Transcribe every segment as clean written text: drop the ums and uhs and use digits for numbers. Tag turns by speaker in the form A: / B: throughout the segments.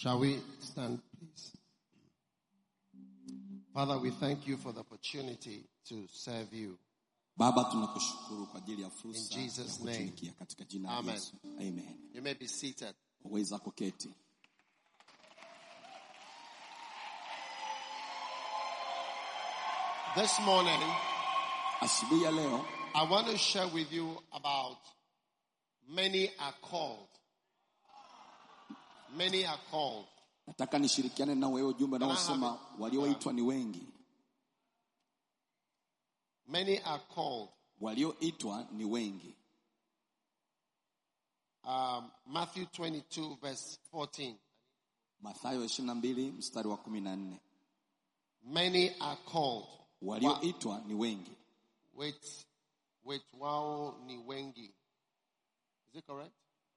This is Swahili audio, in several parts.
A: Shall we stand, please? Father, we thank you for the opportunity to serve you.
B: Baba, tunakushukuru kwa ajili ya fursa
A: In Jesus'
B: ya kutumikia katika jina la
A: Amen.
B: Yesu. Amen.
A: You may be seated.
B: Uweza kuketi.
A: This morning,
B: Asubuhi ya leo
A: I want to share with you about many are called. Many are called.
B: nataka nishirikiane na wewe ujumbe unaosema walioitwa ni wengi.
A: Many are called.
B: Walioitwa ni wengi.
A: Matthew 22 verse 14.
B: Mathayo 22 mstari wa 14.
A: Many are called.
B: Walioitwa ni wengi.
A: Wait, wao ni wengi. Is it correct?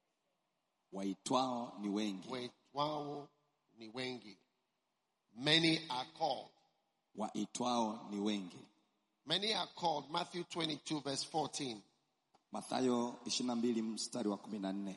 B: Waitwao ni wengi.
A: Wait, wao ni wengi. Many are called.
B: Waitwao ni wengi.
A: Many are called. Matthew 22 verse 14.
B: Mathayo 22 mstari wa 14.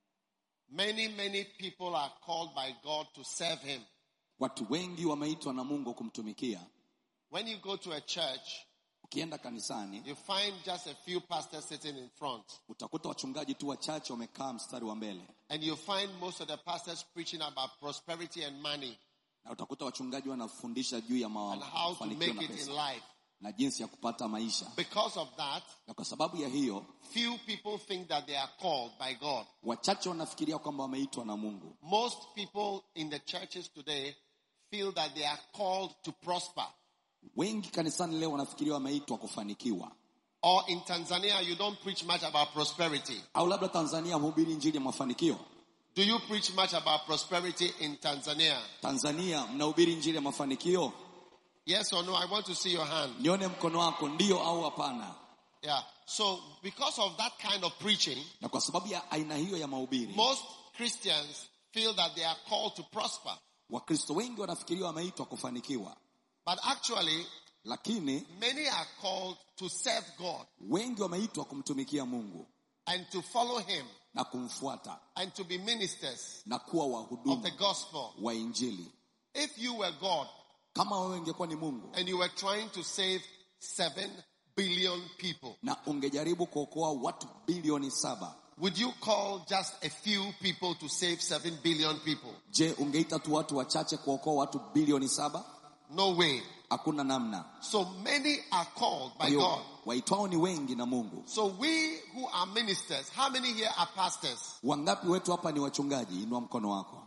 A: Many people are called by God to serve him.
B: Watu wengi wameitwa na Mungu kumtumikia.
A: When you go to a church,
B: Ukienda kanisani,
A: you find just a few pastors sitting in front.
B: utakuta wachungaji tu wachache wamekaa mstari wa mbele.
A: And you find most of the pastors preaching about prosperity and money
B: Na utakuta wachungaji wanafundisha juu ya
A: and how to
B: mafanikio
A: make
B: na
A: it in
B: pesa
A: life.
B: na jinsi ya kupata maisha.
A: Because of that,
B: Na kwa sababu ya hiyo,
A: few people think that they are called by God.
B: wachache wanafikiria kwamba wameitwa na Mungu.
A: Most people in the churches today feel that they are called to prosper.
B: Wengi kanisani leo wanafikiria wameitwa kufanikiwa.
A: Or in Tanzania, you don't preach much about prosperity.
B: Au labda Tanzania hubiri injili ya mafanikio.
A: Do you preach much about prosperity in Tanzania?
B: Tanzania mnahubiri injili ya mafanikio?
A: Yes or no? I want to see your hand.
B: Nione mkono wako, ndio au hapana.
A: Yeah. So because of that kind of preaching,
B: Na kwa sababu ya aina hiyo ya mahubiri,
A: most Christians feel that they are called to prosper.
B: Wakristo wengi wanafikiria wameitwa kufanikiwa.
A: But actually,
B: Lakini
A: many are called to serve God
B: wengi wameitwa kumtumikia Mungu
A: and to follow him
B: na kumfuata
A: and to be ministers
B: na kuwa
A: of
B: wahudumu
A: the gospel.
B: wa injili.
A: If you were God
B: Kama wewe ungekuwa ni Mungu
A: and you were trying to save 7 billion people,
B: na ungejaribu kuokoa watu bilioni 7,
A: would you call just a few people to save 7 billion people?
B: je, ungeita tu watu wachache kuokoa watu bilioni 7?
A: No way.
B: Hakuna namna.
A: So many are called
B: Kwa
A: by
B: hiyo
A: God.
B: waitwao ni wengi na Mungu.
A: So we who are ministers, how many here are pastors?
B: Wangapi wetu hapa ni wachungaji? Inua mkono wako.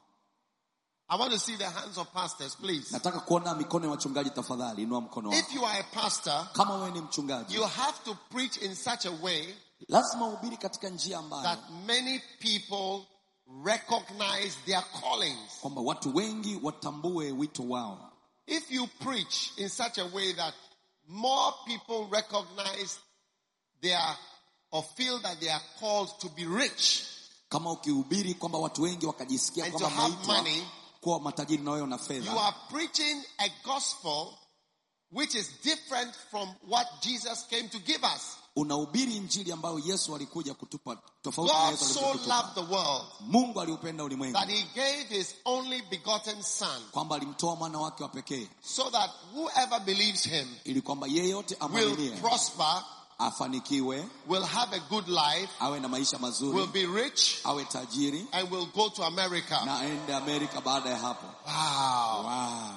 A: I want to see the hands of pastors, please.
B: Nataka kuona mikono ya wachungaji, tafadhali inua mkono wako.
A: If you are a pastor,
B: Kama wewe ni mchungaji,
A: you have to preach in such a way
B: lazima uhubiri katika njia ambayo
A: that many people recognize their callings.
B: kwamba watu wengi watambue wito wao.
A: If you preach in such a way that more people recognize their or feel that they are called to be rich
B: Kama ukihubiri kwamba watu wengi wakajisikia
A: and to
B: kwamba
A: have
B: wameitwa
A: money,
B: kuwa matajiri na wewe una
A: you
B: fedha,
A: are preaching a gospel which is different from what Jesus came to give us.
B: unahubiri injili ambayo Yesu alikuja kutupa, tofauti na
A: God
B: Yesu
A: so
B: alivyotupa.
A: loved the world
B: Mungu aliupenda ulimwengu
A: that he gave his only begotten son,
B: kwamba alimtoa mwana wake wa pekee
A: so that whoever believes him
B: ili kwamba yeyote
A: will
B: amwaminie
A: prosper,
B: afanikiwe,
A: will have a good life,
B: awe na maisha
A: will
B: mazuri,
A: be rich,
B: awe tajiri
A: and will go to America.
B: na aende Amerika baada ya hapo.
A: Wow.
B: Wow.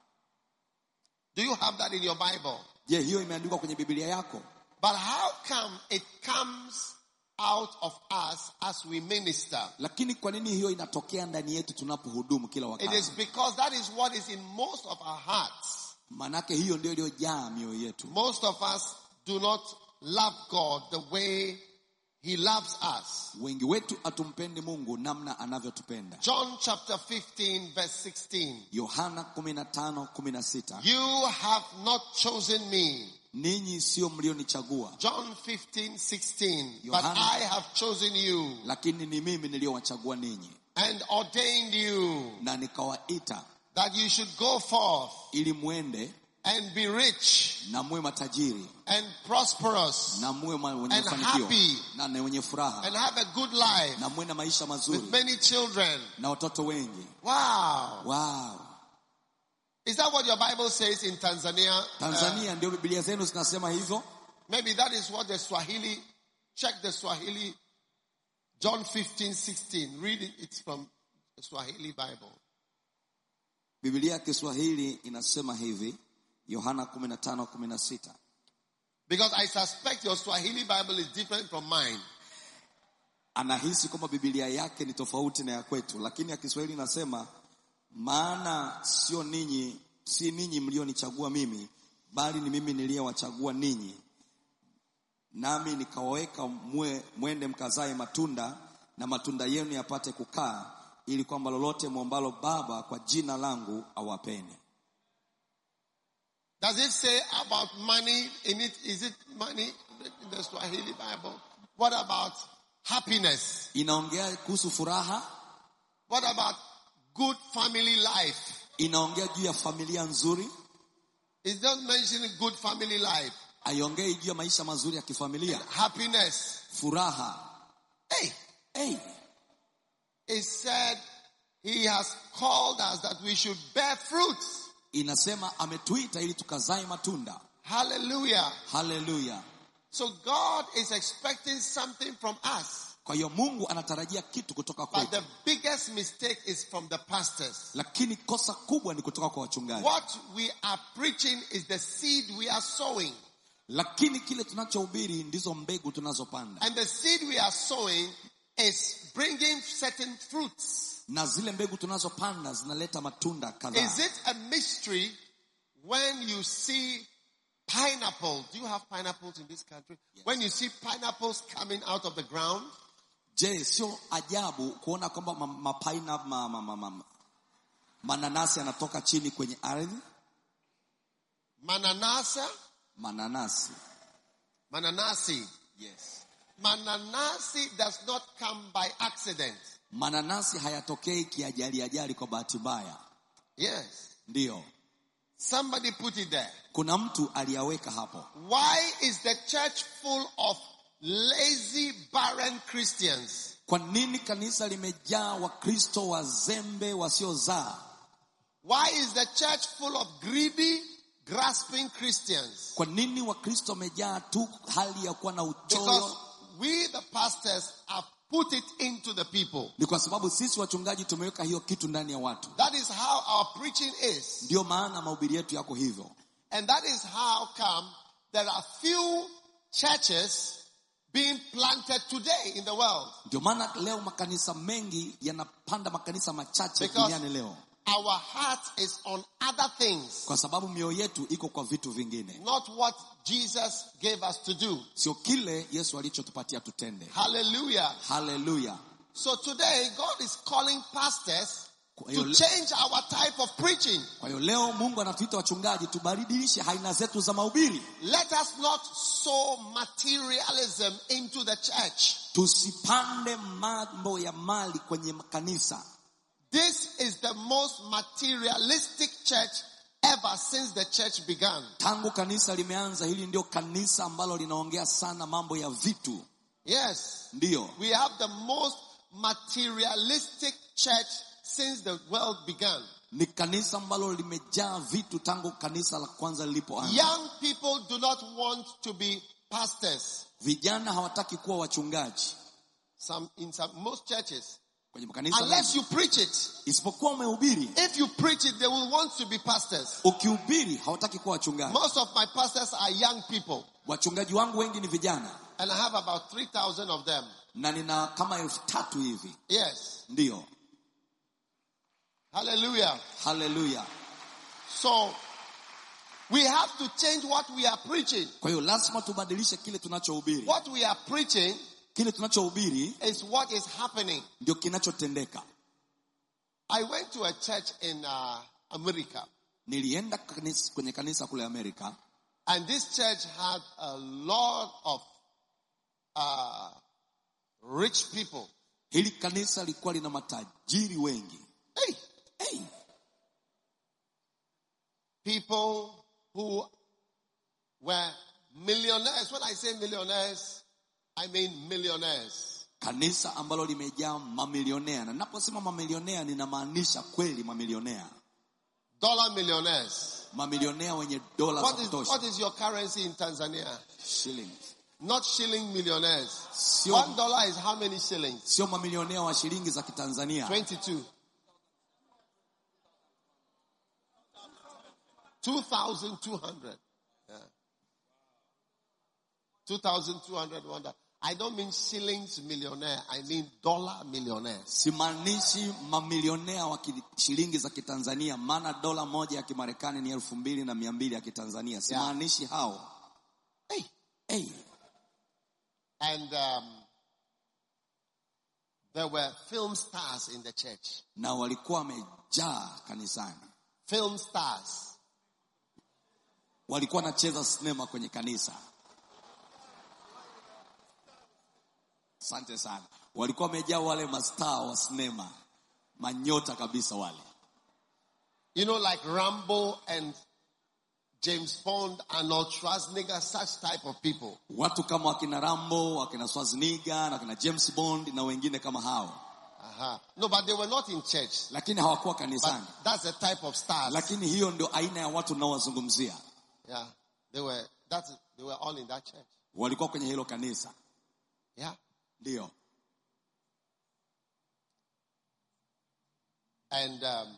A: Do you have that in your Bible?
B: Je, hiyo imeandikwa kwenye Biblia yako?
A: But how come it comes out of us as we minister?
B: Lakini kwa nini hiyo inatokea ndani yetu tunapohudumu kila
A: It
B: wakati?
A: is because that is what is in most of our hearts.
B: Manake hiyo ndio iliyojaa mioyo yetu.
A: Most of us do not love God the way he loves us.
B: Wengi wetu hatumpendi Mungu namna anavyotupenda.
A: John chapter 15 verse 16.
B: Yohana 15:16.
A: You have not chosen me.
B: Ninyi sio mlionichagua,
A: John 15:16. But
B: Yohana.
A: I have chosen you
B: lakini ni mimi niliyowachagua ninyi
A: and ordained you
B: na nikawaita
A: that you should go forth
B: ili muende
A: and be rich
B: na muwe matajiri
A: and prosperous
B: na muwe wenye
A: and
B: mafanikio
A: happy
B: na wenye furaha
A: and have a good life
B: na muwe na maisha mazuri
A: with many children.
B: na watoto wengi.
A: Wow. Is that what your Bible says in Tanzania?
B: Tanzania ndio Biblia zenu zinasema hivyo?
A: Maybe that is what the Swahili, check the Swahili, John 15:16. Read it, it's from the Swahili Bible.
B: Biblia ya Kiswahili inasema hivi, Yohana 15:16.
A: Because I suspect your Swahili Bible is different from mine.
B: Anahisi kwamba Biblia yake ni tofauti na ya kwetu, lakini ya Kiswahili inasema, maana si ninyi mlionichagua mimi, bali ni mimi niliyewachagua ninyi, nami nikawaweka mwende mkazae matunda, na matunda yenu yapate kukaa, ili kwamba lolote muombalo Baba kwa jina langu awapeni.
A: Does it say about money in it? Is it money in the Swahili Bible? What about happiness?
B: Inaongea kuhusu furaha.
A: What about good family life?
B: Inaongea juu ya familia nzuri.
A: It's not mentioning good family life.
B: Aiongei juu ya maisha mazuri ya kifamilia.
A: And happiness.
B: Furaha. Hey.
A: It said he has called us that we should bear fruits.
B: Inasema ametuita ili tukazae matunda.
A: Hallelujah. So God is expecting something from us.
B: Kwa hiyo Mungu anatarajia kitu kutoka kwetu.
A: But the biggest mistake is from the pastors.
B: Lakini kosa kubwa ni kutoka kwa wachungaji.
A: What we are preaching is the seed we are sowing.
B: Lakini kile tunachohubiri ndizo mbegu tunazopanda.
A: And the seed we are sowing is bringing certain fruits.
B: Na zile mbegu tunazopanda zinaleta matunda kadhaa.
A: Is it a mystery when you see pineapple? Do you have pineapples in this country? Yes. When you see pineapples coming out of the ground?
B: Je, sio ajabu kuona kwamba mananasi yanatoka chini kwenye ardhi?
A: Mananasi. Yes. Mananasi does not come by accident.
B: Mananasi hayatokei kiajali kwa bahati mbaya.
A: Yes.
B: Ndio.
A: Somebody put it there.
B: Kuna mtu aliyaweka hapo.
A: Why is the church full of lazy, barren Christians?
B: Kwa nini kanisa limejaa Wakristo wazembe wasiozaa?
A: Why is the church full of greedy, grasping Christians?
B: Kwa nini Wakristo wamejaa tu hali ya kuwa na uchoyo?
A: Because we the pastors have put it into the people.
B: Ni kwa sababu sisi wachungaji tumeweka hiyo kitu ndani ya watu.
A: That is how our preaching is.
B: Ndio maana mahubiri yetu yako hivyo.
A: And that is how come there are few churches being planted today in the world.
B: Ndio maana leo makanisa mengi yanapanda makanisa machache duniani leo.
A: Our heart is on other things.
B: Kwa sababu mioyo yetu iko kwa vitu vingine.
A: Not what Jesus gave us to do.
B: Sio kile Yesu alichotupatia tutende.
A: Hallelujah. So today God is calling pastors to change our type of preaching.
B: Kwa hiyo leo Mungu anatuita wachungaji tubadilishe aina zetu za mahubiri.
A: Let us not sow materialism into the church.
B: Tusipande mambo ya mali kwenye kanisa.
A: This is the most materialistic church ever since the church began.
B: Tangu kanisa limeanza, hili ndio kanisa ambalo linaongea sana mambo ya vitu.
A: Yes.
B: Ndio.
A: We have the most materialistic church since the world began.
B: Ni kanisa ambalo limejaa vitu tangu kanisa la kwanza lilipoanza.
A: Young people do not want to be pastors.
B: Vijana hawataki kuwa wachungaji.
A: Most churches.
B: Unless
A: you preach it.
B: Isipokuwa umehubiri.
A: If you preach it, they will want to be pastors.
B: Ukihubiri hawataki kuwa wachungaji.
A: Most of my pastors are young people.
B: Wachungaji wangu wengi ni vijana.
A: And I have about 3,000 of them.
B: Na nina kama 3,000 hivi.
A: Yes.
B: Ndio.
A: Hallelujah. So we have to change what we are preaching.
B: Kwa hiyo lazima tubadilishe kile tunachohubiri.
A: What we are preaching,
B: kile tunachohubiri
A: is what is happening.
B: Ndio kinachotendeka.
A: I went to a church in America.
B: Nilienda kwenye kanisa kule Amerika.
A: And this church had a lot of rich people.
B: Hili kanisa lilikuwa lina matajiri wengi.
A: Hey. People who were millionaires. When I say millionaires, I mean millionaires.
B: Kanisa ambalo limejaa mamilionea. Na ninaposema mamilionea ninamaanisha kweli mamilionea.
A: Dollar millionaires.
B: Mamilionea wenye dola za kutosha.
A: What is your currency in Tanzania?
B: Shillings.
A: Not shilling millionaires.
B: Sio,
A: $1 is how many shillings?
B: Sio mamilionea wa shilingi za Kitanzania.
A: 22. 2,200. Yeah. 2,200 $1. I don't mean shillings millionaire. I mean dollar millionaires.
B: Simaanishi mamilionea wa shilingi za Kitanzania, maana dola moja ya Kimarekani ni 2,200 ya Kitanzania. Simaanishi hao. Hey.
A: And there were film stars in the church.
B: Na walikuwa wamejaa kanisani.
A: Film stars.
B: Walikuwa wanacheza sinema kwenye kanisa. Asante sana. Walikuwa wamejaa wale mastaa wa sinema. Manyota kabisa wale.
A: You know, like Rambo and James Bond, Arnold Schwarzenegger, such type of people.
B: Watu kama wakina Rambo, wakina Schwarzenegger, na wakina James Bond na wengine kama hao.
A: No, but they were not in church.
B: Lakini hawakuwa kanisani.
A: But that's the type of stars.
B: Lakini hiyo ndio aina ya watu naowazungumzia.
A: Yeah, they were all in that church.
B: Walikuwa kwenye hilo kanisa.
A: Yeah.
B: Ndio.
A: And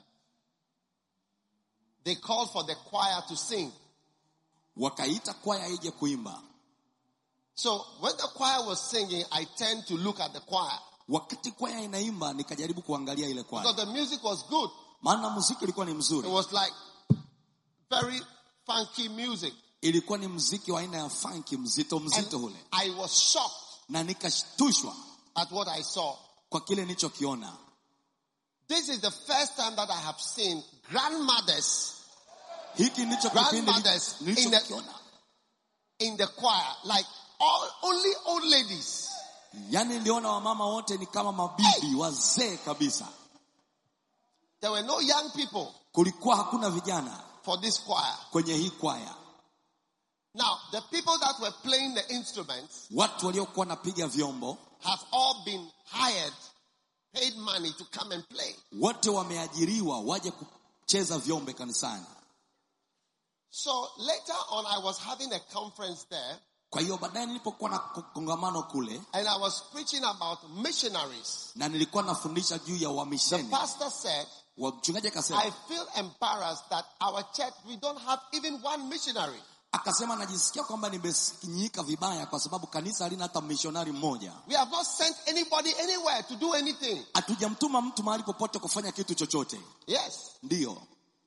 A: they called for the choir to sing.
B: Wakaita kwaya ije kuimba.
A: So when the choir was singing, I tend to look at the choir.
B: Wakati kwaya inaimba nikajaribu kuangalia ile kwaya.
A: Because the music was good.
B: Maana muziki ulikuwa ni mzuri.
A: It was like very funky music.
B: Ilikuwa ni muziki wa aina ya funky, mzito ule.
A: I was shocked.
B: Na nikashtushwa
A: at what I saw.
B: Kwa kile nilichokiona.
A: This is the first time that I have seen grandmothers.
B: Hiki ndicho kipindi nilichokiona
A: in the choir, like only old ladies.
B: Yani niliona wamama wote ni kama mabibi, wazee kabisa.
A: There were no young people.
B: Kulikuwa hakuna vijana
A: for this choir.
B: Kwenye hii kwaya.
A: Now, the people that were playing the instruments,
B: watu waliokuwa napiga vyombo,
A: have all been hired, paid money to come and play.
B: Wote wameajiriwa waje kucheza vyombo kanisani.
A: So later on I was having a conference there.
B: Kwa hiyo baadaye nilipokuwa na kongamano kule,
A: and I was preaching about missionaries.
B: Na nilikuwa nafundisha juu ya wamisheni.
A: The pastor said,
B: mchungaji akasema,
A: I feel embarrassed that our church, we don't have even one missionary.
B: Akasema najisikia kwamba nimesikinyika vibaya kwa sababu kanisa halina hata missionary mmoja.
A: We have not sent anybody anywhere to do anything.
B: Hatujamtuma mtu mahali popote kufanya kitu chochote.
A: Yes.
B: Ndio.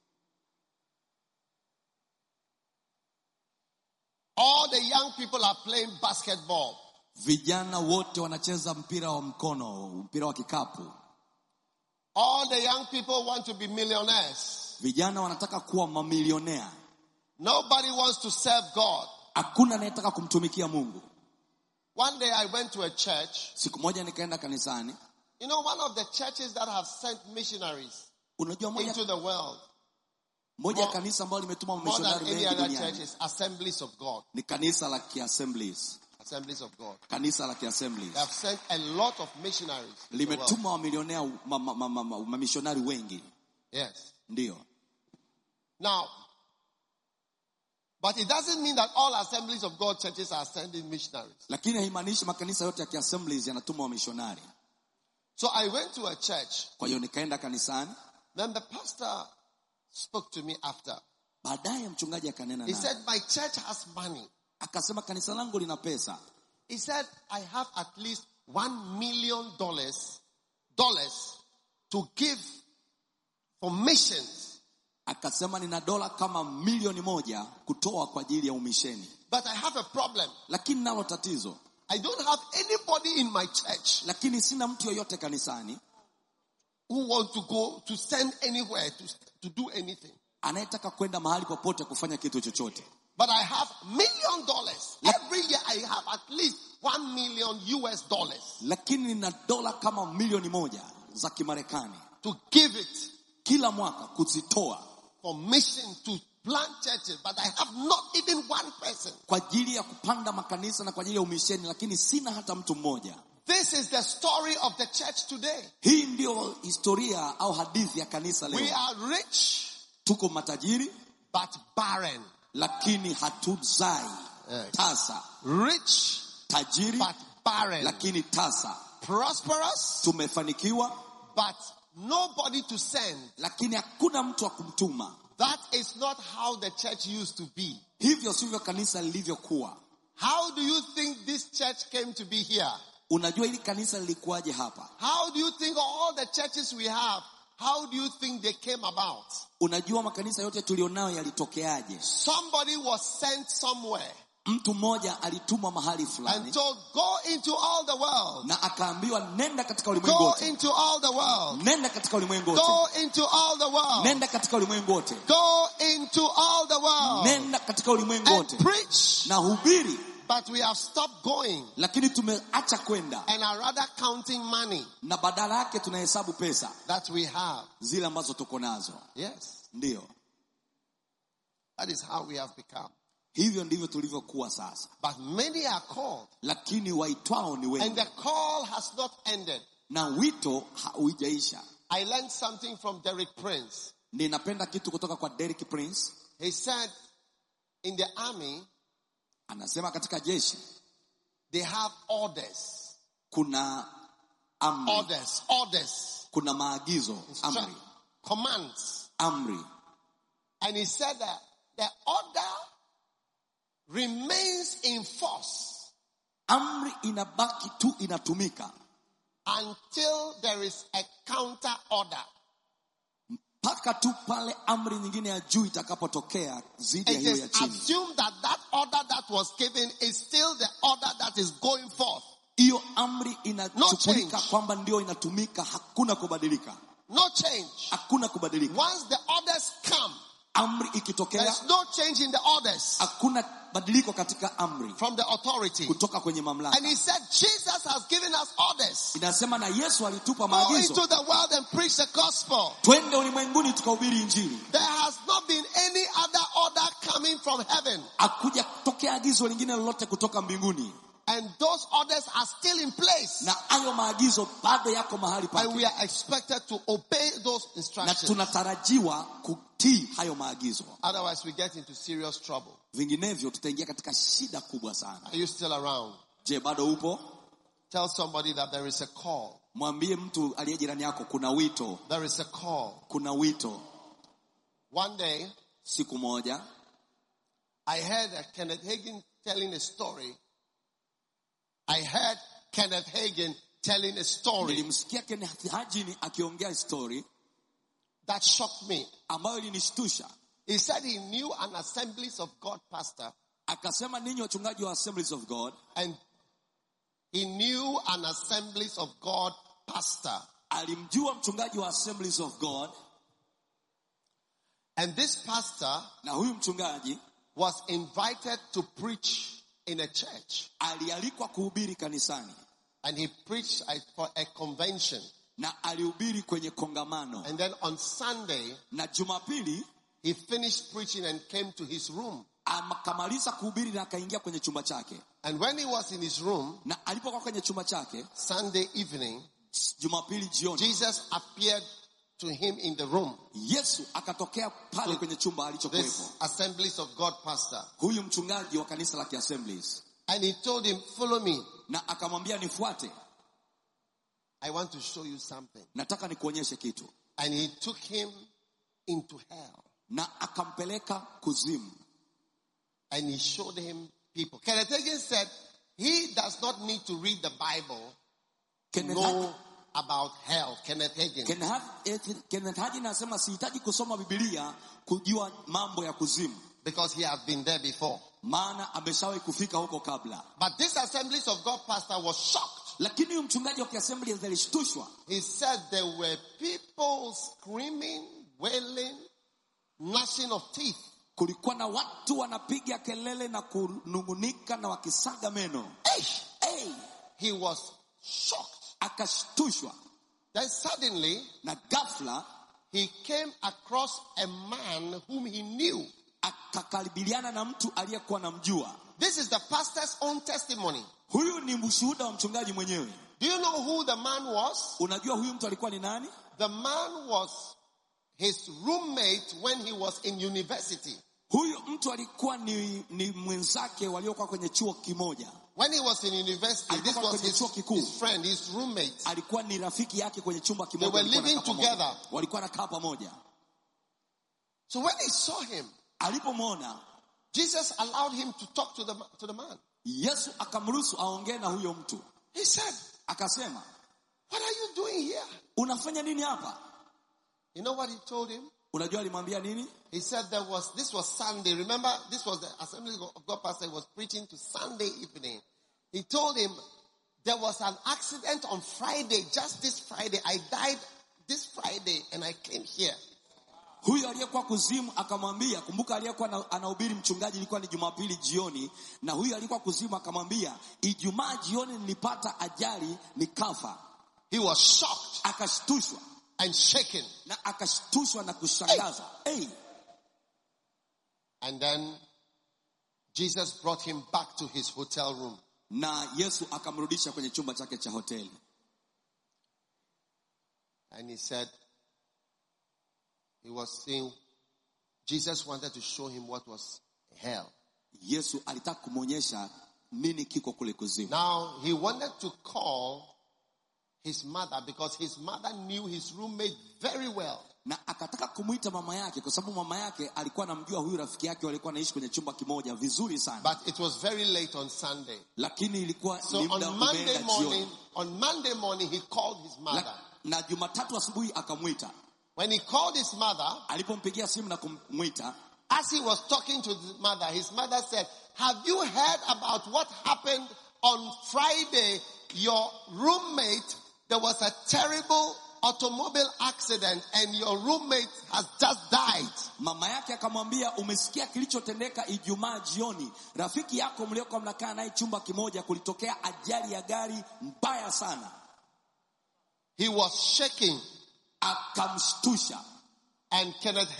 A: All the young people are playing basketball.
B: Vijana wote wanacheza mpira wa mkono, mpira wa kikapu.
A: All the young people want to be millionaires.
B: Vijana wanataka kuwa mamilionea.
A: Nobody wants to serve God.
B: Hakuna anayetaka kumtumikia Mungu.
A: One day I went to a church.
B: Siku moja nikaenda kanisani.
A: You know, one of the churches that have sent missionaries into the world.
B: Moja kanisa ambalo limetuma missionary wengi duniani.
A: Churches, Assemblies of God.
B: Ni kanisa la Assemblies.
A: Assemblies of God.
B: Kanisa la Assemblies.
A: They have sent a lot of missionaries.
B: Limetuma mamilionea mamishonari wengi.
A: Yes.
B: Ndio.
A: Now, but it doesn't mean that all Assemblies of God churches are sending missionaries.
B: Lakini haimaanishi makanisa yote ya Assemblies yanatuma wamishonari.
A: So I went to a church.
B: Kwa hiyo nikaenda kanisani.
A: Then the pastor spoke to me after.
B: Baadaye mchungaji akanena
A: naye. He said, my church has money.
B: Akasema kanisa langu lina pesa.
A: He said, I have at least $1 million to give for missions.
B: Akasema nina dola kama milioni 1 kutoa kwa ajili ya umisheni.
A: But I have a problem.
B: Lakini nalo tatizo.
A: I don't have anybody in my church.
B: Lakini sina mtu yoyote kanisani
A: who want to go to send anywhere to do anything.
B: Anayetaka kwenda mahali popote kufanya kitu chochote.
A: But I have $1 million. Every year I have at least $1 million.
B: Lakini nina dola kama milioni 1 za Kimarekani.
A: To give it.
B: Kila mwaka kuzitoa.
A: For mission to plant churches, but I have not even one person.
B: Kwa ajili ya kupanda makanisa na kwa ajili ya umisheni, lakini sina hata mtu mmoja.
A: This is the story of the church today.
B: Hii ndio historia au hadithi ya kanisa leo.
A: We are rich,
B: tuko matajiri,
A: but barren.
B: Lakini hatuzai. Tasa.
A: Rich,
B: tajiri,
A: but barren.
B: Lakini tasa.
A: Prosperous,
B: tumefanikiwa,
A: but nobody to send.
B: Lakini hakuna mtu wa kumtuma.
A: That is not how the church used to be.
B: Hivyo sivyo kanisa lilivyokuwa.
A: How do you think this church came to be here?
B: Unajua hili kanisa lilikuwaje hapa?
A: How do you think all the churches we have, how do you think they came about?
B: Unajua makanisa yote tulionayo yalitokeaje?
A: Somebody was sent somewhere.
B: Mtu mmoja alitumwa mahali
A: And
B: fulani.
A: told, go into all the world.
B: Na akaambiwa nenda katika ulimwengu
A: Go
B: wote.
A: into all the world.
B: Nenda katika ulimwengu wote.
A: Go into all the world.
B: Nenda katika ulimwengu wote.
A: Go into all the world.
B: Nenda katika ulimwengu wote.
A: And preach.
B: Na hubiri.
A: But we have stopped going.
B: Lakini tumeacha kwenda.
A: And are rather counting money.
B: Na badala yake tunahesabu pesa.
A: That we have.
B: Zile ambazo tuko nazo.
A: Yes.
B: Ndio.
A: That is how we have become.
B: Hivyo ndivyo tulivyokuwa sasa.
A: But many are called.
B: Lakini waitwao ni wengi.
A: And the call has not ended.
B: Na wito haujaisha.
A: I learned something from Derek Prince.
B: Ninapenda kitu kutoka kwa Derek Prince.
A: He said, in the army,
B: anasema katika jeshi,
A: they have orders.
B: Kuna amri.
A: Orders.
B: Kuna maagizo, amri.
A: Commands.
B: Amri.
A: And he said that the order remains in force.
B: Amri inabaki tu inatumika.
A: Until there is a counter order.
B: Mpaka tu pale amri nyingine ya juu itakapotokea zidi ya hiyo ya chini.
A: It is assumed that order that was given is still the order that is going forth.
B: Hiyo amri inachukulika kwamba ndio inatumika, hakuna kubadilika.
A: No change.
B: Hakuna kubadilika.
A: Once the orders come,
B: amri ikitokea,
A: there is no change in the orders.
B: Hakuna badiliko katika amri.
A: From the authority.
B: Kutoka kwenye mamlaka.
A: And he said Jesus has given us orders.
B: Inasema na Yesu alitupa
A: Go
B: maagizo.
A: into the world and preach the gospel.
B: Twende ulimwenguni tukahubiri injili.
A: There has not been any other order coming from heaven.
B: Hakuja kutokea agizo lingine lolote kutoka mbinguni.
A: And those orders are still in place.
B: Na hayo maagizo bado yako mahali pake.
A: And we are expected to obey those instructions.
B: Na tunatarajiwa kutii hayo maagizo.
A: Otherwise we get into serious trouble.
B: Vinginevyo tutaingia katika shida kubwa sana.
A: Are you still around?
B: Je, bado upo?
A: Tell somebody that there is a call.
B: Mwambie mtu aliye jirani yako kuna wito.
A: There is a call.
B: Kuna wito.
A: One day,
B: siku moja,
A: I heard Kenneth Hagin telling a story.
B: Nilimsikia Kenneth Hagin akiongea story
A: that shocked me.
B: Ambayo ilinishtusha.
A: He said he knew an Assemblies of God pastor.
B: Akasema ninyi wachungaji wa Assemblies of God.
A: And he knew an Assemblies of God pastor.
B: Alimjua mchungaji wa Assemblies of God.
A: And this pastor,
B: na huyu mchungaji,
A: was invited to preach in a church.
B: Alialikwa kuhubiri kanisani.
A: And he preached for a convention.
B: Na alihubiri kwenye kongamano.
A: And then on Sunday,
B: na Jumapili,
A: he finished preaching and came to his room.
B: Akamaliza kuhubiri na akaingia kwenye chumba chake.
A: And when he was in his room,
B: na alipokuwa kwenye chumba chake,
A: Sunday evening,
B: Jumapili jioni,
A: Jesus appeared to him in the room.
B: Yesu akatokea pale kwenye chumba alichokuwepo.
A: This Assemblies of God pastor.
B: Huyu mchungaji wa kanisa la Assemblies.
A: And he told him, follow me.
B: Na akamwambia nifuate.
A: I want to show you something.
B: Nataka nikuonyeshe kitu.
A: And he took him into hell.
B: Na akampeleka kuzimu.
A: And he showed him people. Kenneth Hagin said he does not need to read the Bible to know about hell. Kenneth Hagin.
B: Kenneth Hagin anasema sihitaji kusoma Biblia kujua mambo ya kuzimu.
A: Because he has been there before.
B: Maana ameshawahi kufika huko kabla.
A: But this Assemblies of God pastor was shocked.
B: Lakini huyu mchungaji wa Assemblies alishtushwa.
A: He said there were people screaming, wailing, gnashing of teeth.
B: Kulikuwa na watu wanapiga kelele na kunungunika na wakisaga meno.
A: Hey. He was shocked.
B: Akashtushwa.
A: Then suddenly,
B: na ghafla,
A: he came across a man whom he knew.
B: akakaribiana na mtu aliyekuwa anamjua.
A: This is the pastor's own testimony.
B: Huyu ni mshuhuda wa mchungaji mwenyewe.
A: Do you know who the man was?
B: Unajua huyu mtu alikuwa ni nani?
A: The man was his roommate when he was in university.
B: Huyu mtu alikuwa ni mwenzake waliokuwa kwenye chuo kimoja.
A: When he was in university, this was his friend, his roommate.
B: Alikuwa ni rafiki yake kwenye chumba kimoja.
A: They were living together.
B: Walikuwa nakaa pamoja.
A: So when he saw him,
B: alipomwona,
A: Jesus allowed him to talk to the man.
B: Yesu akamruhusu aongee na huyo mtu.
A: He said,
B: akasema,
A: what are you doing here?
B: Unafanya nini hapa?
A: You know what he told him?
B: Unajua alimwambia nini?
A: He said this was Sunday. Remember, this was the Assembly of God pastor. He was preaching to Sunday evening. He told him there was an accident on Friday, just this Friday. I died this Friday and I came here.
B: Huyu aliyekuwa kuzimu akamwambia, kumbuka aliyekuwa anahubiri mchungaji ilikuwa ni Jumapili jioni, na huyu aliyekuwa kuzimu akamwambia, Ijumaa jioni nilipata ajali nikafa.
A: He was shocked.
B: Akashtushwa
A: and shaken.
B: Na akashtushwa na kushangazwa. Hey.
A: And then Jesus brought him back to his hotel room.
B: Na Yesu akamrudisha kwenye chumba chake cha hoteli.
A: And he said, he was saying, Jesus wanted to show him what was hell.
B: Yesu alitaka kumuonyesha nini kiko kule kuzimu.
A: Now he wanted to call his mother because his mother knew his roommate very well.
B: Na akataka kumuita mama yake kwa sababu mama yake alikuwa anamjua huyu rafiki yake, walikuwa anaishi kwenye chumba kimoja vizuri sana.
A: But it was very late on Sunday.
B: Lakini ilikuwa
A: so on Monday morning he called his mother.
B: Na Jumatatu asubuhi akamuita.
A: When he called his mother,
B: alipompigia simu na kumuita,
A: as he was talking to his mother said, have you heard about what happened on Friday? Your roommate, there was a terrible automobile accident and your roommate has just died.
B: Mama yake akamwambia, umesikia kilichotendeka Ijumaa jioni? Rafiki yako mliokuwa mnakaa naye chumba kimoja kulitokea ajali ya gari mbaya sana.
A: He was shaking.
B: Akamshtusha.
A: And Kenneth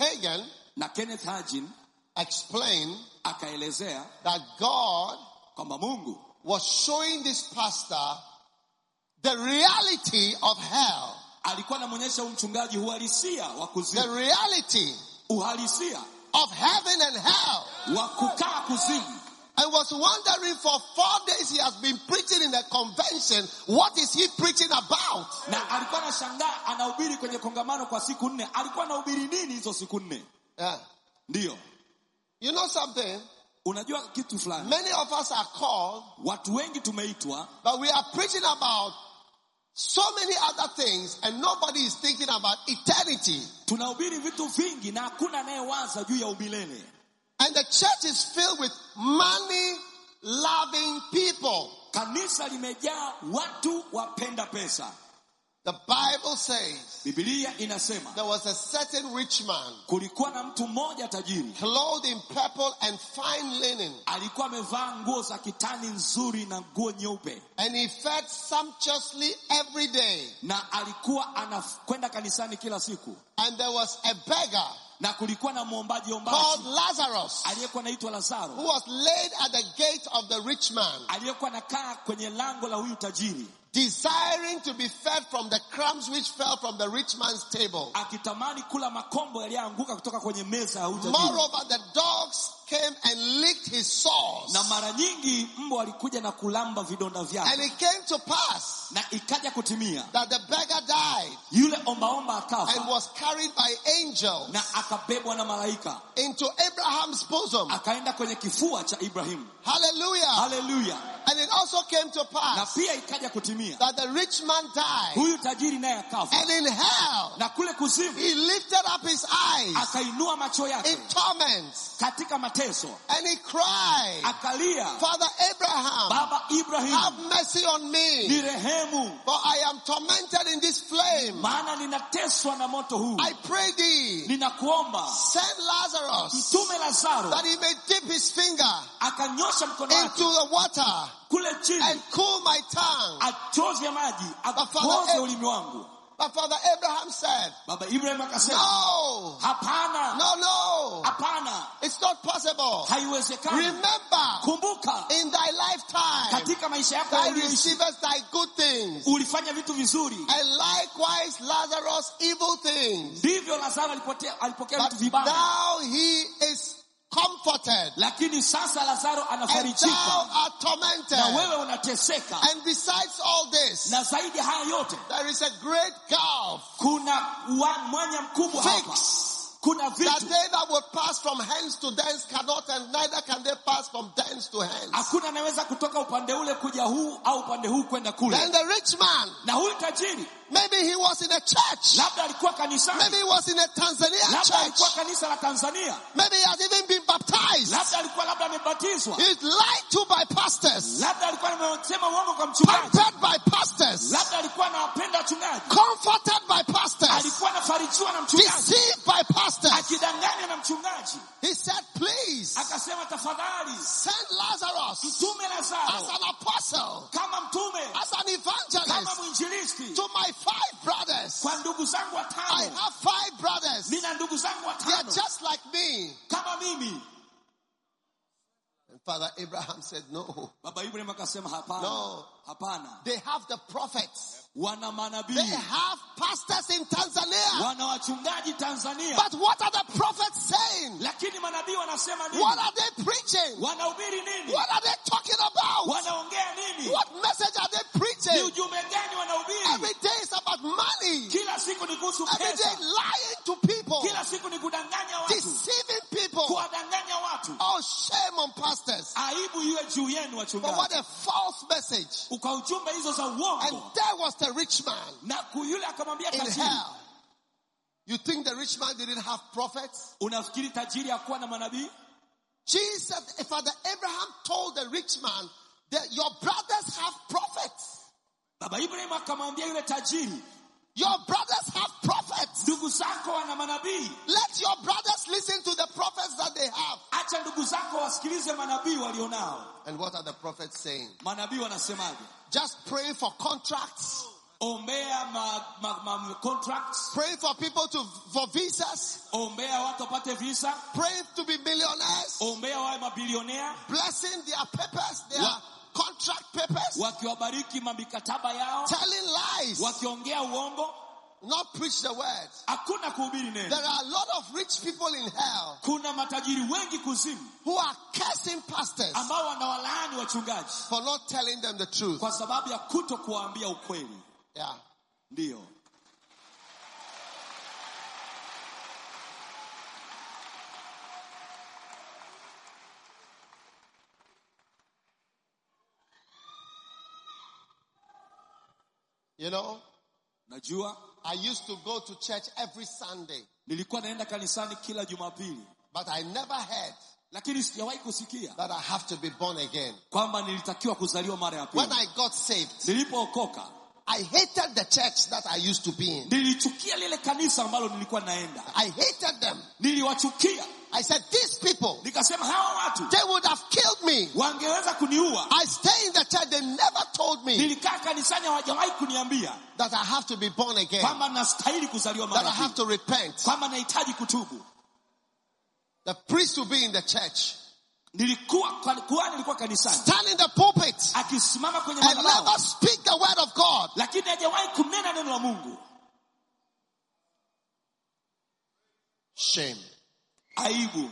A: Hagin explained
B: akaelezea
A: that God
B: kwamba Mungu
A: was showing this pastor the reality of hell.
B: Alikuwa anamuonyesha mchungaji uhalisia wa kuzimu.
A: The reality
B: uhalisia
A: of heaven and hell.
B: Wa kukaa kuzimu.
A: I was wondering for 4 days he has been preaching in a convention. What is he preaching about?
B: Na alikuwa anashangaa anahubiri kwenye kongamano kwa siku 4. Alikuwa anahubiri nini hizo siku 4?
A: Yeah.
B: Ndio.
A: You know something?
B: Unajua kitu fulani.
A: Many of us are called.
B: Watu wengi tumeitwa.
A: But we are preaching about so many other things and nobody is thinking about eternity.
B: Tunahubiri vitu vingi na hakuna anayewaza juu ya umilele.
A: And the church is filled with money-loving people.
B: Kanisa limejaa watu wapenda pesa.
A: The Bible says,
B: Biblia inasema,
A: there was a certain rich man,
B: kulikuwa na mtu mmoja tajiri,
A: clothed in purple and fine linen.
B: Alikuwa amevaa nguo za kitani nzuri na nguo nyeupe.
A: And he fed sumptuously every day.
B: Na alikuwa anakwenda kanisani kila siku.
A: And there was a beggar,
B: na kulikuwa na muombaji
A: called Lazarus,
B: aliyekuwa anaitwa Lazaro,
A: who was laid at the gate of the rich man,
B: aliyekuwa anakaa kwenye lango la huyu tajiri,
A: desiring to be fed from the crumbs which fell from the rich man's table.
B: Akitamani kula makombo yaliyoanguka kutoka kwenye meza ya huyu tajiri.
A: Moreover, the dogs came and licked his sores.
B: Na mara nyingi mbwa walikuja na kulamba vidonda vyake.
A: And it came to pass,
B: na ikaja kutimia,
A: that the beggar died,
B: yule ombaomba akafa,
A: and was carried by angels,
B: na akabebwa na malaika,
A: into Abraham's bosom.
B: Akaenda kwenye kifua cha Ibrahim.
A: Hallelujah.
B: Hallelujah.
A: And it also came to pass,
B: na pia ikaja kutimia,
A: that the rich man died,
B: huyu tajiri naye akafa.
A: and in hell,
B: na kule kuzimu,
A: he lifted up his eyes,
B: akainua macho yake
A: in torments,
B: katika mateso,
A: and he cried,
B: akalia,
A: Father Abraham,
B: Baba Ibrahim,
A: have mercy on me,
B: nirehemu,
A: for I am tormented in this flame.
B: maana ninateswa na moto huu.
A: I pray thee,
B: ninakuomba,
A: send Lazarus,
B: mtume Lazaro,
A: that he may dip his finger
B: akanyosha mkono
A: into
B: wake
A: the water,
B: kule chini,
A: and cool my tongue.
B: achovye maji,
A: Father,
B: apoze ulimi wangu.
A: But Father Abraham said,
B: Baba Ibrahim akasema,
A: no,
B: hapana,
A: no,
B: hapana,
A: it's not possible.
B: haiwezekani.
A: Remember,
B: Kumbuka,
A: in thy lifetime,
B: katika maisha yako
A: thou
B: uliyoishi,
A: receivest thy good things,
B: ulifanya vitu vizuri.
A: and likewise Lazarus evil things.
B: Ndivyo Lazaro alipokea
A: But
B: vitu vibaya.
A: now he is comforted,
B: Lakini sasa Lazaro
A: and thou
B: anafarijika,
A: art tormented.
B: na wewe unateseka.
A: And besides all this,
B: Na zaidi haya yote,
A: there is a great gulf
B: kuna mwanya mkubwa hapa.
A: fixed,
B: Kuna
A: that
B: vitu
A: they that would pass from hence to thence cannot, and neither can they pass from thence to hence.
B: hakuna anaweza kutoka upande ule kuja huu au upande huu kwenda kule.
A: Then the rich man,
B: Na huyu tajiri
A: maybe he was in a church,
B: labda alikuwa kanisani,
A: maybe he was in a Tanzania
B: labda
A: church,
B: alikuwa kanisa la Tanzania,
A: maybe he has even been baptized.
B: labda alikuwa amebatizwa,
A: He's lied to by pastors,
B: labda alikuwa amesema uongo kwa mchungaji,
A: pampered by pastors,
B: labda alikuwa anawapenda wachungaji,
A: comforted by pastors,
B: alikuwa anafarijiwa na mchungaji,
A: deceived by pastors.
B: akidanganywa na mchungaji.
A: He said, please
B: Akasema tafadhali
A: send Lazarus
B: mtume
A: as
B: Lazaro
A: an apostle,
B: kama mtume,
A: as an
B: kama
A: evangelist
B: mwinjilisti
A: to my 5 brothers.
B: kwa ndugu zangu
A: I
B: watano.
A: have 5 brothers.
B: Nina ndugu zangu
A: They are
B: watano
A: just like me.
B: kama mimi.
A: And Father Abraham said, no.
B: Baba Ibrahim akasema hapana,
A: No.
B: hapana.
A: They have the prophets.
B: Wana
A: They
B: manabii,
A: have pastors in Tanzania.
B: wana wachungaji Tanzania,
A: But what are the prophets saying?
B: lakini manabii wanasema nini?
A: What are they preaching?
B: Wanahubiri nini?
A: What are they talking about?
B: Wanaongea nini?
A: What message are they
B: Ni
A: preaching?
B: ujumbe gani wanahubiri?
A: Every day is about money.
B: Kila siku ni kuhusu
A: Every day
B: pesa,
A: lying to people.
B: kila siku ni kudanganya watu,
A: Deceiving people.
B: kuwadanganya watu.
A: Oh, shame on pastors.
B: Aibu iwe juu yenu
A: But what
B: wachungaji.
A: a false message.
B: Uka ujumbe hizo za
A: And
B: uongo,
A: there was the rich man
B: na yule akamwambia
A: in
B: tajiri,
A: hell. You think the rich man didn't have prophets?
B: unafikiri tajiri hakuwa na manabii?
A: Jesus, Father Abraham told the rich man that your brothers have prophets.
B: Baba Ibrahim akamwambia yule tajiri,
A: Your brothers have prophets.
B: ndugu zako wana manabii.
A: Let your brothers listen to the prophets that they have.
B: Acha ndugu zako wasikilize manabii walionao.
A: And what are the prophets saying?
B: Manabii wanasemaje?
A: Just pray for contracts.
B: Ombea contracts,
A: Pray for people for visas.
B: ombea watu wapate visa,
A: Pray to be millionaires.
B: ombea wawe mabilionea,
A: Blessing their papers, their contract papers.
B: wakiwabariki mamikataba yao,
A: Telling lies.
B: wakiongea uongo,
A: Not preach the word.
B: hakuna kuhubiri
A: There
B: neno.
A: are a lot of rich people in hell
B: Kuna matajiri wengi kuzimu
A: who are cursing pastors
B: ambao wanawalaani wachungaji
A: for not telling them the truth.
B: kwa sababu ya kuto kuwaambia ukweli.
A: Yeah.
B: Ndio.
A: You know,
B: Najua
A: I used to go to church every Sunday,
B: nilikuwa naenda kanisani kila Jumapili,
A: but I never heard
B: lakini sijawahi kusikia
A: that I have to be born again.
B: kwamba nilitakiwa kuzaliwa mara ya pili.
A: When I got saved,
B: Nilipookoka,
A: I hated the church that I used to be in.
B: nilichukia lile kanisa ambalo nilikuwa naenda.
A: I hated them.
B: Niliwachukia.
A: I said, these people,
B: Nikasema hawa watu
A: they would have killed me.
B: wangeweza kuniua.
A: I stay in the church. They never told me
B: Nilikaa kanisani, hawajawahi kuniambia
A: that I have to be born again,
B: kwamba nastahili kuzaliwa
A: that
B: mara
A: I
B: ya
A: have
B: pili,
A: to repent.
B: kwamba nahitaji kutubu.
A: The priest will be in the church,
B: Nilikuwa kanisani
A: stand in the pulpit,
B: akisimama kwenye
A: and
B: madhabahu,
A: never speak the word of God.
B: lakini hajawahi kunena neno la Mungu.
A: Shame.
B: Aibu.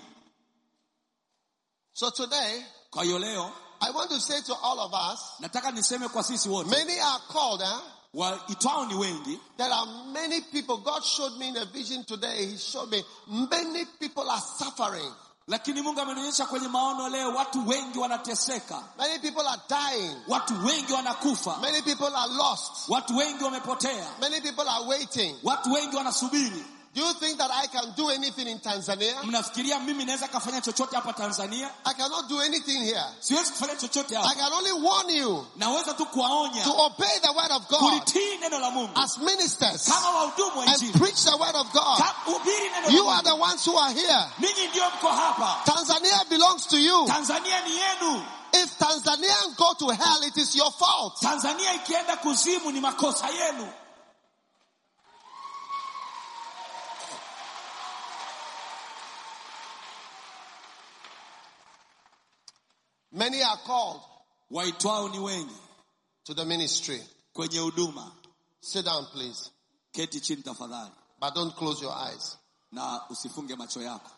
A: So today,
B: Kwa hiyo leo
A: I want to say to all of us,
B: nataka niseme kwa sisi wote,
A: many are called,
B: waitwao ni wengi.
A: There are many people. God showed me in a vision today. He showed me many people are suffering.
B: Lakini Mungu amenionyesha kwenye maono leo, watu wengi wanateseka,
A: Many people are dying.
B: watu wengi wanakufa,
A: Many people are lost.
B: watu wengi wamepotea,
A: Many people are waiting.
B: watu wengi wanasubiri.
A: Do you think that I can do anything in Tanzania?
B: Mnafikiria mimi naweza kufanya chochote hapa Tanzania?
A: I cannot do anything here.
B: Siwezi kufanya chochote
A: I
B: hapa.
A: can only warn you
B: Naweza tu kuwaonya
A: to obey the word of God
B: kulitii neno la Mungu
A: as ministers
B: kama wahudumu wa
A: and
B: Injili.
A: preach the word of God.
B: Hubiri neno
A: You
B: la
A: are
B: Mungu.
A: the ones who are here.
B: Ninyi ndio mko hapa.
A: Tanzania belongs to you.
B: Tanzania ni yenu.
A: If Tanzanians go to hell, it is your fault.
B: Tanzania ikienda kuzimu ni makosa yenu.
A: Many are called
B: waitwao ni wengi
A: to the ministry.
B: kwenye huduma.
A: Sit down, please.
B: Keti chini tafadhali.
A: But don't close your eyes.
B: Na usifunge macho yako.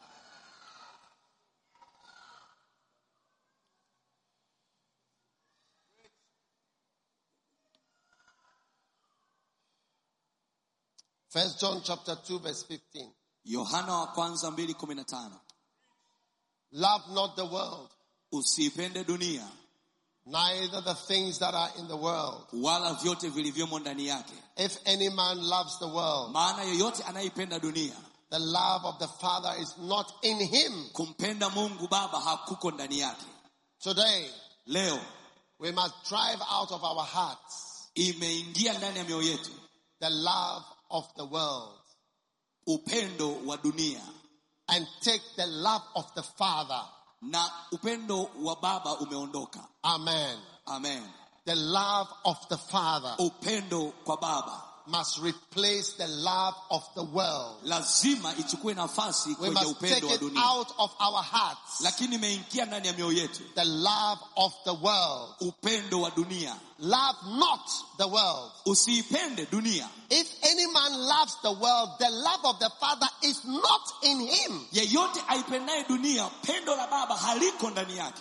A: First John chapter 2 verse 15.
B: Yohana wa kwanza 2:15.
A: Love not the world,
B: Usiipende dunia,
A: neither the things that are in the world.
B: wala vyote vilivyomo ndani yake.
A: If any man loves the world,
B: Maana yoyote anayeipenda dunia,
A: the love of the Father is not in him.
B: kumpenda Mungu Baba hakuko ndani yake.
A: Today,
B: Leo
A: we must drive out of our hearts
B: imeingia ndani ya mioyo yetu
A: the love of the world
B: upendo wa dunia
A: and take the love of the Father.
B: na upendo wa Baba umeondoka.
A: Amen.
B: Amen.
A: The love of the Father
B: Upendo kwa Baba
A: must replace the love of the world.
B: lazima ichukue nafasi
A: We
B: kwenye
A: must take
B: upendo wa
A: it
B: dunia.
A: out of our hearts.
B: Lakini imeingia ndani ya mioyo yetu
A: The love of the world.
B: upendo wa dunia.
A: Love not the world.
B: Usiipende dunia.
A: If any man loves the world, the love of the Father is not in him.
B: Yeyote aipendaye dunia, pendo la Baba haliko ndani yake.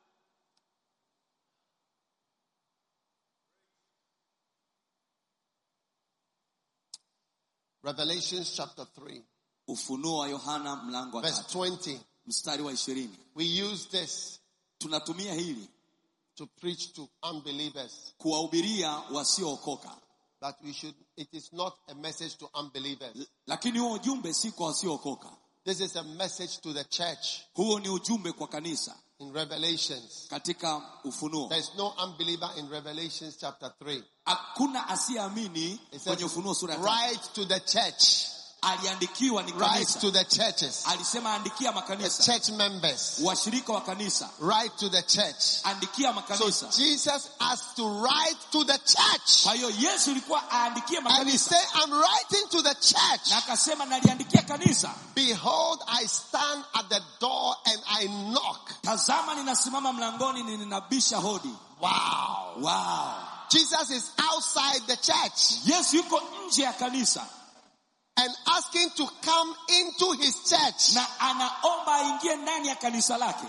A: Revelation chapter 3,
B: Ufunuo wa Yohana mlango wa
A: verse
B: 3
A: 20.
B: mstari wa 20.
A: We use this
B: Tunatumia hili
A: to preach to unbelievers.
B: kuwahubiria wasiookoka.
A: That it is not a message to unbelievers.
B: Lakini huo ujumbe si kwa wasiookoka.
A: This is a message to the church.
B: Huo ni ujumbe kwa kanisa.
A: In Revelations,
B: Katika Ufunuo
A: there is no unbeliever in Revelations chapter 3.
B: hakuna asiyeamini
A: It says,
B: kwenye Ufunuo sura ya 3.
A: write to the church.
B: Aliandikiwa ni
A: Write
B: kanisa.
A: to the churches.
B: Alisema andikia
A: The
B: makanisa.
A: church members.
B: Washirika wa kanisa.
A: Write to the church.
B: Andikia makanisa.
A: So Jesus asked to write to the church.
B: Kwa hiyo Yesu ilikuwa aandikie
A: And he
B: makanisa.
A: said, I'm writing to the
B: Na
A: church.
B: akasema naliandikia kanisa.
A: Behold, I stand at the door and I knock.
B: Tazama ninasimama mlangoni ninabisha hodi.
A: Wow.
B: Wow.
A: Jesus is outside the church
B: Yesu yuko nje ya kanisa.
A: and asking to come into his church.
B: Na anaomba aingie ndani ya kanisa lake.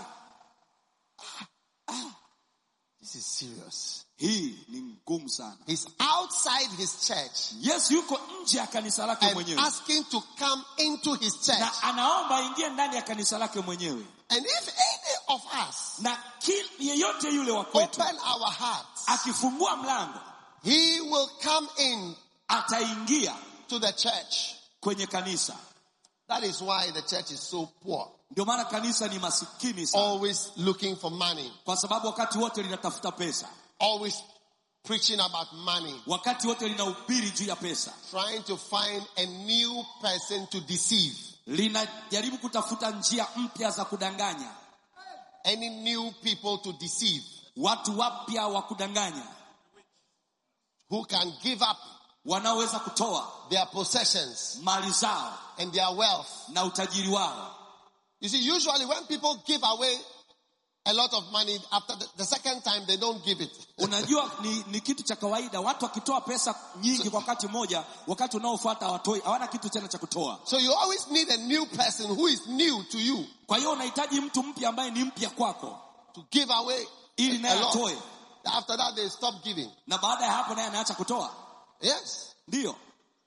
A: This is serious.
B: Hii ni ngumu sana.
A: He's outside his church
B: Yesu yuko nje ya kanisa lake
A: and
B: mwenyewe.
A: asking to come into his church.
B: Na anaomba aingie ndani ya kanisa lake mwenyewe.
A: And if any of us
B: Na yeyote yule wa kwetu
A: open our hearts,
B: akifungua mlango,
A: he will come in
B: ataingia
A: to the church.
B: kwenye kanisa.
A: That is why the church is so poor.
B: Ndio maana kanisa ni masikini sana.
A: Always looking for money.
B: Kwa sababu wakati wote linatafuta pesa.
A: Always preaching about money.
B: Wakati wote linahubiri juu ya pesa.
A: Trying to find a new person to deceive.
B: Linajaribu kutafuta njia mpya za kudanganya.
A: Any new people to deceive.
B: Watu wapya wa kudanganya.
A: Who can give up
B: Wanaoweza kutoa
A: their possessions
B: mali zao
A: and their wealth.
B: na utajiri wao.
A: You see, usually when people give away a lot of money, after the second time they don't give it.
B: Unajua ni kitu cha kawaida watu wakitoa pesa nyingi kwa wakati mmoja, wakati unaofuata hawatoi, hawana kitu tena cha kutoa.
A: So you always need a new person who is new to you
B: Kwa hiyo unahitaji mtu mpya ambaye ni mpya kwako
A: to give away
B: ili
A: a
B: naye
A: lot.
B: atoe.
A: After that they stop giving.
B: Na baada ya hapo naye anaacha kutoa.
A: Yes.
B: Ndio.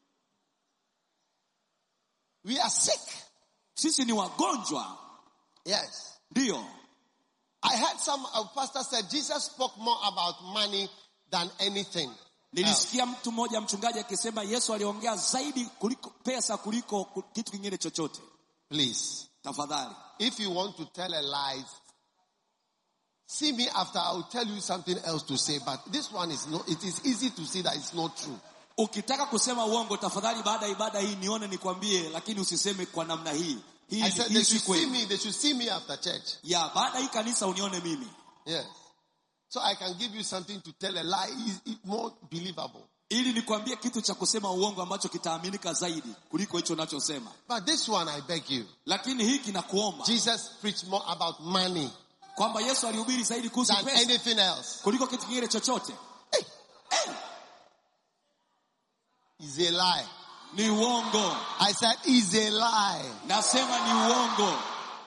A: We are sick.
B: Sisi ni wagonjwa.
A: Yes.
B: Ndio.
A: I heard some pastor said Jesus spoke more about money than anything.
B: Nilisikia mtu mmoja mchungaji akisema Yesu aliongea zaidi kuliko pesa kuliko kitu kingine chochote.
A: Please.
B: Tafadhali.
A: If you want to tell a lie, see me after. I will tell you something else to say, but this one is not, it is easy to see that it's not true.
B: Ukitaka kusema uongo tafadhali baada ya ibada hii nione nikwambie, lakini usiseme kwa namna hii.
A: I said they should see me after church.
B: Ya baada hii kanisa unione mimi.
A: Yes. So I can give you something to tell a lie is more believable.
B: Ili nikwambie kitu cha kusema uongo ambacho kitaaminika zaidi kuliko hicho unachosema.
A: But this one I beg you.
B: Lakini hiki nakuomba.
A: Jesus preached more about money.
B: kwamba Yesu alihubiri zaidi kuhusu
A: than
B: pesa
A: anything else.
B: kuliko kitu kingine chochote.
A: Is a lie.
B: Ni uongo.
A: I said is a lie.
B: Nasema ni uongo.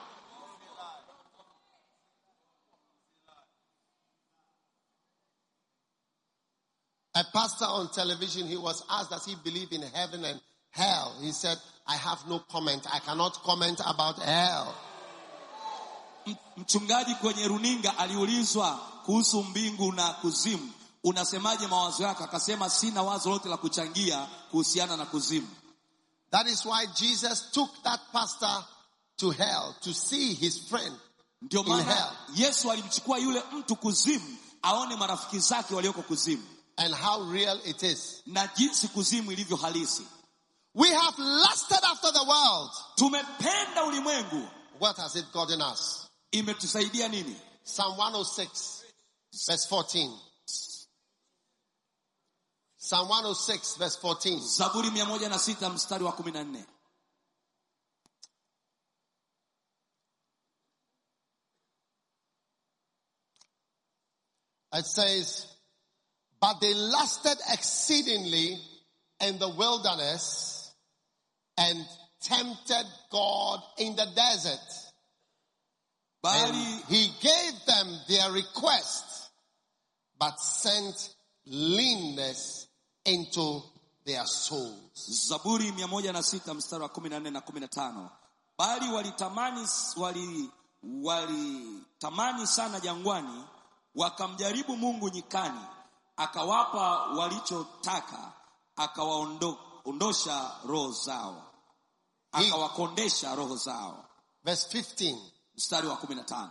A: A pastor on television, he was asked, does he believe in heaven and hell? He said, I have no comment. I cannot comment about hell.
B: Mchungaji kwenye runinga aliulizwa kuhusu mbingu na kuzimu. Unasemaje mawazo yako? Akasema sina wazo lote la kuchangia kuhusiana na kuzimu.
A: That is why Jesus took that pastor to hell to see his friend
B: Ndio
A: in
B: maana
A: hell.
B: Yesu alimchukua yule mtu kuzimu aone marafiki zake walioko kuzimu
A: And how real it is.
B: na jinsi kuzimu ilivyo halisi.
A: We have lusted after the world.
B: Tumependa ulimwengu.
A: What has it gotten us?
B: Imetusaidia nini?
A: Psalm 106 verse 14. Psalm 106 verse 14.
B: Zaburi 106 mstari wa 14.
A: It says, but they lusted exceedingly in the wilderness and tempted God in the desert. And
B: Bali
A: he gave them their request, but sent leanness into their souls.
B: Zaburi 106 mstari wa 14 na 15. Bali walitamani sana jangwani, wakamjaribu Mungu nyikani, akawapa walichotaka, akawaondosha roho zao. Akawakondesha roho zao.
A: Verse 15.
B: Mstari wa 15.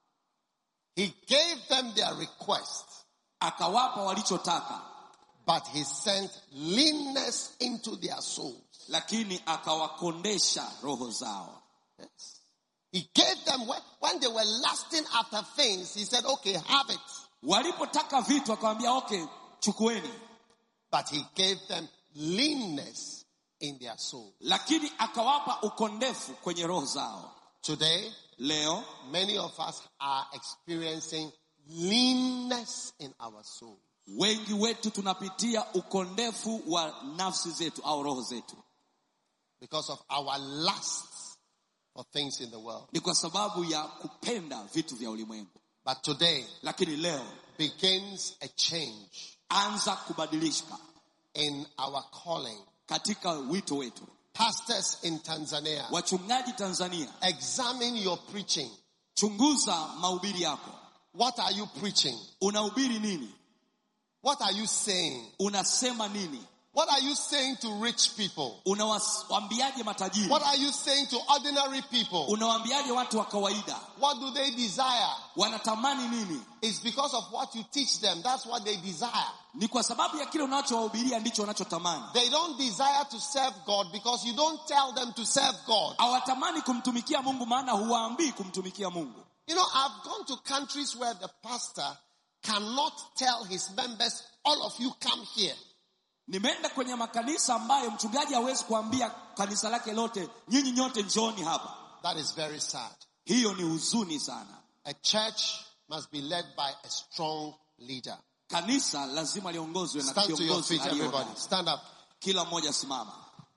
A: He gave them their request,
B: Akawapa walichotaka,
A: but he sent leanness into their souls.
B: lakini akawakondesha roho zao.
A: Yes. He gave them, when they were lusting after things, he said, okay, have it.
B: Walipotaka vitu akamwambia okay, chukueni.
A: But he gave them leanness in their soul.
B: Lakini akawapa ukondefu kwenye roho zao.
A: Today,
B: Leo
A: many of us are experiencing leanness in our soul.
B: wengi wetu tunapitia ukondefu wa nafsi zetu au roho zetu.
A: Because of our lust for things in the world.
B: Ni kwa sababu ya kupenda vitu vya ulimwengu.
A: But today
B: Lakini leo
A: begins a change
B: anza kubadilika
A: in our calling.
B: katika wito wetu.
A: Pastors in Tanzania,
B: Wachungaji Tanzania,
A: examine your preaching.
B: chunguza mahubiri yako.
A: What are you preaching?
B: Unahubiri nini?
A: What are you saying?
B: Unasema nini?
A: What are you saying to rich people?
B: Unawaambiaje matajiri?
A: What are you saying to ordinary people?
B: Unawaambiaje watu wa kawaida?
A: What do they desire?
B: Wanatamani nini?
A: It's because of what you teach them. That's what they desire.
B: Ni kwa sababu ya kile unachowahubiria ndicho wanachotamani.
A: They don't desire to serve God because you don't tell them to serve God.
B: Hawatamani kumtumikia Mungu maana huwaambii kumtumikia Mungu.
A: You know, I've gone to countries where the pastor cannot tell his members, all of you come here.
B: Nimeenda kwenye makanisa ambayo mchungaji hawezi kuambia kanisa lake lote, nyinyi nyote njooni hapa.
A: That is very sad.
B: Hiyo ni huzuni sana.
A: A church must be led by a strong leader.
B: Kanisa lazima liongozwe na
A: Stand to your
B: kiongozi
A: feet,
B: aliye
A: everybody.
B: hodari.
A: Stand up.
B: Kila mmoja simama.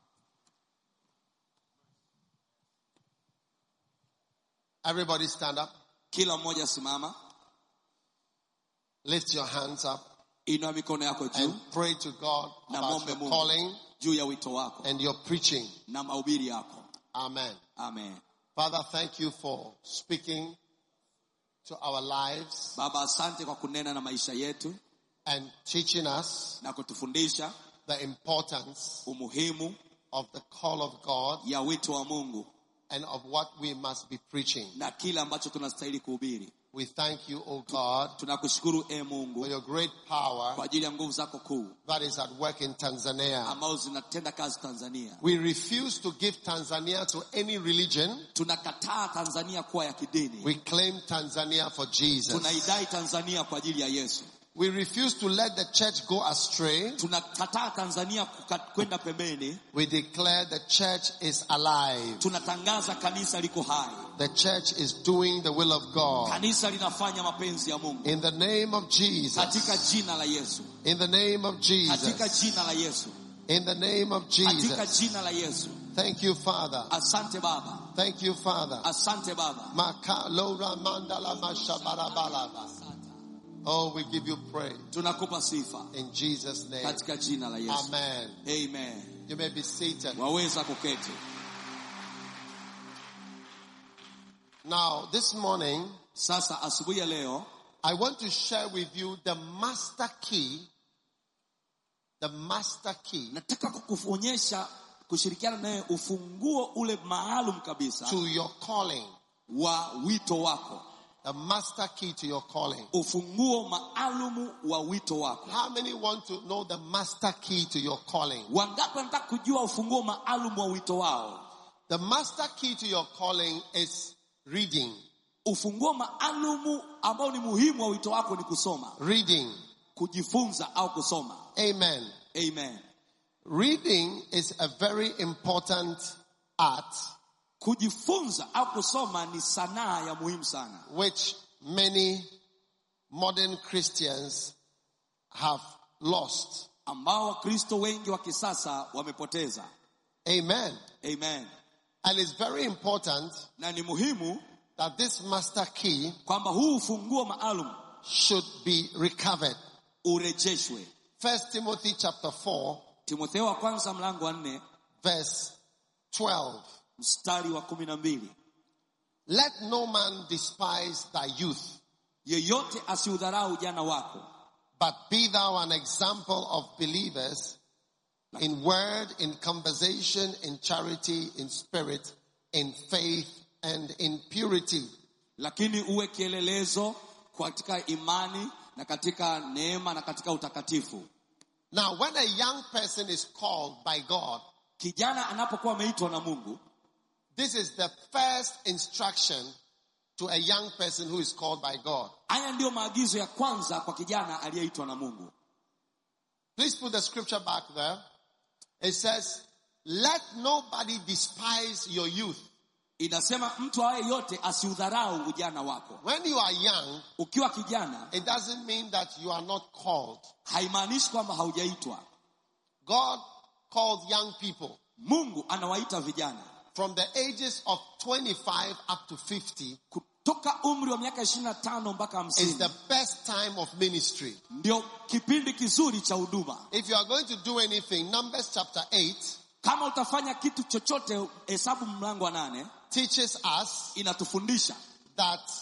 A: Everybody stand up.
B: Kila mmoja simama.
A: Lift your hands up
B: Inua mikono yako juu
A: and pray to God
B: na
A: about
B: muombe
A: your
B: Mungu
A: calling
B: juu ya wito wako
A: and your preaching.
B: na mahubiri yako.
A: Amen.
B: Amen.
A: Father, thank you for speaking to our lives
B: Baba, asante kwa kunena na maisha yetu
A: and teaching us
B: na kutufundisha
A: the importance
B: umuhimu
A: of the call of God
B: ya wito wa Mungu
A: and of what we must be preaching.
B: na kila ambacho tunastahili kuhubiri.
A: We thank you, O God,
B: Tunakushukuru
A: for
B: Mungu
A: your great power
B: kwa ajili ya nguvu zako kuu
A: that is at work in Tanzania.
B: ambazo zinatenda kazi Tanzania.
A: We refuse to give Tanzania to any religion.
B: Tunakataa Tanzania kuwa ya kidini.
A: We claim Tanzania for Jesus.
B: Tunaidai Tanzania kwa ajili ya Yesu.
A: We refuse to let the church go astray.
B: Tunakataa Tanzania kwenda pembeni.
A: We declare the church is alive.
B: Tunatangaza kanisa liko hai.
A: The church is doing the will of God.
B: Kanisa linafanya mapenzi ya Mungu.
A: In the name of Jesus.
B: Katika jina la Yesu.
A: In the name of Jesus.
B: Katika jina la Yesu.
A: In the name of Jesus.
B: Katika jina la Yesu.
A: Thank you, Father.
B: Asante Baba.
A: Thank you, Father.
B: Asante Baba.
A: Oh, we give you praise.
B: Tunakupa sifa.
A: In Jesus' name.
B: Katika jina la Yesu.
A: Amen.
B: Amen.
A: You may be seated.
B: Waweza kuketi.
A: Now, this morning,
B: sasa asubuhi ya leo,
A: I want to share with you the master key. The master key.
B: Nataka kukuonyesha kushirikiana naye ufunguo ule maalum kabisa
A: to your calling.
B: Wa wito wako.
A: The master key to your calling.
B: Ufunguo maalumu wa wito wako.
A: How many want to know the master key to your calling?
B: Wangapi wanataka kujua ufunguo maalumu wa wito wao?
A: The master key to your calling is reading.
B: Ufunguo maalumu ambao ni muhimu wa wito wako ni kusoma.
A: Reading.
B: Kujifunza au kusoma.
A: Amen.
B: Amen.
A: Reading is a very important art.
B: Kujifunza au kusoma ni sanaa ya muhimu sana.
A: Which many modern Christians have lost.
B: Ambao Wakristo wengi wa kisasa wamepoteza.
A: Amen.
B: Amen.
A: And it's very important
B: na ni muhimu
A: that this master key
B: kwamba huu ufunguo maalum
A: should be recovered.
B: Urejeshwe.
A: 1 Timothy chapter 4
B: Timotheo wa kwanza mlango wa 4
A: verse 12.
B: Mstari wa 12.
A: Let no man despise thy youth.
B: Yeyote asiudharau ujana wako.
A: But be thou an example of believers in word, in conversation, in charity, in spirit, in faith, and in purity.
B: Lakini uwe kielelezo katika imani na katika neema na katika utakatifu.
A: Now, when a young person is called by God,
B: kijana anapokuwa ameitwa na Mungu,
A: this is the first instruction to a young person who is called by God.
B: Haya ndio maagizo ya kwanza kwa kijana aliyeitwa na Mungu.
A: Please put the scripture back there. It says, let nobody despise your youth.
B: Inasema mtu awe yote asiudharau ujana wako.
A: When you are young,
B: ukiwa kijana,
A: it doesn't mean that you are not called.
B: Haimaanishi kwamba haujaitwa.
A: God calls young people.
B: Mungu anawaita vijana.
A: From the ages of 25 up to 50.
B: Kutoka umri wa miaka 25 mpaka 50.
A: Is the best time of ministry.
B: Ndio kipindi kizuri cha huduma.
A: If you are going to do anything, Numbers chapter 8.
B: Kama utafanya kitu chochote, Hesabu mlango wa 8
A: teaches us
B: inatufundisha
A: that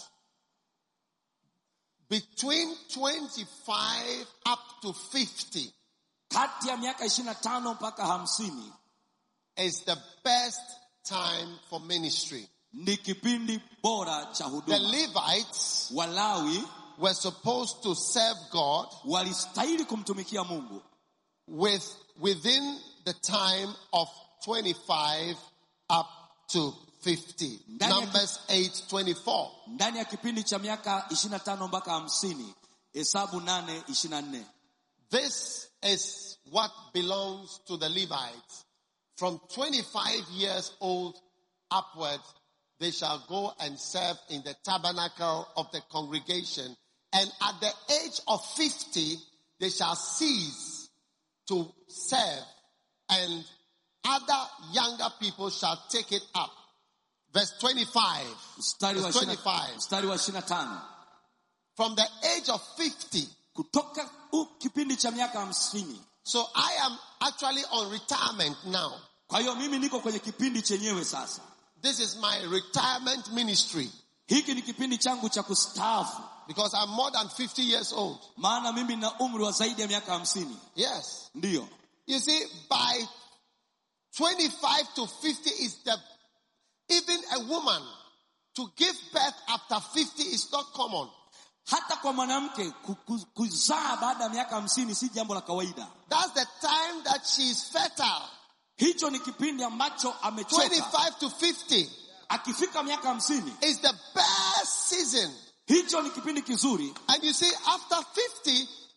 A: between 25 up to 50
B: kati ya miaka 25 mpaka 50
A: is the best time for ministry.
B: Ni kipindi bora cha huduma.
A: The Levites,
B: Walawi,
A: were supposed to serve God
B: walistahili kumtumikia Mungu
A: within the time of 25 up to 50. Numbers 8:24.
B: Ndani ya kipindi cha miaka 25 mpaka 50. Hesabu 8:24.
A: This is what belongs to the Levites. From 25 years old upward, they shall go and serve in the tabernacle of the congregation. And at the age of 50, they shall cease to serve, and other younger people shall take it up. Verse 25. Verse 25.
B: Mstari wa 25.
A: From the age of 50.
B: Kutoka kipindi cha miaka 50.
A: So I am actually on retirement now.
B: Kwa hiyo mimi niko kwenye kipindi chenyewe sasa.
A: This is my retirement ministry.
B: Hiki ni kipindi changu cha kustaafu.
A: Because I'm more than 50 years old.
B: Maana mimi na umri wa zaidi ya miaka 50.
A: Yes.
B: Ndiyo.
A: You see, by 25 to 50 is even a woman to give birth after 50 is not common.
B: Hata kwa mwanamke kuzaa baada ya miaka 50 si jambo la kawaida.
A: That's the time that she is fertile.
B: Hicho ni kipindi ambacho amechoka.
A: 25 to 50.
B: Akifika miaka 50
A: is the best season.
B: Hicho ni kipindi kizuri.
A: And you see, after 50,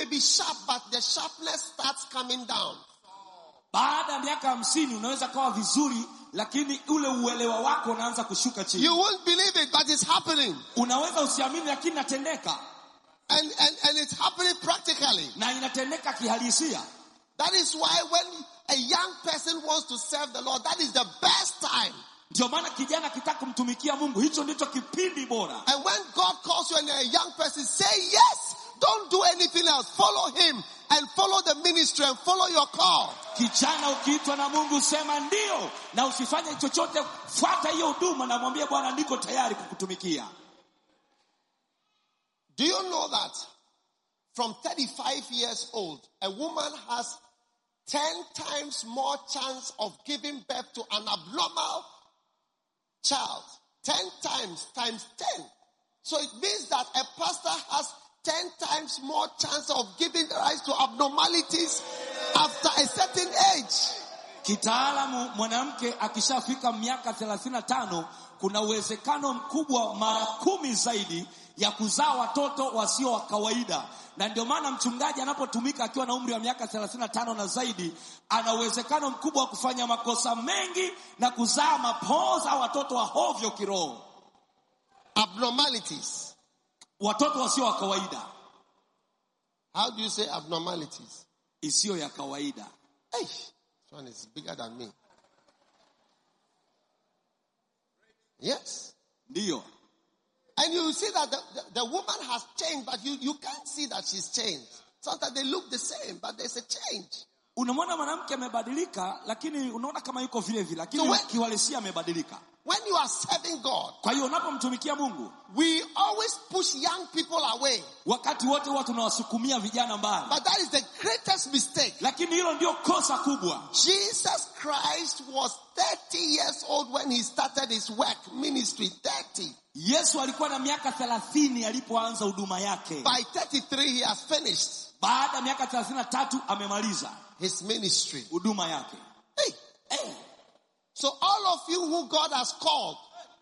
A: may be sharp, but the sharpness starts coming down.
B: Baada ya miaka 50 unaweza kuwa vizuri, lakini ule uelewa wako unaanza kushuka chini.
A: You won't believe it, but it's happening.
B: Unaweza usiamini, lakini inatendeka.
A: And it's happening practically.
B: Na inatendeka kihalisia.
A: That is why when a young person wants to serve the Lord, that is the best time.
B: Ndio maana kijana akitaka kumtumikia Mungu, hicho ndicho kipindi bora.
A: And when God calls you and you're a young person, say yes. Don't do anything else. Follow him and follow the ministry and follow your call.
B: Kijana ukiitwa na Mungu sema ndio na usifanye chochote, fuata hiyo huduma na mwambie Bwana niko tayari kukutumikia.
A: Do you know that from 35 years old, a woman has 10 times more chance of giving birth to an abnormal child? 10 times 10. So it means that a pastor has 10 times more chance of giving rise to abnormalities after a certain age.
B: Kitaalamu, mwanamke akishafika miaka 35 kuna uwezekano mkubwa mara 10 zaidi ya kuzaa watoto wasio wa kawaida. Na ndio maana mchungaji anapotumika akiwa na umri wa miaka 35 na zaidi, ana uwezekano mkubwa wa kufanya makosa mengi na kuzaa mapoza au watoto wa hovyo kiroho.
A: Abnormalities.
B: Watoto wasio wa kawaida.
A: How do you say abnormalities?
B: Isiyo ya kawaida.
A: Hey, this one is bigger than me. Yes.
B: Ndio.
A: And you see that the woman has changed, but you can't see that she's changed. Sometimes they look the same, but there's a change.
B: Unamwona mwanamke amebadilika, lakini unaona kama yuko vile vile, lakini kiwalisia amebadilika.
A: When you are serving God,
B: kwa hiyo unapomtumikia Mungu,
A: we always push young people away.
B: Wakati wote watu tunawasukumia vijana mbali.
A: But that is the greatest mistake.
B: Lakini hilo ndio kosa kubwa.
A: Jesus Christ was 30 years old when he started his work ministry. 30.
B: Yesu alikuwa na miaka 30 alipoanza huduma yake.
A: By 33 he has finished.
B: Baada ya miaka 33 amemaliza
A: his ministry.
B: Huduma yake.
A: Hey. So all of you who God has called,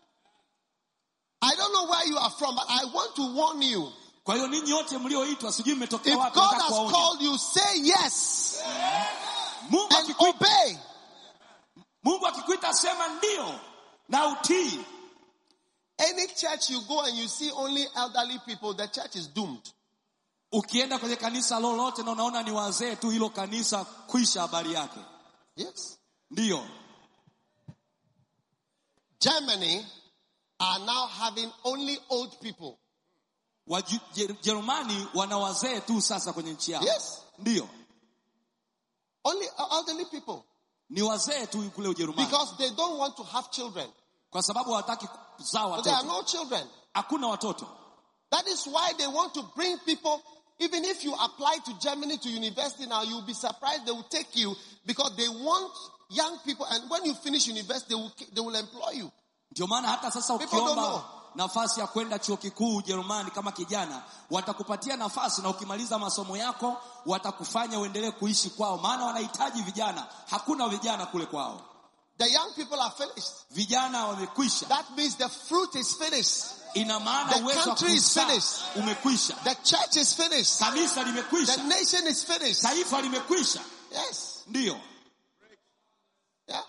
A: I don't know where you are from, but I want to warn you.
B: Kwa hiyo ninyi wote mlioitwa sijui mmetokea wapi.
A: If God has called you, say yes.
B: Mungu
A: and obey.
B: Mungu akikuita sema ndio na utii.
A: Any church you go and you see only elderly people, the church is doomed.
B: Ukienda kwenye kanisa lolote na unaona ni wazee tu, hilo kanisa kwisha habari yake.
A: Yes.
B: Ndio.
A: Germany are now having only old people.
B: Wajerumani wana wazee tu sasa kwenye nchi yao.
A: Yes.
B: Ndio.
A: Only elderly people.
B: Ni wazee tu kule Ujerumani.
A: Because they don't want to have children.
B: Kwa sababu hawataki kuzaa watoto.
A: There are no children.
B: Hakuna watoto.
A: That is why they want to bring people. Even if you apply to Germany to university now, you'll be surprised they will take you because they want young people, and when you finish university they will employ you.
B: Ndio maana hata sasa ukiomba nafasi ya kwenda chuo kikuu Ujerumani kama kijana, watakupatia nafasi na ukimaliza masomo yako watakufanya uendelee kuishi kwao, maana wanahitaji vijana. Hakuna vijana kule kwao.
A: The young people are finished.
B: Vijana wamekwisha.
A: That means the fruit is finished.
B: Ina maana
A: uwezo wa kuzaa
B: umekwisha.
A: The church is finished.
B: Kanisa limekwisha.
A: The nation is finished.
B: Taifa limekwisha.
A: Yes.
B: Ndio.
A: Yeah.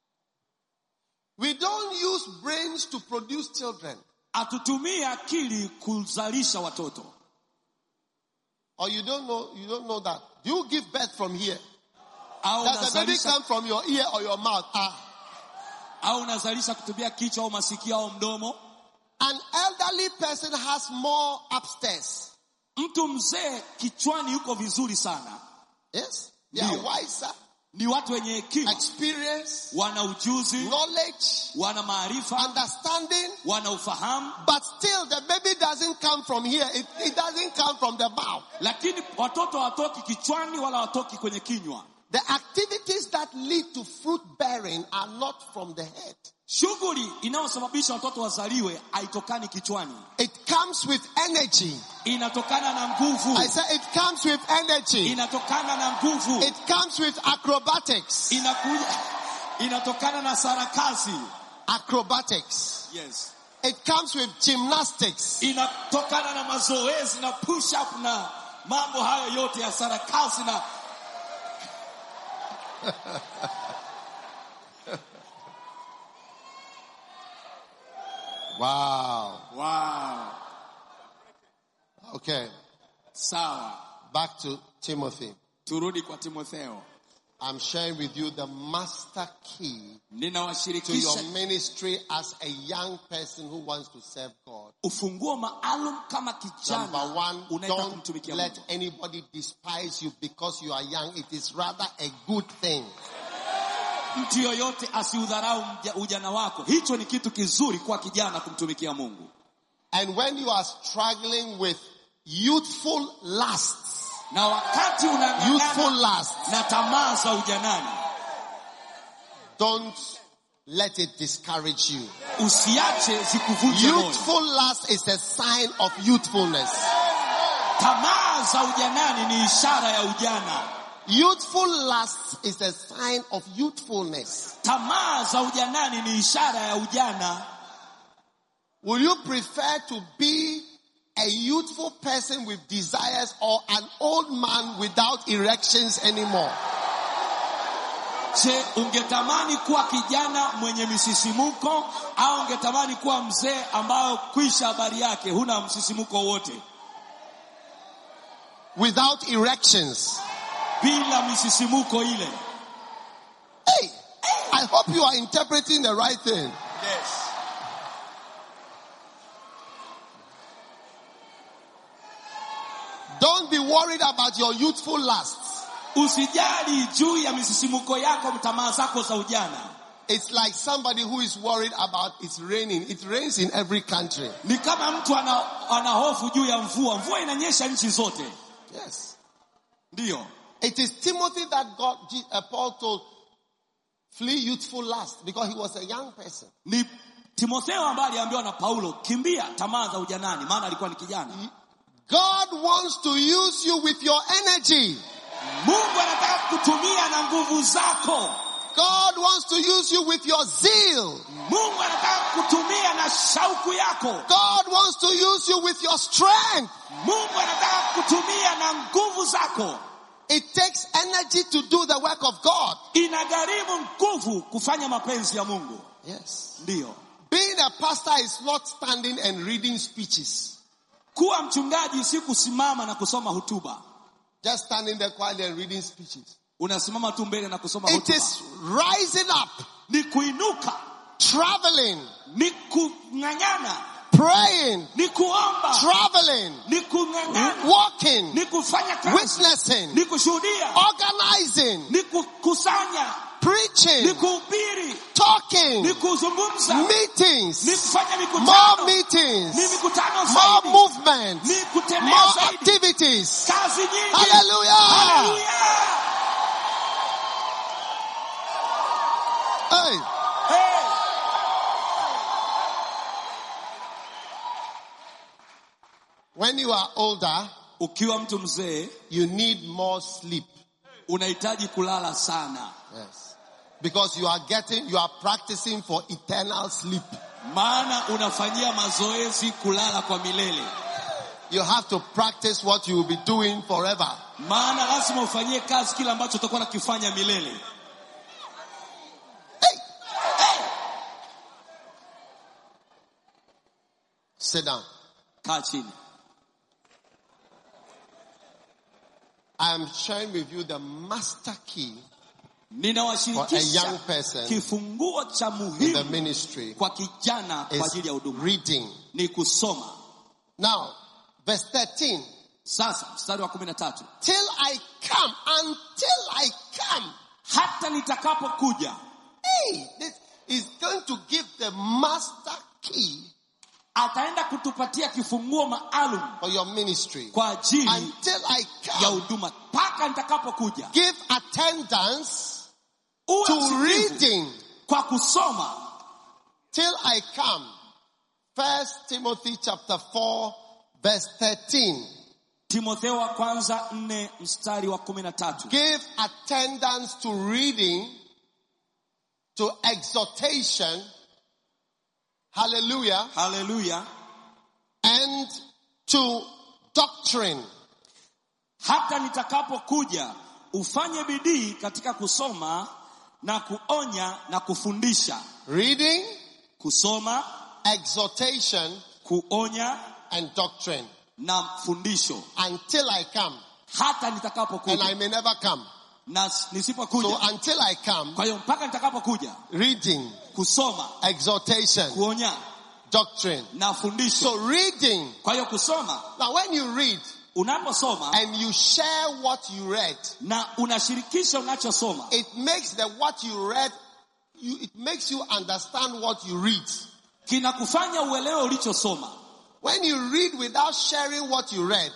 A: We don't use brains to produce children.
B: Atutumie akili kuzalisha watoto.
A: Or you don't know that. Do you give birth from here?
B: Does
A: the baby come from your ear or your mouth?
B: Au unazalisha kutumia kichwa au masikio au mdomo?
A: An elderly person has more upstairs.
B: Mtu mzee kichwani yuko vizuri sana.
A: Yes. They are wiser.
B: Ni watu wenye hekima.
A: Experience.
B: Wana ujuzi.
A: Knowledge.
B: Wana maarifa.
A: Understanding.
B: Wana ufahamu.
A: But still the baby doesn't come from here. It doesn't come from the mouth.
B: Lakini watoto hawatoki kichwani wala hawatoki kwenye kinywa.
A: The activities that lead to fruit bearing are not from the head.
B: Shughuli inayosababisha watoto wazaliwe haitokani kichwani.
A: It comes with energy.
B: Inatokana na nguvu.
A: I say it comes with energy.
B: Inatokana na nguvu.
A: It comes with acrobatics.
B: Inatokana na sarakasi.
A: Acrobatics.
B: Yes.
A: It comes with gymnastics.
B: Inatokana na mazoezi na push up na mambo hayo yote ya sarakasi na
A: Wow.
B: wow.
A: Okay.
B: Sawa.
A: Back to Timothy.
B: Turudi kwa Timotheo.
A: I'm sharing with you the master key to your
B: Ninawashirikisha
A: ministry as a young person who wants to serve God.
B: ufunguo maalum kama
A: Number
B: kijana
A: one,
B: unaenda
A: don't
B: kumtumikia
A: let
B: Mungu.
A: anybody despise you because you are young. It is rather a good thing.
B: Mtu yoyote asiudharau ujana wako. Hicho ni kitu kizuri kwa kijana kumtumikia Mungu.
A: And when you are struggling with youthful lusts,
B: Na wakati
A: youthful
B: unang'ang'ana
A: lusts,
B: na tamaa za ujanani,
A: don't let it discourage you.
B: usiache zikuvunje moyo.
A: Youthful lust is a sign of youthfulness.
B: Tamaa za ujanani ni ishara ya ujana.
A: Youthful lust is a sign of youthfulness.
B: Tamaa za ujanani ni ishara ya ujana.
A: Will you prefer to be a youthful person with desires or an old man without erections anymore?
B: Je, ungetamani kuwa kijana mwenye misisimuko au ungetamani kuwa mzee ambao kwisha habari yake huna msisimuko wote?
A: Without erections.
B: Bila misisimuko ile.
A: Hey, I hope you are interpreting the right thing.
B: Yes.
A: Don't be worried about your youthful lusts.
B: Usijali juu ya misisimuko yako, tamaa zako za ujana.
A: It's like somebody who is worried about it's raining. It rains in every country.
B: Ni kama mtu ana hofu juu ya mvua. Mvua inanyesha nchi zote.
A: Yes.
B: Ndio.
A: It is Timothy that Paul told, flee youthful lust, because he was a young person.
B: Ni Timotheo ambaye aliambiwa na Paulo, kimbia tamaa za ujanani, maana alikuwa ni kijana.
A: God wants to use you with your energy.
B: Mungu anataka kutumia na nguvu zako.
A: God wants to use you with your zeal.
B: Mungu anataka kutumia na shauku yako.
A: God wants to use you with your strength.
B: Mungu anataka kutumia na nguvu zako.
A: It takes energy to do the work of God.
B: Inagharimu nguvu kufanya mapenzi ya Mungu.
A: Yes.
B: Ndio.
A: Being a pastor is not standing and reading speeches.
B: Kuwa mchungaji si kusimama na kusoma hotuba.
A: Just standing there quietly and reading speeches.
B: Unasimama tu mbele na kusoma
A: It
B: hotuba.
A: is rising up,
B: Ni kuinuka,
A: traveling,
B: ni kung'ang'ana,
A: praying,
B: ni kuomba,
A: traveling,
B: ni kung'ang'ana,
A: walking,
B: ni kufanya kazi,
A: witnessing,
B: ni kushuhudia,
A: organizing,
B: ni kukusanya, ni
A: preaching,
B: kuhubiri,
A: talking,
B: ni kuzungumza,
A: meetings,
B: ni kufanya
A: more
B: mikutano,
A: meetings,
B: ni mikutano
A: more
B: zaidi,
A: movement,
B: ni kutembea
A: more
B: zaidi,
A: activities.
B: kazi nyingi.
A: Hallelujah!
B: Hallelujah!
A: Hey,
B: Hey.
A: when you are older,
B: Ukiwa mtu mzee,
A: you need more sleep.
B: unahitaji kulala sana.
A: Yes. Because you are practicing for eternal sleep.
B: Maana unafanyia mazoezi kulala kwa milele.
A: You have to practice what you will be doing forever.
B: Maana lazima ufanyie kazi kile ambacho utakuwa nakifanya milele.
A: Hey! Sit down.
B: Kaa chini.
A: I am sharing with you the master key for a
B: Ninawashirikisha
A: young person
B: kifunguo cha
A: in the
B: muhimu
A: ministry
B: kwa kijana kwa
A: is
B: ajili ya huduma.
A: reading.
B: Ni kusoma.
A: Now, verse 13.
B: Sasa mstari wa 13.
A: Till I come, until I come.
B: Hata nitakapokuja.
A: Hey, this is going to give the master key
B: Ataenda kutupatia kifunguo maalum
A: for your ministry.
B: kwa ajili
A: Until I
B: ya
A: come,
B: huduma. Paka nitakapokuja.
A: give attendance
B: Uwe
A: to
B: msikivu
A: reading.
B: kwa kusoma.
A: Till I come. 1 Timothy chapter 4 verse 13.
B: Timotheo wa kwanza 4 mstari wa 13.
A: Give attendance to reading, to exhortation, hallelujah,
B: Hallelujah.
A: and to doctrine.
B: hata nitakapokuja ufanye bidii katika kusoma na kuonya na kufundisha.
A: Reading,
B: kusoma,
A: exhortation,
B: kuonya
A: and doctrine.
B: na fundisho.
A: Until I come.
B: Hata
A: And
B: nitakapokuja.
A: I may never come.
B: Na nisipokuja.
A: So until I come.
B: Kwa hiyo mpaka nitakapokuja.
A: Reading,
B: kusoma,
A: exhortation,
B: kuonya,
A: doctrine.
B: na fundisho.
A: So reading.
B: Kwa hiyo kusoma.
A: Now when you read,
B: unaposoma,
A: and you share what you read,
B: na unashirikisha unachosoma,
A: it makes what you read, it makes you understand what you read.
B: Kinakufanya uelewe ulichosoma.
A: When you read without sharing what you read,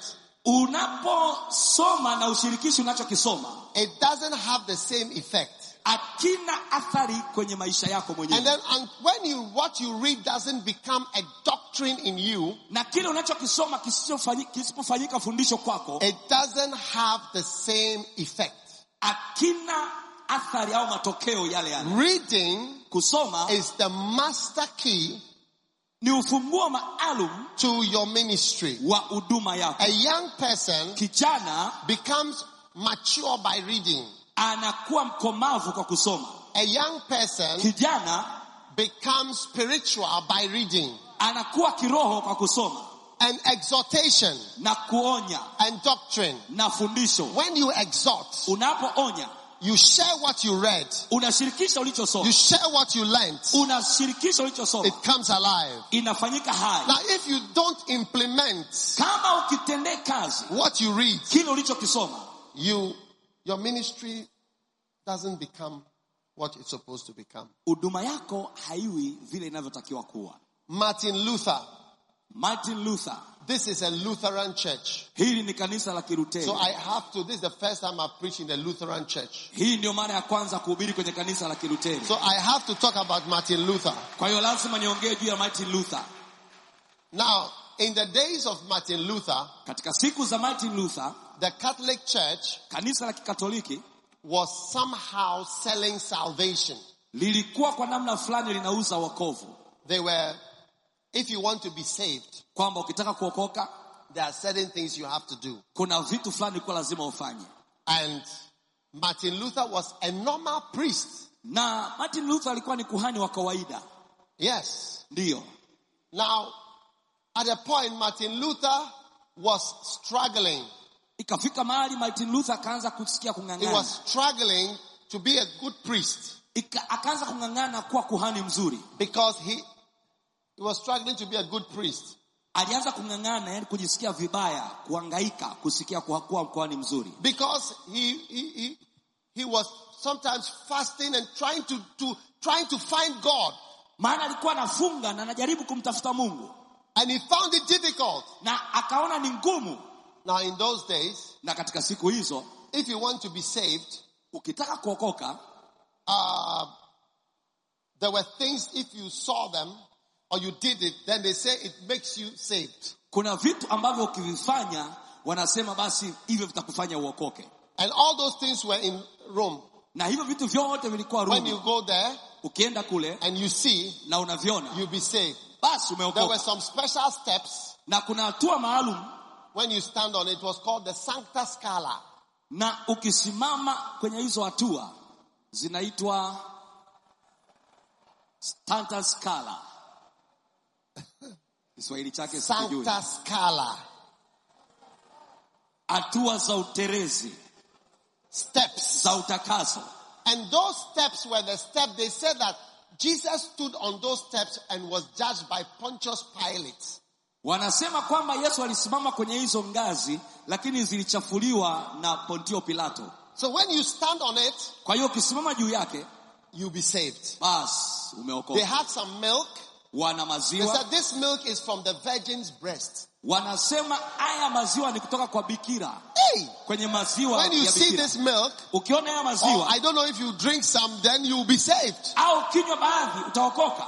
B: unaposoma na ushirikishi unachokisoma,
A: it doesn't have the same effect.
B: Hakina athari kwenye maisha yako mwenyewe.
A: And then when what you read doesn't become a doctrine in you,
B: na kile unachokisoma kisipofanyika fundisho kwako,
A: it doesn't have the same effect.
B: Hakina athari au matokeo yale yale.
A: Reading,
B: kusoma,
A: is the master key
B: ni ufunguo maalum
A: to your ministry.
B: wa huduma yako.
A: A young person
B: kijana
A: becomes mature by reading.
B: anakuwa mkomavu kwa kusoma.
A: A young person
B: kijana
A: becomes spiritual by reading.
B: Anakuwa kiroho kwa kusoma.
A: And exhortation,
B: na kuonya,
A: and doctrine.
B: na fundisho.
A: When you exhort,
B: unapoonya,
A: you share what you read.
B: Unashirikisha ulichosoma.
A: You share what you learned.
B: Unashirikisha ulichosoma.
A: It comes alive.
B: Inafanyika hai.
A: Now if you don't implement
B: kama ukitendea kazi
A: what you read,
B: kile ulichokisoma,
A: your ministry doesn't become what it's supposed to become.
B: Huduma yako haiwi vile inavyotakiwa kuwa.
A: Martin Luther. This is a Lutheran church.
B: Hili ni kanisa la Kiluteri.
A: So this is the first time I've preached in a Lutheran church.
B: Hii ndio mara ya kwanza kuhubiri kwenye kanisa la Kiluteri.
A: So I have to talk about Martin Luther.
B: Kwa hiyo lazima niongee juu ya Martin Luther.
A: Now, in the days of Martin Luther,
B: katika siku za Martin Luther,
A: the Catholic Church,
B: kanisa la Kikatoliki,
A: was somehow selling salvation.
B: Lilikuwa kwa namna fulani linauza wokovu.
A: If you want to be saved,
B: kwamba ukitaka kuokoka,
A: there are certain things you have to do.
B: Kuna vitu fulani kwa lazima ufanye.
A: And Martin Luther was a normal priest.
B: Na Martin Luther alikuwa ni kuhani wa kawaida.
A: Yes.
B: Ndio.
A: Now, at a point, Martin Luther was struggling.
B: Ikafika mahali Martin Luther akaanza kusikia kung'ang'ana.
A: He was struggling to be a good priest.
B: Akaanza kung'ang'ana kuwa kuhani mzuri.
A: Because he was struggling to be a good priest.
B: Alianza kung'ang'ana, yani kujisikia vibaya, kuhangaika kusikia kuwa kuhani mzuri.
A: Because he was sometimes fasting and trying to find God.
B: Maana alikuwa anafunga na anajaribu kumtafuta Mungu.
A: And he found it difficult.
B: Na akaona ni ngumu.
A: Now in those days,
B: na katika siku hizo,
A: if you want to be saved,
B: ukitaka kuokoka,
A: there were things, if you saw them or you did it, then they say it makes you saved.
B: Kuna vitu ambavyo ukivifanya wanasema basi hivyo vitakufanya uokoke.
A: And all those things were in Rome.
B: Na hivyo vitu vyote vilikuwa Rumi.
A: When you go there,
B: ukienda kule
A: and you see,
B: na unaviona,
A: you'll be saved.
B: Basi umeokoka.
A: There were some special steps.
B: Na kuna hatua maalum.
A: When you stand on it, was called the Sancta Scala.
B: Na ukisimama kwenye hizo hatua zinaitwa Sancta Scala. Kiswahili chake sikijui.
A: Sancta Scala.
B: Hatua za uterezi.
A: Steps.
B: Za utakaso.
A: And those steps were the steps, they said that Jesus stood on those steps and was judged by Pontius Pilate.
B: Wanasema kwamba Yesu alisimama kwenye hizo ngazi, lakini zilichafuliwa na Pontio Pilato.
A: So when you stand on it,
B: kwa hiyo ukisimama juu yake,
A: you'll be saved.
B: Bas, umeokoka.
A: They had some milk.
B: Wana maziwa.
A: They said this milk is from the virgin's breast.
B: Wanasema haya maziwa ni kutoka kwa bikira.
A: Hey!
B: Kwenye maziwa
A: when you
B: ya
A: see this milk,
B: ukiona haya maziwa,
A: I don't know if you drink some, then you'll be saved.
B: Au kinywa baadhi utaokoka.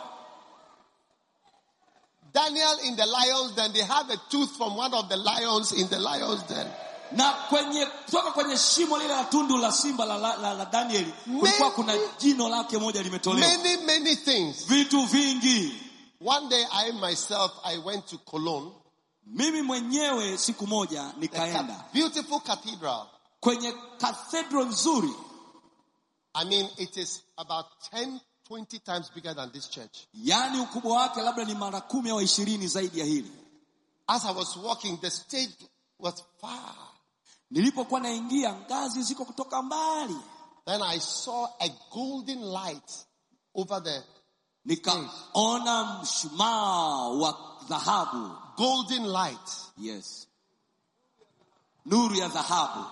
A: Daniel in the lions, then they had a tooth from one of the lions in the lions den.
B: Na kutoka kwenye shimo lile la tundu la simba la Danieli, kulikuwa kuna jino lake moja limetolewa.
A: Many things.
B: Vitu vingi.
A: One day I went to Cologne.
B: Mimi mwenyewe siku moja nikaenda
A: beautiful cathedral.
B: kwenye cathedral nzuri.
A: I mean, it is about 10-20 times bigger than this church.
B: Yani ukubwa wake labda ni mara 10 au 20 zaidi ya hili.
A: As I was walking, the stage was far.
B: Nilipokuwa naingia, ngazi ziko kutoka mbali.
A: Then I saw a golden light over there.
B: Nikaona mshumaa wa dhahabu.
A: Golden light.
B: Yes. Nuru ya dhahabu.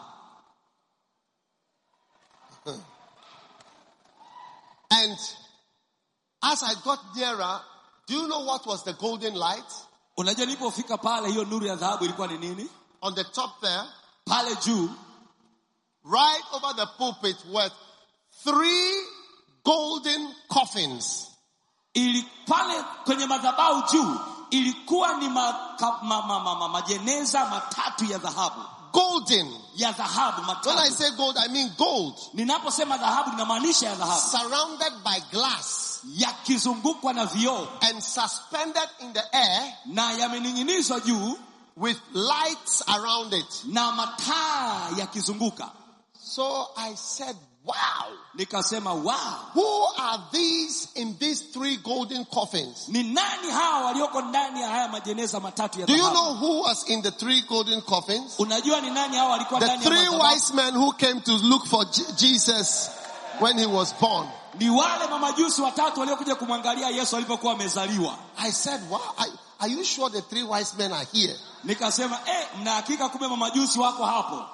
A: And as I got nearer, do you know what was the golden light?
B: Unajua nilipofika pale, hiyo nuru ya dhahabu ilikuwa ni nini?
A: On the top there,
B: pale juu,
A: right over the pulpit were 3 golden coffins.
B: Pale kwenye madhabahu juu ilikuwa ni majeneza matatu ya dhahabu.
A: Golden.
B: Ya dhahabu matatu.
A: When I say gold, I mean gold.
B: Ninaposema dhahabu ninamaanisha ya dhahabu.
A: Surrounded by glass.
B: Yakizungukwa na vioo.
A: And suspended in the air.
B: Na yamening'inizwa juu.
A: With lights around it.
B: Na mataa yakizunguka.
A: So I said, wow.
B: Nikasema wow.
A: Who are these in these 3 golden coffins?
B: Ni nani hawa walioko ndani ya haya majeneza matatu ya dhahabu?
A: Do you know who was in the 3 golden coffins?
B: Unajua ni nani hawa walikuwa ndani ya madhabahu?
A: The 3 wise men who came to look for Jesus when he was born.
B: Ni wale mamajusi watatu waliokuja kumwangalia Yesu alipokuwa amezaliwa.
A: I said, wow, are you sure the 3 wise men are here?
B: Nikasema, mna hakika kumbe mamajusi wako hapo?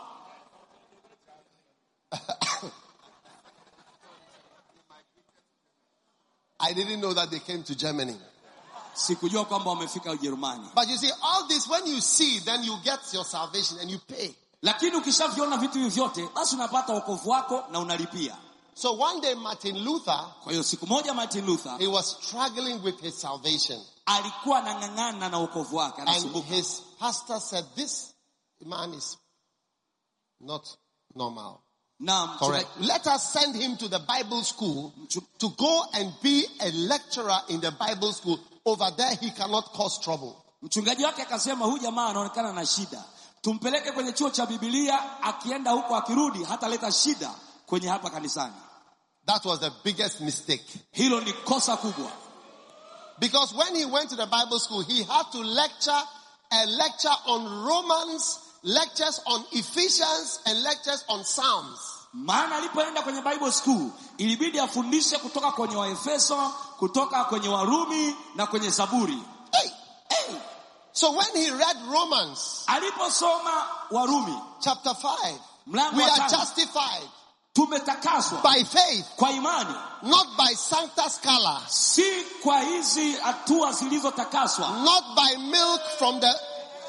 A: I didn't know that they came to Germany.
B: Sikujua kwamba wamefika Ujerumani.
A: But you see, all this, when you see, then you get your salvation and you pay.
B: Lakini ukishaviona vitu hivi vyote, basi unapata wokovu wako na unalipia.
A: So one day Martin Luther,
B: kwa hiyo siku moja Martin Luther,
A: he was struggling with his salvation.
B: Alikuwa anang'ang'ana na wokovu wake,
A: anasumbuka. And his pastor said, this man is not normal. Correct. Let us send him to the Bible school to go and be a lecturer in the Bible school. Over there he cannot cause trouble.
B: Mchungaji wake akasema huyu jamaa anaonekana na shida. Tumpeleke kwenye chuo cha Biblia, akienda huko akirudi hataleta shida kwenye hapa kanisani.
A: That was the biggest mistake.
B: Hilo ni kosa kubwa.
A: Because when he went to the Bible school, he had to lecture on Romans, lectures on Ephesians, and lectures on Psalms.
B: Maana alipoenda kwenye Bible school, ilibidi afundishe kutoka kwenye Waefeso, kutoka kwenye Warumi na kwenye Zaburi.
A: Hey. So when he read Romans,
B: aliposoma Warumi
A: chapter 5,
B: we
A: are justified.
B: Tumetakaswa
A: by faith,
B: kwa imani,
A: not by sancta scala,
B: si kwa hizi hatua zilizotakaswa,
A: not by milk from the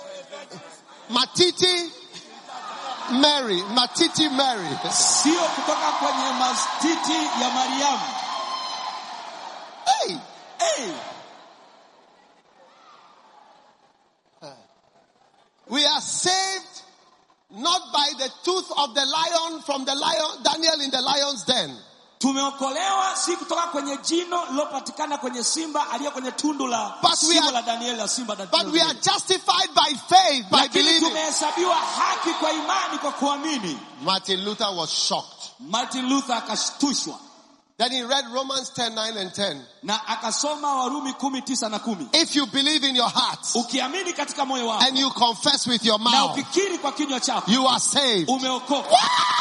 A: matiti Mary,
B: sio kutoka kwenye matiti ya Mariamu.
A: Hey. We are saved not by the tooth of the lion from the lion, Daniel in the lion's den.
B: Tumeokolewa si kutoka kwenye jino lilopatikana kwenye simba aliye kwenye tundu la simba la Daniel la simba.
A: But we are justified by faith, by believing.
B: Tumehesabiwa haki kwa imani kwa kuamini.
A: Martin Luther was shocked.
B: Martin Luther akashtushwa.
A: Then he read Romans 10:9 and 10.
B: Na akasoma Warumi 10:9 na 10.
A: If you believe in your heart,
B: ukiamini katika moyo wako,
A: and you confess with your mouth,
B: na ufikiri kwa kinywa chako,
A: you are saved.
B: Umeokoka.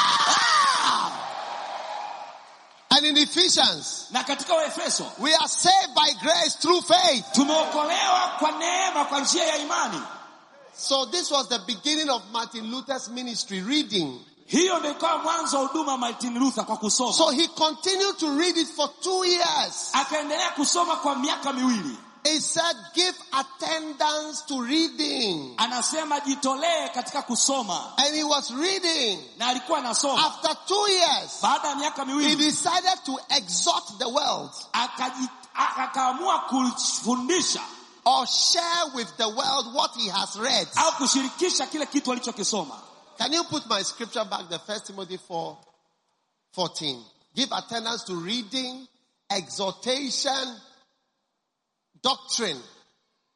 A: And in Ephesians,
B: na katika Waefeso,
A: we are saved by grace through faith.
B: Tumeokolewa kwa neema kwa njia ya imani.
A: So this was the beginning of Martin Luther's ministry, reading.
B: Hiyo ndio kwa mwanzo wa huduma Martin Luther kwa kusoma.
A: So he continued to read it for 2 years.
B: Akaendelea kusoma kwa miaka 2.
A: He said, give attendance to reading.
B: Anasema jitolee katika kusoma.
A: And he was reading.
B: Na alikuwa anasoma.
A: After 2 years,
B: baada ya miaka 2,
A: he decided to exhort the world.
B: Akaamua kufundisha
A: or share with the world what he has read.
B: Au kushirikisha kile kitu alichokisoma.
A: Can you put my scripture back, the 1 Timothy 4:14? Give attendance to reading, exhortation, doctrine.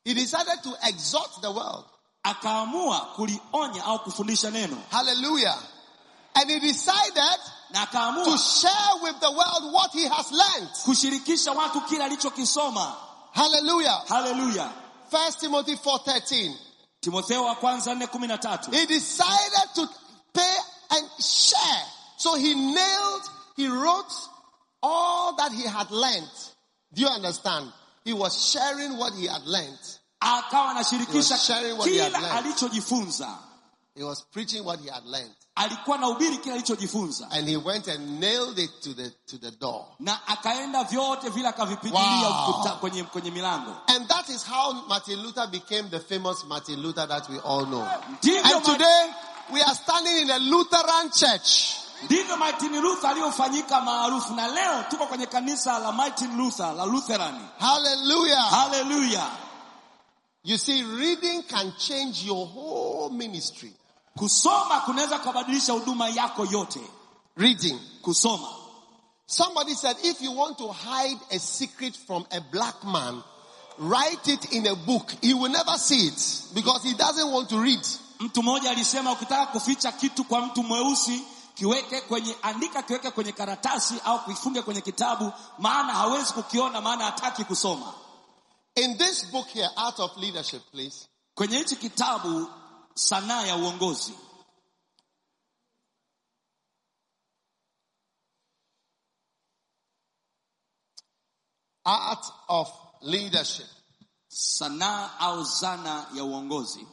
A: He decided to exhort the world.
B: Akaamua kulionya au kufundisha neno.
A: Hallelujah. And he decided
B: Na akaamua
A: to share with the world what he has learned.
B: kushirikisha watu kila alichokisoma.
A: Hallelujah.
B: Hallelujah.
A: 1 Timothy 4:13.
B: Timotheo wa kwanza 4:13.
A: He decided to pay and share. So he wrote all that he had learned. Do you understand? He was sharing what he had learned.
B: Akawa anashirikisha
A: sharing what he had
B: kila
A: learned.
B: alichojifunza.
A: He was preaching what he had learned.
B: Alikuwa anahubiri kila alichojifunza.
A: And he went and nailed it to the door.
B: Na akaenda vyote vile akavipigilia ukuta kwenye milango.
A: And that is how Martin Luther became the famous Martin Luther that we all know.
B: Ndivyo
A: And today we are standing in a Lutheran church.
B: ndivyo Martin Luther aliyofanyika maarufu, na leo tuko kwenye kanisa la Martin Luther la Lutherani.
A: Hallelujah.
B: Hallelujah.
A: You see, reading can change your whole ministry.
B: Kusoma kunaweza kubadilisha huduma yako yote.
A: Reading.
B: Kusoma.
A: Somebody said, if you want to hide a secret from a black man, write it in a book. He will never see it because he doesn't want to read.
B: Mtu mmoja alisema ukitaka kuficha kitu kwa mtu mweusi, kiweke kwenye karatasi au kuifunge kwenye kitabu, maana hawezi kukiona, maana hataki kusoma.
A: In this book here, Art of Leadership, please.
B: Kwenye hichi kitabu sanaa ya uongozi.
A: Art of Leadership.
B: Sanaa au zana ya uongozi.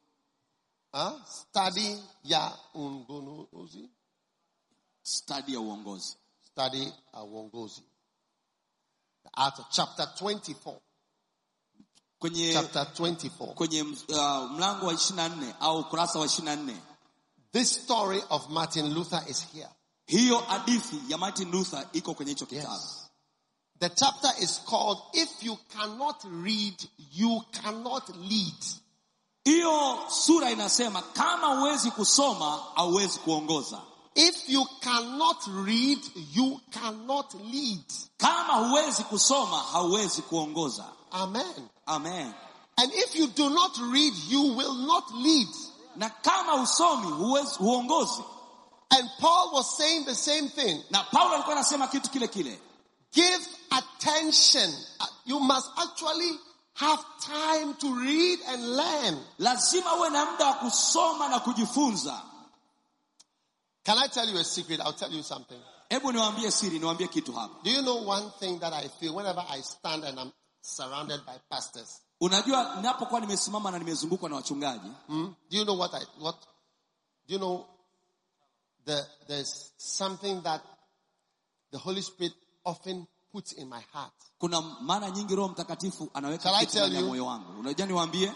A: Study ya uongozi.
B: Study ya uongozi.
A: Study ya uongozi. The Art of chapter 24.
B: Kwenye
A: chapter 24.
B: Kwenye mlango wa 24 au kurasa wa 24.
A: This story of Martin Luther is here.
B: Hiyo hadithi ya Martin Luther iko kwenye hicho kitabu.
A: Yes. The chapter is called If You Cannot Read, You Cannot Lead.
B: Hiyo sura inasema kama huwezi kusoma hauwezi kuongoza.
A: If you cannot read, you cannot lead.
B: Kama huwezi kusoma hauwezi kuongoza.
A: Amen.
B: Amen.
A: And if you do not read, you will not lead.
B: Na kama usomi huwezi uongozi.
A: And Paul was saying the same thing.
B: Na Paulo alikuwa anasema kitu kile kile.
A: Give attention. You must actually have time to read and learn.
B: Lazima uwe na muda wa kusoma na kujifunza.
A: Can I tell you a secret? I'll tell you something.
B: Hebu niwaambie kitu hapa.
A: Do you know one thing that I feel whenever I stand and I'm surrounded by pastors?
B: Unajua ninapokuwa nimesimama na nimezungukwa na wachungaji.
A: Do you know what do you know there's something that the Holy Spirit often puts in my heart.
B: Kuna maana nyingi Roho Mtakatifu anaweka
A: kitu ndani
B: ya moyo wangu. Unajua niwaambie?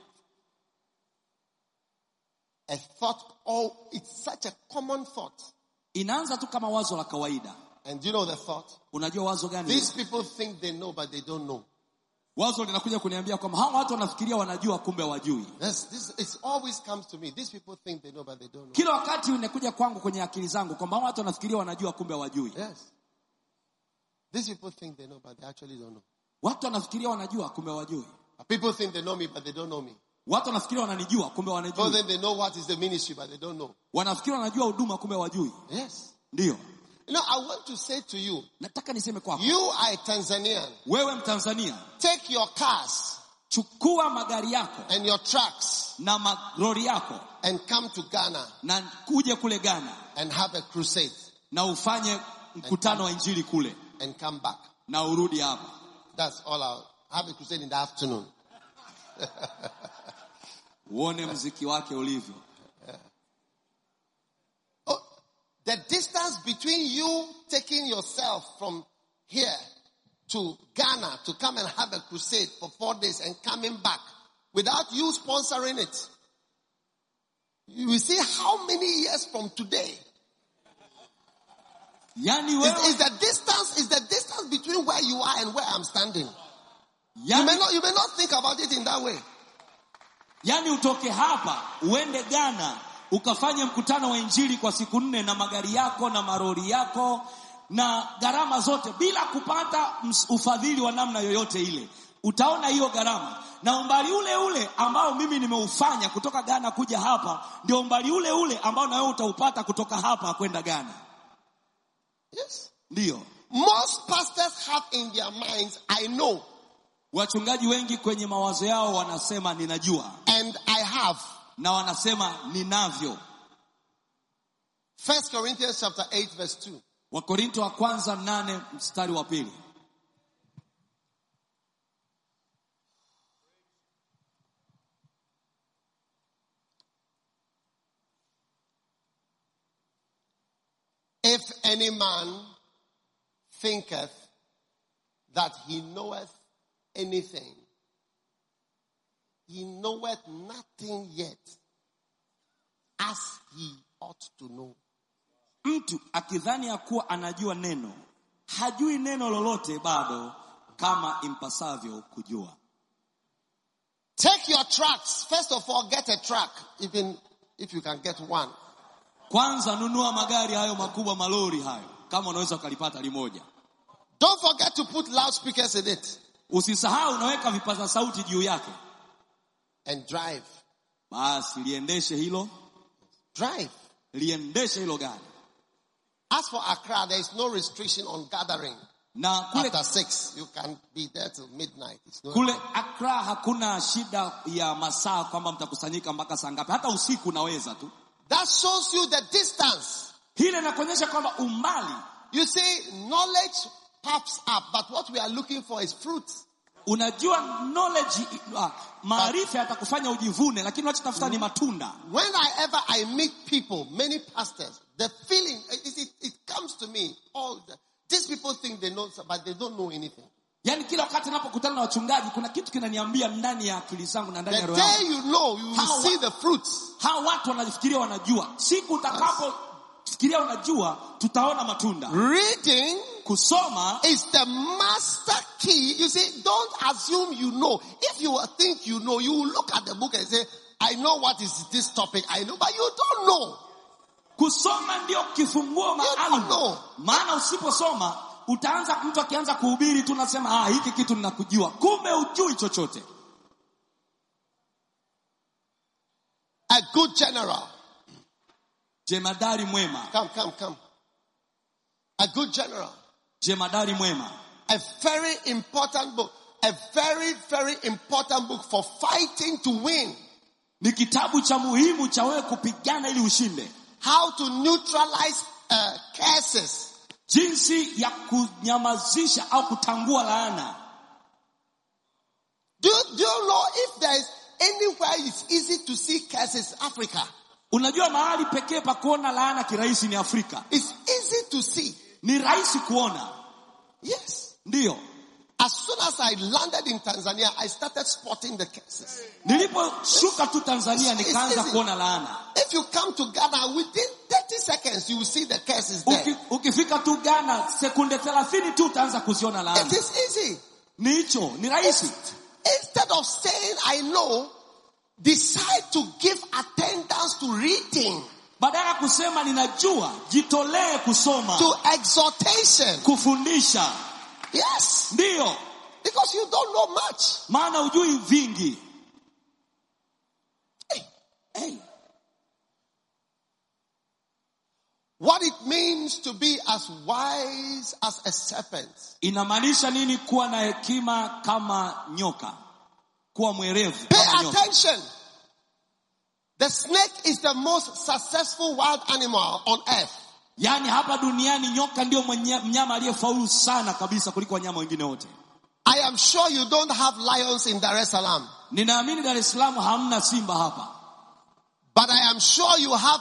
A: A thought, it's such a common thought.
B: Inaanza tu kama wazo la kawaida.
A: And do you know the thought?
B: Unajua wazo gani?
A: These people think they know but they don't know.
B: Wazo linakuja kuniambia kwamba hao watu wanafikiria wanajua kumbe hawajui.
A: It always comes to me. These people think they know but they don't know.
B: Kila wakati inakuja kwangu kwenye akili zangu kwamba hao watu wanafikiria wanajua kumbe hawajui.
A: Yes. These people think they know but they actually don't know.
B: Watu wanafikiria wanajua kumbe hawajui.
A: People think they know me but they don't know me.
B: Watu wanafikiria wananijua kumbe wanajui.
A: Because they know what is the ministry but they don't know.
B: Wanafikiria wanajua huduma kumbe hawajui.
A: Yes.
B: Ndio.
A: You know, I want to say to you.
B: Nataka niseme kwako.
A: You are a Tanzanian.
B: Wewe Mtanzania.
A: Take your cars.
B: Chukua magari yako.
A: And your trucks.
B: Na malori yako.
A: And come to Ghana.
B: Na kuje kule Ghana.
A: And have a crusade.
B: Na ufanye mkutano wa injili kule.
A: And come back.
B: Na urudi hapa.
A: That's all. I'll have a crusade in the afternoon.
B: Uone mziki wake ulivyo.
A: The distance between you taking yourself from here to Ghana to come and have a crusade for 4 days and coming back without you sponsoring it. You will see how many years from today.
B: Yani wewe
A: is the distance between where you are and where I'm standing.
B: Yani,
A: you may not think about it in that way.
B: Yani utoke hapa uende Ghana ukafanye mkutano wa injili kwa siku 4 na magari yako na marori yako na gharama zote bila kupata ufadhili wa namna yoyote ile. utaona hiyo gharama. Na umbali ule ule ambao mimi nimeufanya kutoka Ghana kuja hapa, ndio umbali ule ule ambao na wewe utaupata kutoka hapa kwenda Ghana.
A: Yes.
B: Ndio.
A: Most pastors have in their minds, I know.
B: Wachungaji wengi kwenye mawazo yao wanasema ninajua.
A: And I have.
B: Na wanasema ninavyo.
A: 1 Corinthians chapter 8 verse 2.
B: Wakorinto wa kwanza 8 mstari wa 2.
A: If any man thinketh that he knoweth anything, he knoweth nothing yet, as he ought to know.
B: Mtu akidhani ya kuwa anajua neno, hajui neno lolote bado kama impasavyo kujua.
A: Take your tracks. First of all, get a track, even if you can get one.
B: Kwanza nunua magari hayo makubwa, malori hayo, kama unaweza ukalipata limoja.
A: Don't forget to put loudspeakers in it.
B: Usisahau unaweka vipaza sauti juu yake.
A: And drive.
B: Basi liendeshe hilo.
A: Drive.
B: Liendeshe hilo gari.
A: As for Accra, there is no restriction on gathering.
B: Na kule,
A: after 6, you can be there till midnight.
B: Kule Accra hakuna shida ya masaa kwamba mtakusanyika mpaka saa ngapi. Hata usiku unaweza tu.
A: That shows you the distance.
B: Hile inakuonyesha kwamba umbali.
A: You see, knowledge pops up, but what we are looking for is fruit.
B: Unajua knowledge, maarifa yatakufanya ujivune, lakini unachotafuta ni matunda.
A: Whenever I meet people, many pastors, the feeling, it comes to me, these people think they know, but they don't know anything.
B: Yani kila wakati ninapokutana na wachungaji, kuna kitu kinaniambia ndani ya akili zangu na ndani ya roho yangu.
A: The day you know, you will see the fruits.
B: Hao watu wanafikiria wanajua. Siku utakapo fikiria unajua, tutaona matunda.
A: Reading,
B: kusoma,
A: is the master key. You see, don't assume you know. If you think you know, you will look at the book and say, I know what is this topic, I know, but you don't know.
B: Kusoma ndio kifunguo maalum. Maana usiposoma, utaanza mtu akianza kuhubiri tu unasema hiki kitu ninakujua. Kumbe hujui chochote.
A: A good general.
B: Jemadari mwema.
A: Come. A good general.
B: Jemadari mwema.
A: A very important book. A very, very important book for fighting to win.
B: Ni kitabu cha muhimu cha wewe kupigana ili ushinde.
A: How to neutralize curses.
B: Jinsi ya kunyamazisha au kutangua laana.
A: Do you know if there is anywhere it's easy to see curses? Africa.
B: Unajua mahali pekee pa kuona laana kirahisi ni Afrika.
A: It's easy to see.
B: Ni rahisi kuona.
A: Yes.
B: Ndio.
A: As soon as I landed in Tanzania, I started spotting the cases.
B: Niliposhuka tu Tanzania nikaanza kuona laana.
A: If you come to Ghana, within 30 seconds you will see the cases there.
B: Ukifika tu Ghana sekunde 30 tu utaanza kuziona laana.
A: It is easy.
B: Ni hicho, ni rahisi.
A: Instead of saying I know, decide to give attendance to reading.
B: Badala kusema ninajua, jitolee kusoma.
A: To exhortation.
B: Kufundisha.
A: Yes.
B: Ndio.
A: Because you don't know much.
B: Maana hujui vingi.
A: Hey. What it means to be as wise as a serpent.
B: Inamaanisha nini kuwa na hekima kama nyoka? Kuwa mwerevu
A: kama
B: nyoka.
A: Pay attention. The snake is the most successful wild animal on earth.
B: Yani hapa duniani nyoka ndio mnyama aliyefaulu sana kabisa kuliko wanyama wengine wote.
A: I am sure you don't have lions in Dar es Salaam.
B: Ninaamini Dar es Salaam hamna simba hapa.
A: But I am sure you have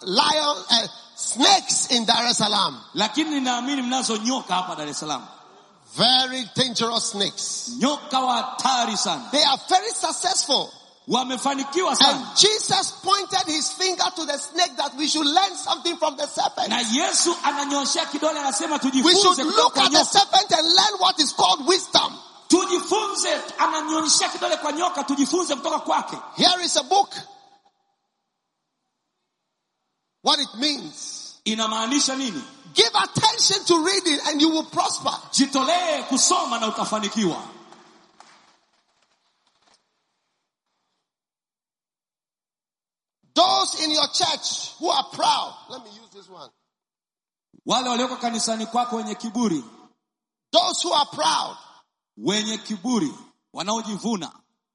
A: snakes in Dar es Salaam.
B: Lakini ninaamini mnazo nyoka hapa Dar es Salaam.
A: Very dangerous snakes.
B: Nyoka wa hatari sana.
A: They are very successful.
B: Wamefanikiwa sana.
A: And Jesus pointed his finger to the snake that we should learn something from the serpent.
B: Na Yesu ananyoshia kidole anasema tujifunze.
A: We should look at the serpent and learn what is called wisdom.
B: Tujifunze, ananyoshia kidole kwa nyoka, tujifunze kutoka kwake.
A: Here is a book. What it means.
B: Inamaanisha nini?
A: Give attention to reading and you will prosper.
B: Jitolee kusoma na utafanikiwa.
A: church who are proud. Let me use this one.
B: Wale walioko kanisani kwako wenye kiburi.
A: Those who are proud.
B: Wenye kiburi, wanaojivuna.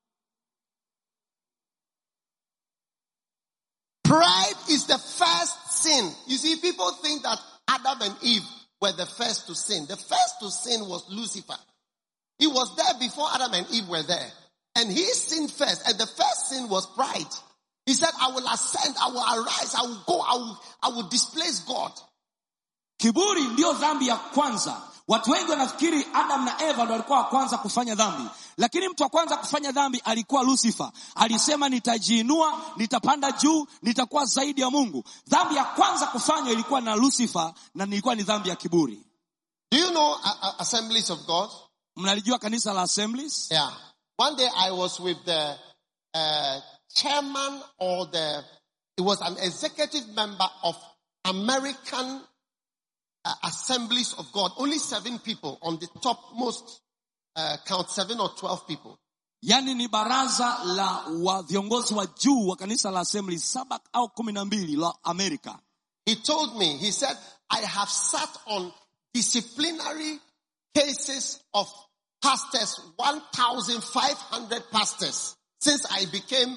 A: Pride is the first sin. You see, people think that Adam and Eve were the first to sin. The first to sin was Lucifer. He was there before Adam and Eve were there. And he sinned first. And the first sin was pride. He said, I will ascend, I will arise, I will go, I will displace God.
B: Kiburi ndio dhambi ya kwanza. Watu wengi wanafikiri Adam na Eva ndio walikuwa wa kwanza kufanya dhambi. Lakini mtu wa kwanza kufanya dhambi alikuwa Lucifer. Alisema nitajiinua, nitapanda juu, nitakuwa zaidi ya Mungu. Dhambi ya kwanza kufanywa ilikuwa na Lucifer na ilikuwa ni dhambi ya kiburi.
A: Do you know Assemblies of God?
B: Mnalijua kanisa la Assemblies?
A: Yeah. One day I was with the chairman or it was an executive member of American Assemblies of God. Only 7 people on the topmost count, 7 or 12 people.
B: Yani ni baraza la viongozi wa juu wa kanisa la Assemblies 7 au 12 la Amerika.
A: He told me, he said, I have sat on disciplinary cases of pastors, 1,500 pastors, since I became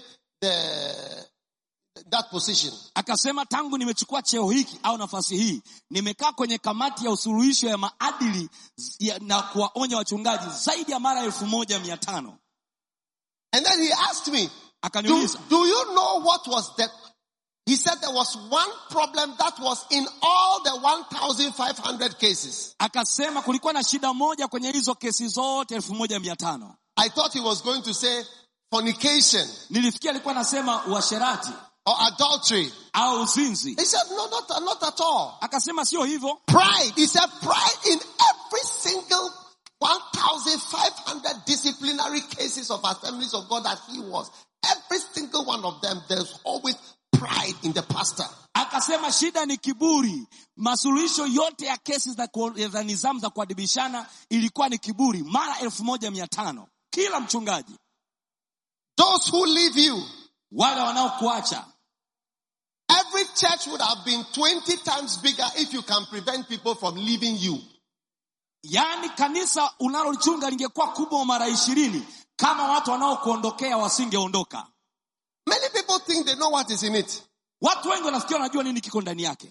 A: that position.
B: Akasema tangu nimechukua cheo hiki au nafasi hii, nimekaa kwenye kamati ya usuluhisho ya maadili na kuwaonya wachungaji zaidi ya mara 1,500.
A: And then he asked me,
B: akaniuliza,
A: do you know what was that? He said there was one problem that was in all the 1,500 cases.
B: Akasema kulikuwa na shida moja kwenye hizo kesi zote 1,500.
A: I thought he was going to say fornication.
B: Nilifikia alikuwa anasema uasherati
A: or adultery
B: au uzinzi.
A: He said no, not at all.
B: Akasema sio hivyo.
A: Pride. He said pride in every single 1,500 disciplinary cases of Assemblies of God that he was. Every single one of them, there's always pride in the pastor.
B: Akasema shida ni kiburi. Masuluhisho yote ya kesi za nizamu za kuadibishana ilikuwa ni kiburi. Mara 1,500. Kila mchungaji.
A: Those who leave you.
B: Wale wanaokuacha.
A: Every church would have been 20 times bigger if you can prevent people from leaving you.
B: Yani kanisa unalochunga lingekuwa kubwa mara 20 kama watu wanaokuondokea wasingeondoka.
A: Many people think they know what is in it.
B: Watu wengi wanafikiri wanajua nini kiko ndani yake.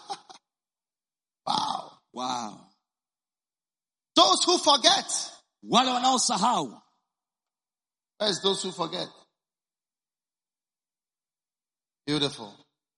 A: Wow. Those who forget.
B: Wale wanaosahau.
A: Where's those who forget? Beautiful.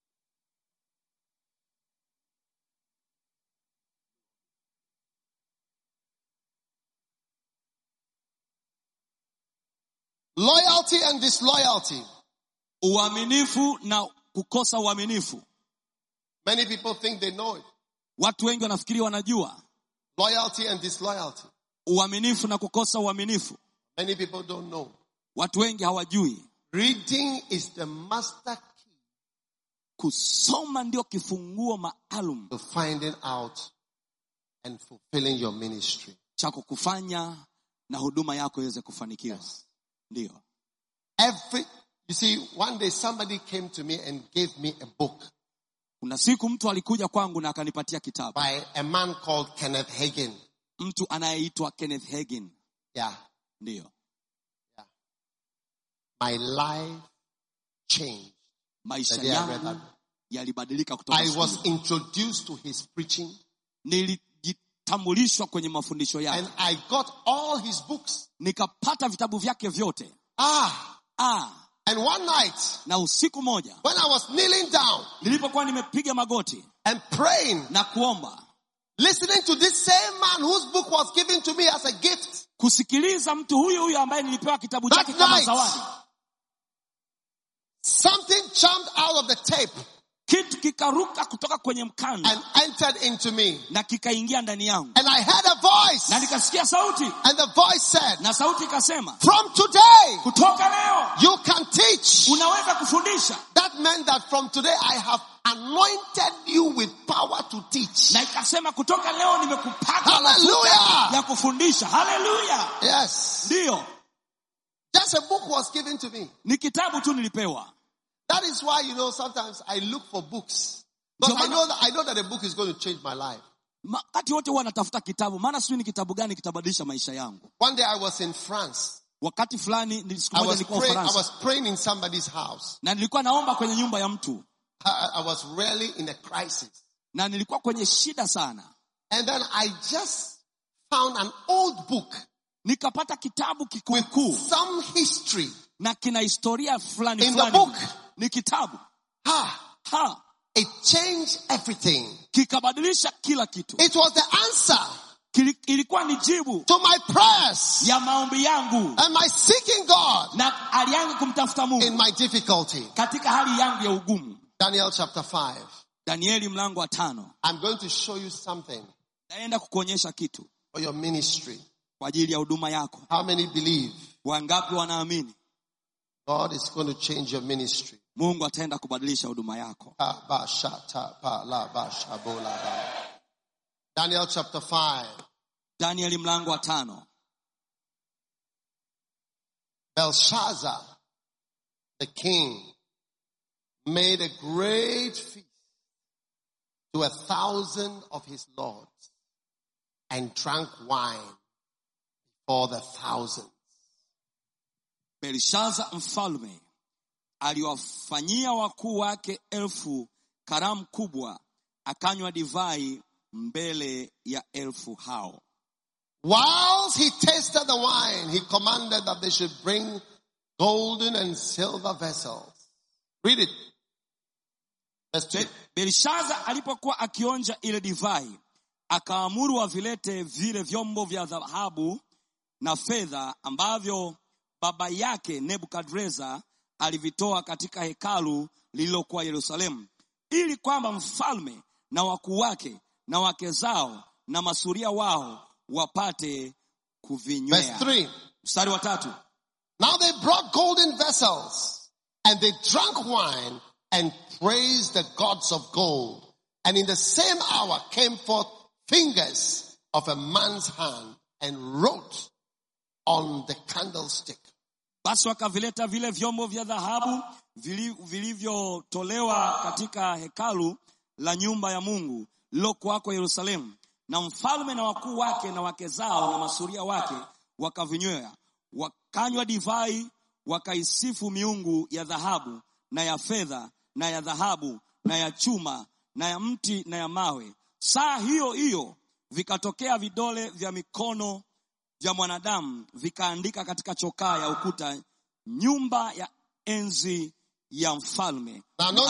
A: Loyalty and disloyalty.
B: Uaminifu na kukosa uaminifu.
A: Many people think they know it.
B: Watu wengi wanafikiri wanajua.
A: Loyalty and disloyalty.
B: Uaminifu na kukosa uaminifu.
A: Many people don't know.
B: Watu wengi hawajui.
A: Reading is the master key.
B: Kusoma ndio kifunguo maalum
A: to finding out and fulfilling your ministry.
B: Cha kufanya na huduma yako iweze kufanikiwa.
A: Yes.
B: Ndio.
A: You see, one day somebody came to me and gave me a book.
B: Kuna siku mtu alikuja kwangu na akanipatia kitabu.
A: By a man called Kenneth Hagin.
B: Mtu anayeitwa Kenneth Hagin.
A: Yeah.
B: Ndio.
A: Yeah. My life changed.
B: Maisha yangu yalibadilika kutoka
A: I was introduced to his preaching.
B: Nilitambulishwa kwenye mafundisho yake.
A: And I got all his books.
B: Nikapata vitabu vyake vyote.
A: And one night,
B: na usiku moja,
A: when I was kneeling down,
B: nilipokuwa nimepiga magoti
A: and praying,
B: na kuomba,
A: listening to this same man whose book was given to me as a gift,
B: kusikiliza mtu huyu ambaye nilipewa kitabu chake kama zawadi,
A: something jumped out of the tape.
B: Kitu kikaruka kutoka kwenye mkanda
A: and entered into me.
B: Na kikaingia ndani yangu.
A: And I heard a voice.
B: Na nikasikia sauti.
A: And the voice said,
B: na sauti ikasema,
A: from today,
B: kutoka leo,
A: you can teach.
B: Unaweza kufundisha.
A: That meant that from today I have anointed you with power to teach.
B: Na ikasema kutoka leo nimekupaka
A: Hallelujah.
B: Ya kufundisha. Hallelujah.
A: Yes.
B: Ndio.
A: Just a book was given to me.
B: Ni kitabu tu nilipewa.
A: That is why, sometimes I look for books. But I know that a book is going to change my life.
B: Wakati wote huwa natafuta kitabu, maana sijui ni kitabu gani kitabadilisha maisha yangu.
A: One day I was in France.
B: Wakati fulani nilikuwa Ufaransa.
A: I was praying in somebody's house.
B: Na nilikuwa naomba kwenye nyumba ya mtu.
A: I was really in a crisis.
B: Na nilikuwa kwenye shida sana.
A: And then I just found an old book.
B: Nikapata kitabu kikuu.
A: Some history.
B: Na kina historia fulani.
A: In the book.
B: Ni kitabu.
A: It changed everything.
B: Kikabadilisha kila kitu.
A: It was the answer.
B: Ilikuwa ni jibu
A: to my prayers.
B: Ya maombi yangu.
A: And my seeking God.
B: Na hali yangu kumtafuta Mungu.
A: In my difficulty.
B: Katika hali yangu ya ugumu.
A: Daniel chapter 5.
B: Danieli mlango wa 5.
A: I'm going to show you something.
B: Naenda kukuonyesha kitu.
A: For your ministry.
B: Kwa ajili ya huduma yako.
A: How many believe?
B: Wangapi wanaamini?
A: God is going to change your ministry.
B: Mungu ataenda kubadilisha huduma yako.
A: Daniel chapter 5.
B: Danieli mlango wa 5.
A: Belshazzar, the king, made a great feast to 1,000 of his lords and drank wine for the thousands.
B: Belshazzar mfalme aliwafanyia wakuu wake 1000 karamu kubwa, akanywa divai mbele ya 1000 hao.
A: Whilst he tasted the wine, he commanded that they should bring golden and silver vessels. Read it.
B: Belshazzar alipokuwa akionja ile divai, akaamuru wavilete vile vyombo vya dhahabu na fedha ambavyo baba yake Nebukadreza alivitoa katika hekalu lililokuwa Yerusalemu, ili kwamba mfalme na wakuu wake na wake zao na masuria wao wapate kuvinywea.
A: Verse 3.
B: Mstari wa 3.
A: Now they brought golden vessels and they drank wine and praised the gods of gold. And in the same hour came forth fingers of a man's hand and wrote on the candlestick.
B: Basi wakavileta vile vyombo vya dhahabu vilivyotolewa katika hekalu la nyumba ya Mungu lilokuwako Yerusalemu, na mfalme na wakuu wake na wake zao na masuria wake wakavinywea. Wakanywa divai, wakaisifu miungu ya dhahabu na ya fedha na ya dhahabu na ya chuma na ya mti na ya mawe. Saa hiyo hiyo vikatokea vidole vya mikono vya mwanadamu, vikaandika katika chokaa ya ukuta nyumba ya enzi ya mfalme.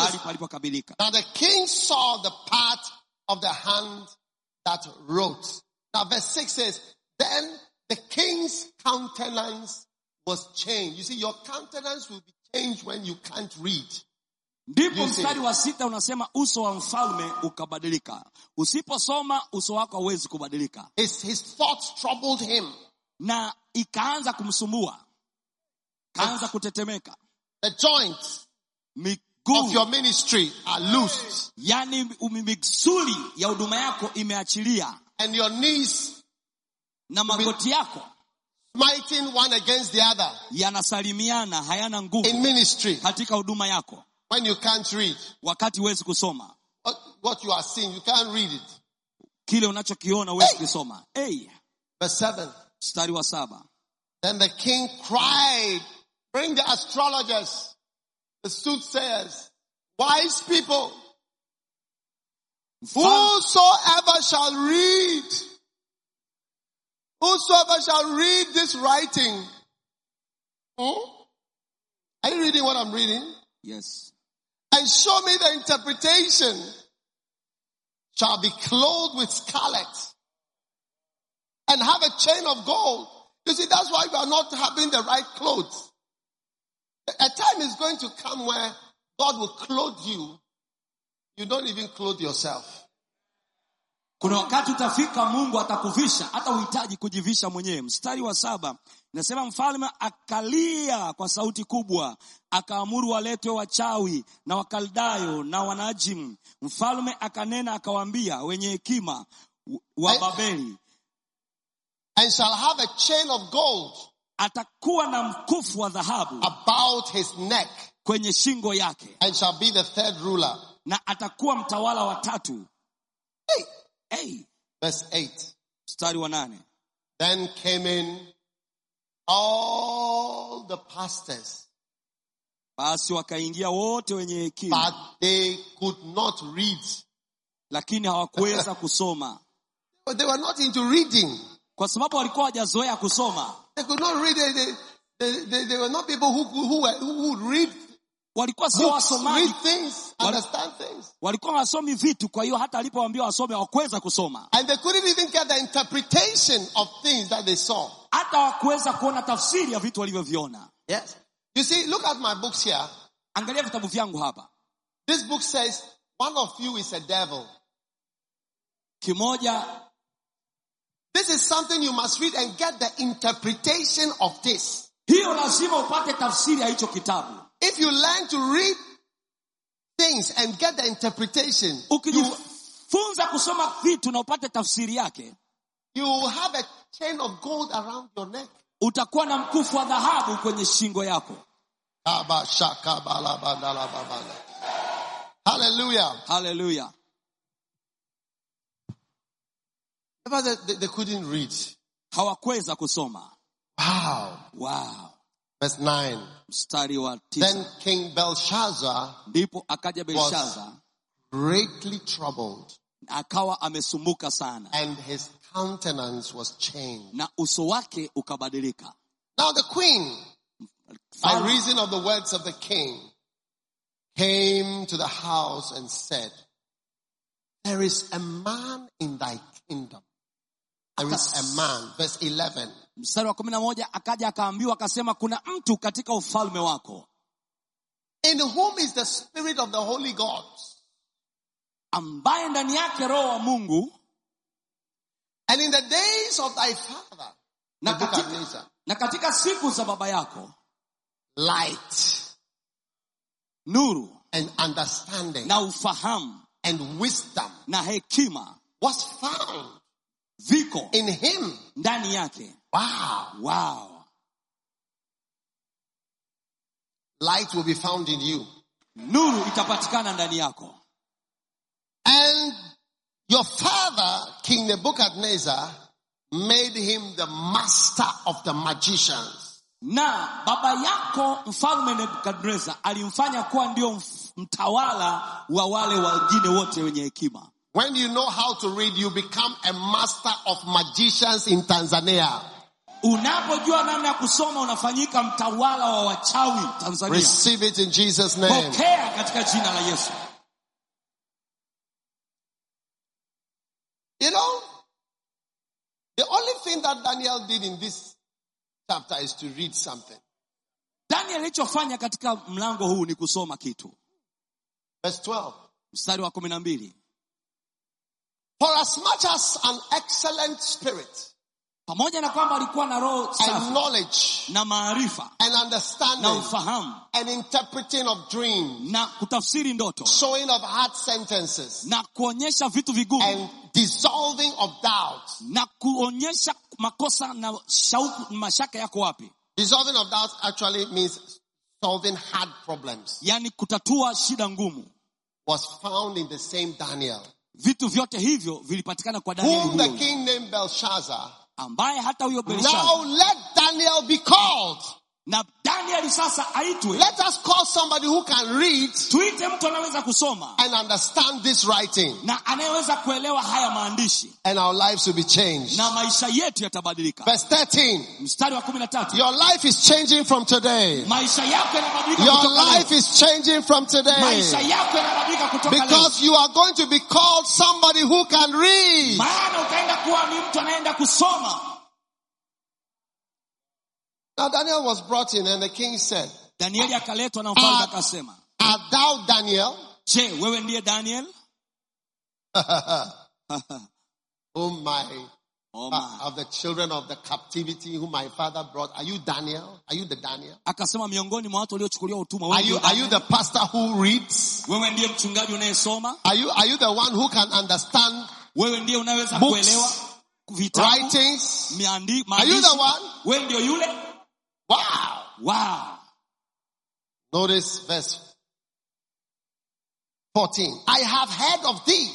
A: Now the king saw the part of the hand that wrote. Now verse 6 says, then the king's countenance was changed. You see, your countenance will be changed when you can't read.
B: Ndipo mstari wa 6 unasema uso wa mfalme ukabadilika. Usiposoma uso wako hauwezi kubadilika.
A: His thoughts troubled him.
B: Na ikaanza kumsumbua. Kaanza kutetemeka.
A: The joints of your ministry are loosed.
B: Yani misuli ya huduma yako imeachilia.
A: And your knees
B: na magoti yako
A: smiting one against the other.
B: Yanasalimiana, hayana nguvu.
A: In ministry.
B: Katika huduma yako.
A: When you can't read.
B: Wakati huwezi kusoma.
A: What you are seeing, you can't read it.
B: Kile unachokiona huwezi kusoma.
A: Verse 7.
B: Mstari wa 7.
A: Then the king cried, bring the astrologers, the soothsayers, wise people. Whosoever shall read this writing. Are you reading what I'm reading?
B: Yes.
A: And show me the interpretation, shall be clothed with scarlet and have a chain of gold. You see, that's why we are not having the right clothes. A time is going to come where God will clothe you. You don't even clothe yourself.
B: Kuna wakati utafika Mungu atakuvisha hata uhitaji kujivisha mwenyewe. Mstari wa 7 inasema mfalme akalia kwa sauti kubwa, akaamuru waletwe wachawi na wakaldayo na wanajim. Mfalme akanena akawaambia wenye hekima wa Babeli,
A: and shall have a chain of gold
B: atakuwa na mkufu wa dhahabu
A: about his neck,
B: kwenye shingo yake,
A: and shall be the third ruler.
B: na atakuwa mtawala wa tatu. Hey.
A: Verse 8.
B: Mstari wa 8.
A: Then came in all the pastors,
B: Basi wakaingia wote wenye hekima,
A: but they could not read.
B: lakini hawakuweza kusoma.
A: But they were not into reading.
B: Kwa sababu walikuwa hawajazoea kusoma.
A: They could not read. They were not people who would read.
B: Walikuwa sio wasomaji.
A: Read things, understand things.
B: Walikuwa wasomi vitu, kwa hiyo hata alipowaambia wasome hawakuweza kusoma.
A: And they couldn't even get the interpretation of things that they saw.
B: Hata hawakuweza kuona tafsiri ya vitu walivyoviona.
A: Yes. You see, look at my books here.
B: Angalia vitabu vyangu hapa.
A: This book says, one of you is a devil.
B: Kimoja.
A: This is something you must read and get the interpretation of this.
B: Hiyo lazima upate tafsiri ya hicho kitabu.
A: If you learn to read things and get the interpretation,
B: ukijifunza kusoma vitu na upate tafsiri yake,
A: you will have a chain of gold around your neck.
B: Utakuwa na mkufu wa dhahabu kwenye shingo yako.
A: Hallelujah.
B: Hallelujah.
A: They couldn't read.
B: Hawakuweza kusoma.
A: Wow. Verse 9.
B: Mstari wa 9.
A: Then King Belshazzar,
B: ndipo akaja Belshazzar,
A: was greatly troubled,
B: akawa amesumbuka sana,
A: and his countenance was changed.
B: na uso wake ukabadilika.
A: Now the queen, by reason of the words of the king, came to the house and said, there is a man in thy kingdom. There is a man. Verse 11.
B: Mstari wa 11, akaja akaambiwa akasema, kuna mtu katika ufalme wako,
A: in whom is the spirit of the holy God,
B: ambaye ndani yake roho wa Mungu.
A: and in the days of thy father,
B: na katika siku za baba yako,
A: light,
B: nuru,
A: and understanding,
B: na ufahamu,
A: and wisdom,
B: na hekima
A: was found
B: viko
A: in him.
B: ndani yake. Wow.
A: Light will be found in you.
B: Nuru itapatikana ndani yako.
A: And your father, King Nebuchadnezzar, made him the master of the magicians.
B: Na baba yako mfalme Nebukadneza alimfanya kuwa ndio mtawala wa wale wengine wote wenye hekima.
A: When you know how to read, you become a master of magicians in Tanzania.
B: Unapojua namna ya kusoma unafanyika mtawala wa wachawi Tanzania.
A: Receive it in Jesus' name.
B: Pokea katika jina la Yesu.
A: You know, the only thing that Daniel did in this chapter is to read something.
B: Daniel alichofanya katika mlango huu ni kusoma kitu.
A: Verse 12.
B: Mstari wa 12.
A: For as much as an excellent spirit,
B: pamoja na kwamba alikuwa na roho safi,
A: and knowledge,
B: na maarifa,
A: and understanding,
B: na ufahamu,
A: and interpreting of dreams,
B: na kutafsiri ndoto,
A: showing of hard sentences,
B: na kuonyesha vitu vigumu,
A: and dissolving of doubts.
B: na kuonyesha makosa na shauku, mashaka yako wapi.
A: Dissolving of doubts actually means solving hard problems.
B: Yani kutatua shida ngumu.
A: Was found in the same Daniel.
B: Vitu vyote hivyo vilipatikana kwa Daniel
A: Whom
B: huyo,
A: the king named Belshazzar.
B: ambaye hata huyo Belshazzar.
A: Now let Daniel be called.
B: Na Daniel sasa aitwe.
A: Let us call somebody who can read.
B: Tuite mtu anaweza kusoma
A: and understand this writing.
B: na anayeweza kuelewa haya maandishi.
A: And our lives will be changed.
B: Na maisha yetu yatabadilika.
A: Verse 13.
B: Mstari wa 13.
A: Your life is changing from today.
B: Maisha yako yanabadilika
A: Your
B: kutoka leo.
A: life is changing from today.
B: Maisha yako yanabadilika kutoka leo.
A: Because you are going to be called somebody who can read.
B: Maana utaenda kuwa ni mtu anayeenda kusoma.
A: Now Daniel was brought in and the king said,
B: Danieli akaletwa na mfalme akasema,
A: Art thou Daniel?
B: Je, wewe ndiye Daniel?
A: Oh my.
B: my.
A: Of the children of the captivity whom my father brought. Are you Daniel? Are you the Daniel?
B: Akasema miongoni mwa watu waliochukuliwa utumwa.
A: Are you the pastor who reads?
B: Wewe ndiye mchungaji unayesoma?
A: Are you the one who can understand?
B: Wewe ndiye unaweza kuelewa vitabu,
A: writings?
B: maandishi?
A: Are you the one?
B: Wewe ndio yule?
A: Wow.
B: Wow.
A: Notice verse 14. I have heard of thee.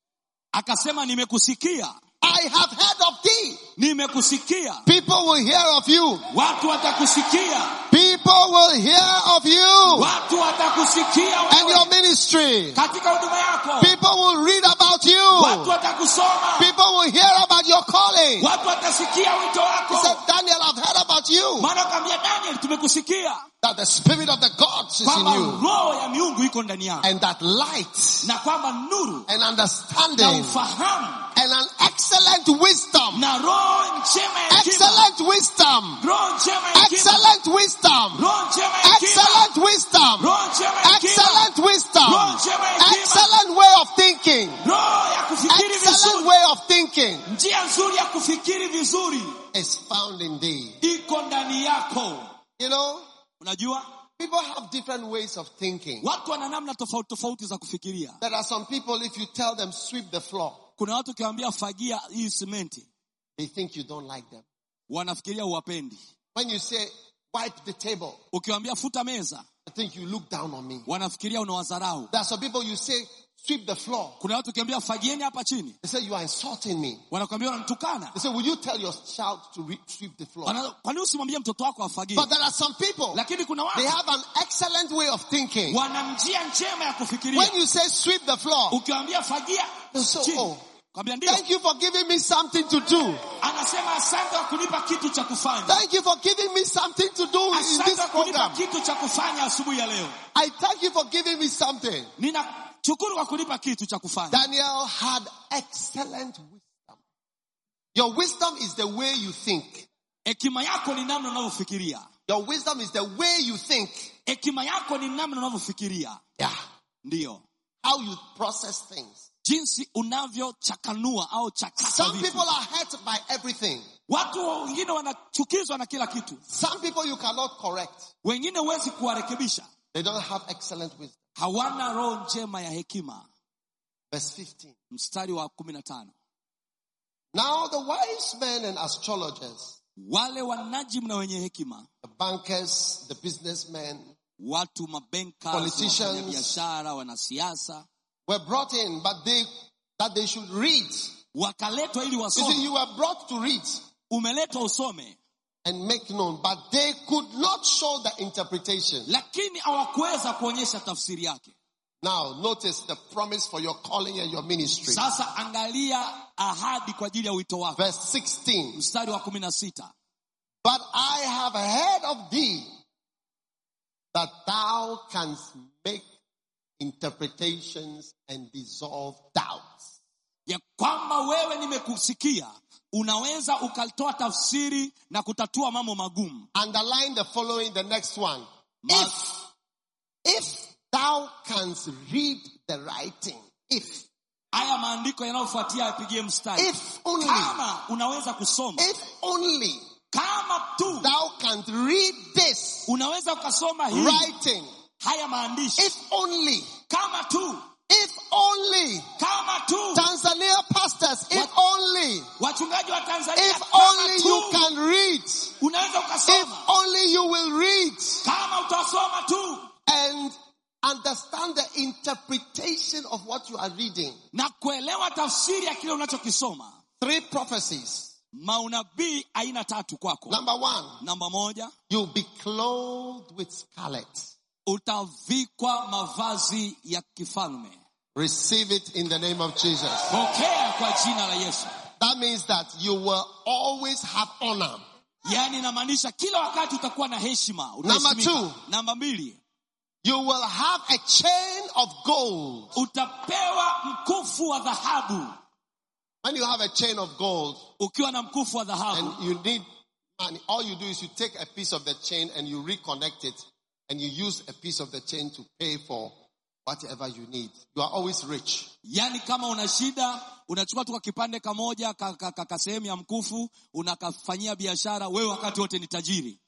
B: Akasema nimekusikia.
A: I have heard of thee.
B: Nimekusikia.
A: People will hear of you.
B: Watu watakusikia.
A: People will hear of you.
B: Watu watakusikia.
A: And your ministry.
B: Katika huduma yako.
A: People will read about you.
B: Watu watakusoma.
A: People will hear about your calling.
B: Watu watasikia wito wako.
A: He said, Daniel, I've heard about you.
B: Maana akamwambia Daniel, tumekusikia.
A: That the spirit of the gods is in
B: Kwamba
A: you.
B: roho ya miungu iko ndani yako.
A: And that light
B: Na kwamba nuru
A: and
B: na
A: understanding
B: ufahamu
A: and an excellent wisdom.
B: na roho njema ya hekima.
A: Excellent wisdom.
B: Roho njema ya hekima.
A: Excellent wisdom.
B: Roho njema ya hekima.
A: Excellent wisdom.
B: Roho njema ya hekima.
A: Excellent wisdom.
B: Roho njema ya hekima.
A: Excellent way of thinking.
B: Roho ya kufikiri
A: Excellent
B: vizuri.
A: way of thinking
B: Njia nzuri ya kufikiri vizuri
A: is found in thee.
B: iko ndani yako.
A: You know,
B: Unajua?
A: people have different ways of thinking.
B: Watu wana namna tofauti tofauti za kufikiria.
A: There are some people, if you tell them sweep the floor,
B: Kuna watu ukiwaambia fagia hii simenti,
A: they think you don't like them.
B: wanafikiria uwapendi.
A: When you say wipe the table,
B: Ukiwaambia futa meza,
A: I think you look down on me.
B: wanafikiria unawadharau.
A: There are some people you say sweep the floor,
B: Kuna watu ukiwaambia fagieni hapa chini,
A: they say you are insulting me.
B: wanakuambia unanitukana.
A: They say, will you tell your child to sweep the floor?
B: Kwa nini usimwambie mtoto wako afagie?
A: But there are some people,
B: Lakini kuna
A: they
B: watu
A: have an excellent way of thinking.
B: wana njia njema ya kufikiria.
A: When you say sweep the floor,
B: Ukiwaambia fagia
A: so,
B: chini,
A: oh,
B: kwambia ndio.
A: thank you for giving me something to do.
B: Anasema asante kwa kunipa kitu cha kufanya.
A: Thank you for giving me something to do in
B: Asante
A: this
B: kwa kunipa
A: program.
B: kitu cha kufanya asubuhi ya leo.
A: I thank you for giving me something.
B: Ninashukuru kwa kunipa kitu cha kufanya.
A: Daniel had excellent wisdom. Your wisdom is the way you think.
B: Hekima yako ni namna unavyofikiria.
A: Your wisdom is the way you think.
B: Hekima yako ni namna unavyofikiria.
A: Yeah.
B: Ndio.
A: How you process things.
B: Jinsi unavyochakanua au chakata
A: Some
B: vitu.
A: people are hurt by everything.
B: Watu wengine wanachukizwa na kila kitu.
A: Some people you cannot correct.
B: Wengine huwezi kuwarekebisha.
A: They don't have excellent wisdom.
B: Hawana roho njema ya hekima.
A: Verse 15.
B: Mstari wa 15.
A: Now the wise men and astrologers,
B: Wale wanajimu na wenye hekima,
A: the bankers, the businessmen,
B: watu mabenka,
A: Politicians.
B: wafanya biashara, wanasiasa,
A: were brought in, but that they should read.
B: wakaletwa ili
A: You see,
B: wasome.
A: you were brought to read
B: Umeletwa usome,
A: and make known, but they could not show the interpretation.
B: lakini hawakuweza kuonyesha tafsiri yake.
A: Now, notice the promise for your calling and your ministry.
B: Sasa angalia ahadi kwa ajili ya wito wako.
A: Verse 16.
B: Mstari wa 16.
A: But I have heard of thee that thou canst make interpretations and dissolve doubts.
B: Ya kwamba wewe nimekusikia, unaweza ukatoa tafsiri na kutatua mambo magumu.
A: Underline the following, the next one. If thou canst read the writing, if
B: Haya maandiko yanayofuatia yapigie mstari.
A: If only.
B: Kama unaweza kusoma.
A: If only.
B: Kama tu.
A: Thou canst read this.
B: Unaweza ukasoma hii.
A: Writing.
B: Haya maandishi.
A: If only.
B: Kama tu.
A: If only.
B: Kama tu.
A: Tanzania pastors, if only.
B: Wachungaji wa Tanzania.
A: If only you can read.
B: Unaweza ukasoma.
A: If only you will read.
B: Kama utasoma tu.
A: And understand the interpretation of what you are reading.
B: Na kuelewa tafsiri ya kile unachokisoma.
A: 3 prophecies.
B: Maunabii aina 3 kwako.
A: Number 1.
B: Namba 1.
A: You'll be clothed with scarlet.
B: Utavikwa mavazi ya kifalme.
A: Receive it in the name of Jesus.
B: Pokea kwa jina la Yesu.
A: That means that you will always have honor.
B: Yani inamaanisha kila wakati utakuwa na heshima.
A: Number 2.
B: Namba 2.
A: You will have a chain of gold.
B: Utapewa mkufu wa dhahabu.
A: When you have a chain of gold,
B: ukiwa na mkufu wa dhahabu,
A: and you need money, all you do is you take a piece of the chain and you reconnect it, and you use a piece of the chain to pay for whatever you need. You are always rich.
B: Yani kama una shida, unachukua tu kipande kamoja ka sehemu ya mkufu, unakafanyia biashara, wewe wakati wote ni tajiri.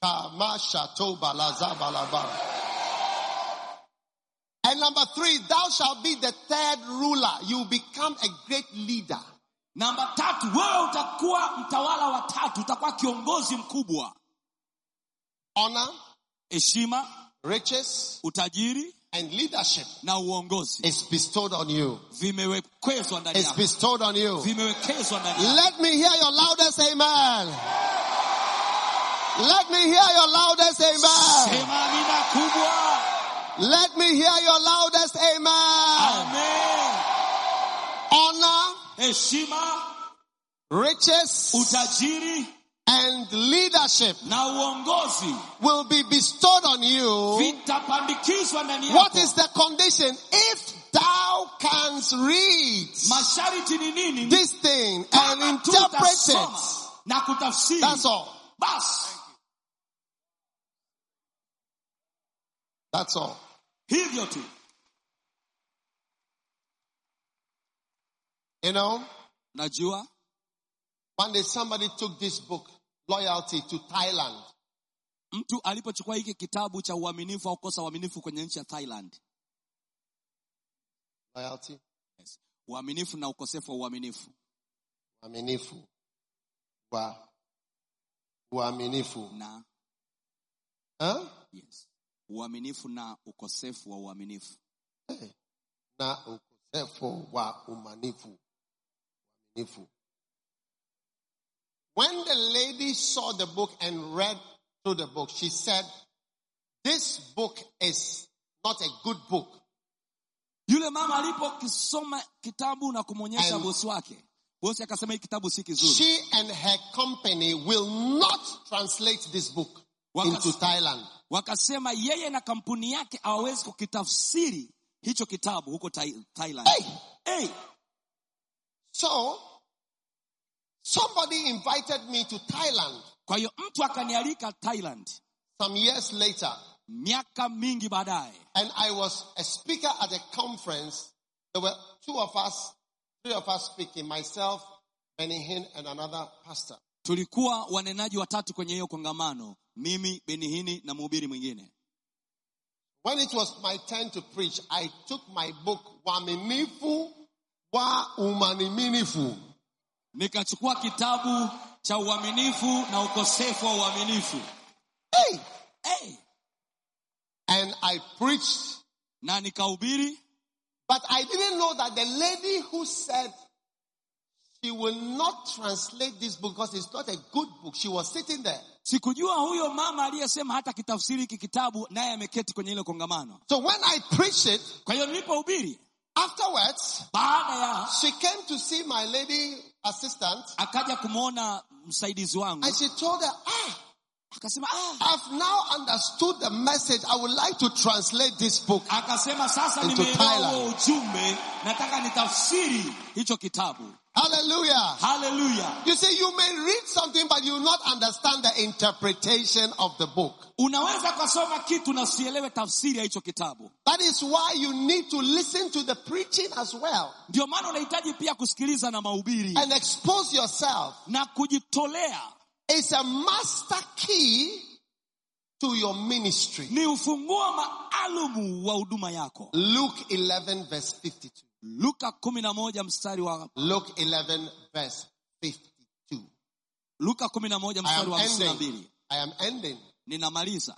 A: And number 3, thou shalt be the 3rd ruler. You become a great leader.
B: Namba 3, wewe utakuwa mtawala wa 3, utakuwa kiongozi mkubwa.
A: Honor,
B: heshima,
A: riches,
B: utajiri
A: and leadership
B: na uongozi
A: is bestowed on you.
B: vimewekezwa ndani
A: It's
B: yako.
A: bestowed on you.
B: Vimewekezwa ndani yako.
A: Let me hear your loudest amen. Let me hear your loudest amen.
B: Sema amina kubwa.
A: Let me hear your loudest amen.
B: Amen.
A: Honor,
B: Heshima,
A: riches,
B: utajiri
A: and leadership
B: na uongozi
A: will be bestowed on you.
B: vitapandikizwa ndani yako.
A: What is the condition? If thou canst read
B: Masharti ni nini?
A: this thing and
B: Kama
A: interpret
B: tutasoma
A: it.
B: na kutafsiri.
A: That's all.
B: Bas.
A: That's all.
B: Hivyo tu.
A: You know,
B: Najua
A: one day somebody took this book, Loyalty, to Thailand.
B: mtu alipochukua hiki kitabu cha uaminifu au kosa uaminifu kwenye nchi ya Thailand.
A: Loyalty,
B: Yes. Uaminifu na ukosefu wa uaminifu.
A: uaminifu, uaminifu.
B: Na
A: Huh?
B: yes. Uaminifu na ukosefu wa uaminifu.
A: Hey. Na ukosefu wa uaminifu. Uaminifu. When the lady saw the book and read through the book, she said, this book is not a good book.
B: Yule mama alipokisoma kitabu na kumonyesha
A: And
B: bosi wake, bosi akasema hiki kitabu si kizuri.
A: She and her company will not translate this book into Thailand.
B: Wakasema yeye na kampuni yake hawawezi kukitafsiri hicho kitabu huko Thailand. Hey.
A: So, somebody invited me to Thailand.
B: Kwa hiyo mtu akanialika Thailand.
A: Some years later.
B: Miaka mingi baadaye.
A: And I was a speaker at a conference. There were three of us speaking. Myself, Benny Hinn, and another pastor.
B: Tulikuwa wanenaji watatu kwenye hiyo kongamano. Mimi, Benny Hinn na mhubiri mwingine.
A: When it was my turn to preach, I took my book, Waminifu wa Umaniminifu.
B: Nikachukua kitabu cha uaminifu na ukosefu wa uaminifu.
A: Hey!
B: Hey!
A: And I preached.
B: Na nikahubiri.
A: But I didn't know that the lady who said she will not translate this book because it's not a good book, she was sitting there.
B: Sikujua huyo mama aliyesema hata kitafsiri hiki kitabu naye ameketi kwenye ile kongamano.
A: So when I preached it,
B: kwa hiyo nilipohubiri,
A: afterwards,
B: baada ya
A: she came to see my lady assistant.
B: Akaja kumuona msaidizi wangu.
A: And she told her,
B: akasema
A: I've now understood the message. I would like to translate this book.
B: Akasema sasa nimeelewa ujumbe, nataka nitafsiri hicho kitabu.
A: Hallelujah.
B: Hallelujah.
A: You see, you may read something but you will not understand the interpretation of the book.
B: Unaweza kusoma kitu na usielewe tafsiri ya hicho kitabu.
A: That is why you need to listen to the preaching as well.
B: Ndio maana unahitaji pia kusikiliza na mahubiri.
A: And expose yourself.
B: Na kujitolea.
A: It's a master key to your ministry.
B: Ni ufunguo maalum wa huduma yako.
A: Luke 11 verse 52.
B: Luka 11 mstari wa
A: Luke 11 verse 52.
B: Luka 11 mstari wa 52.
A: I am ending.
B: Ninamaliza.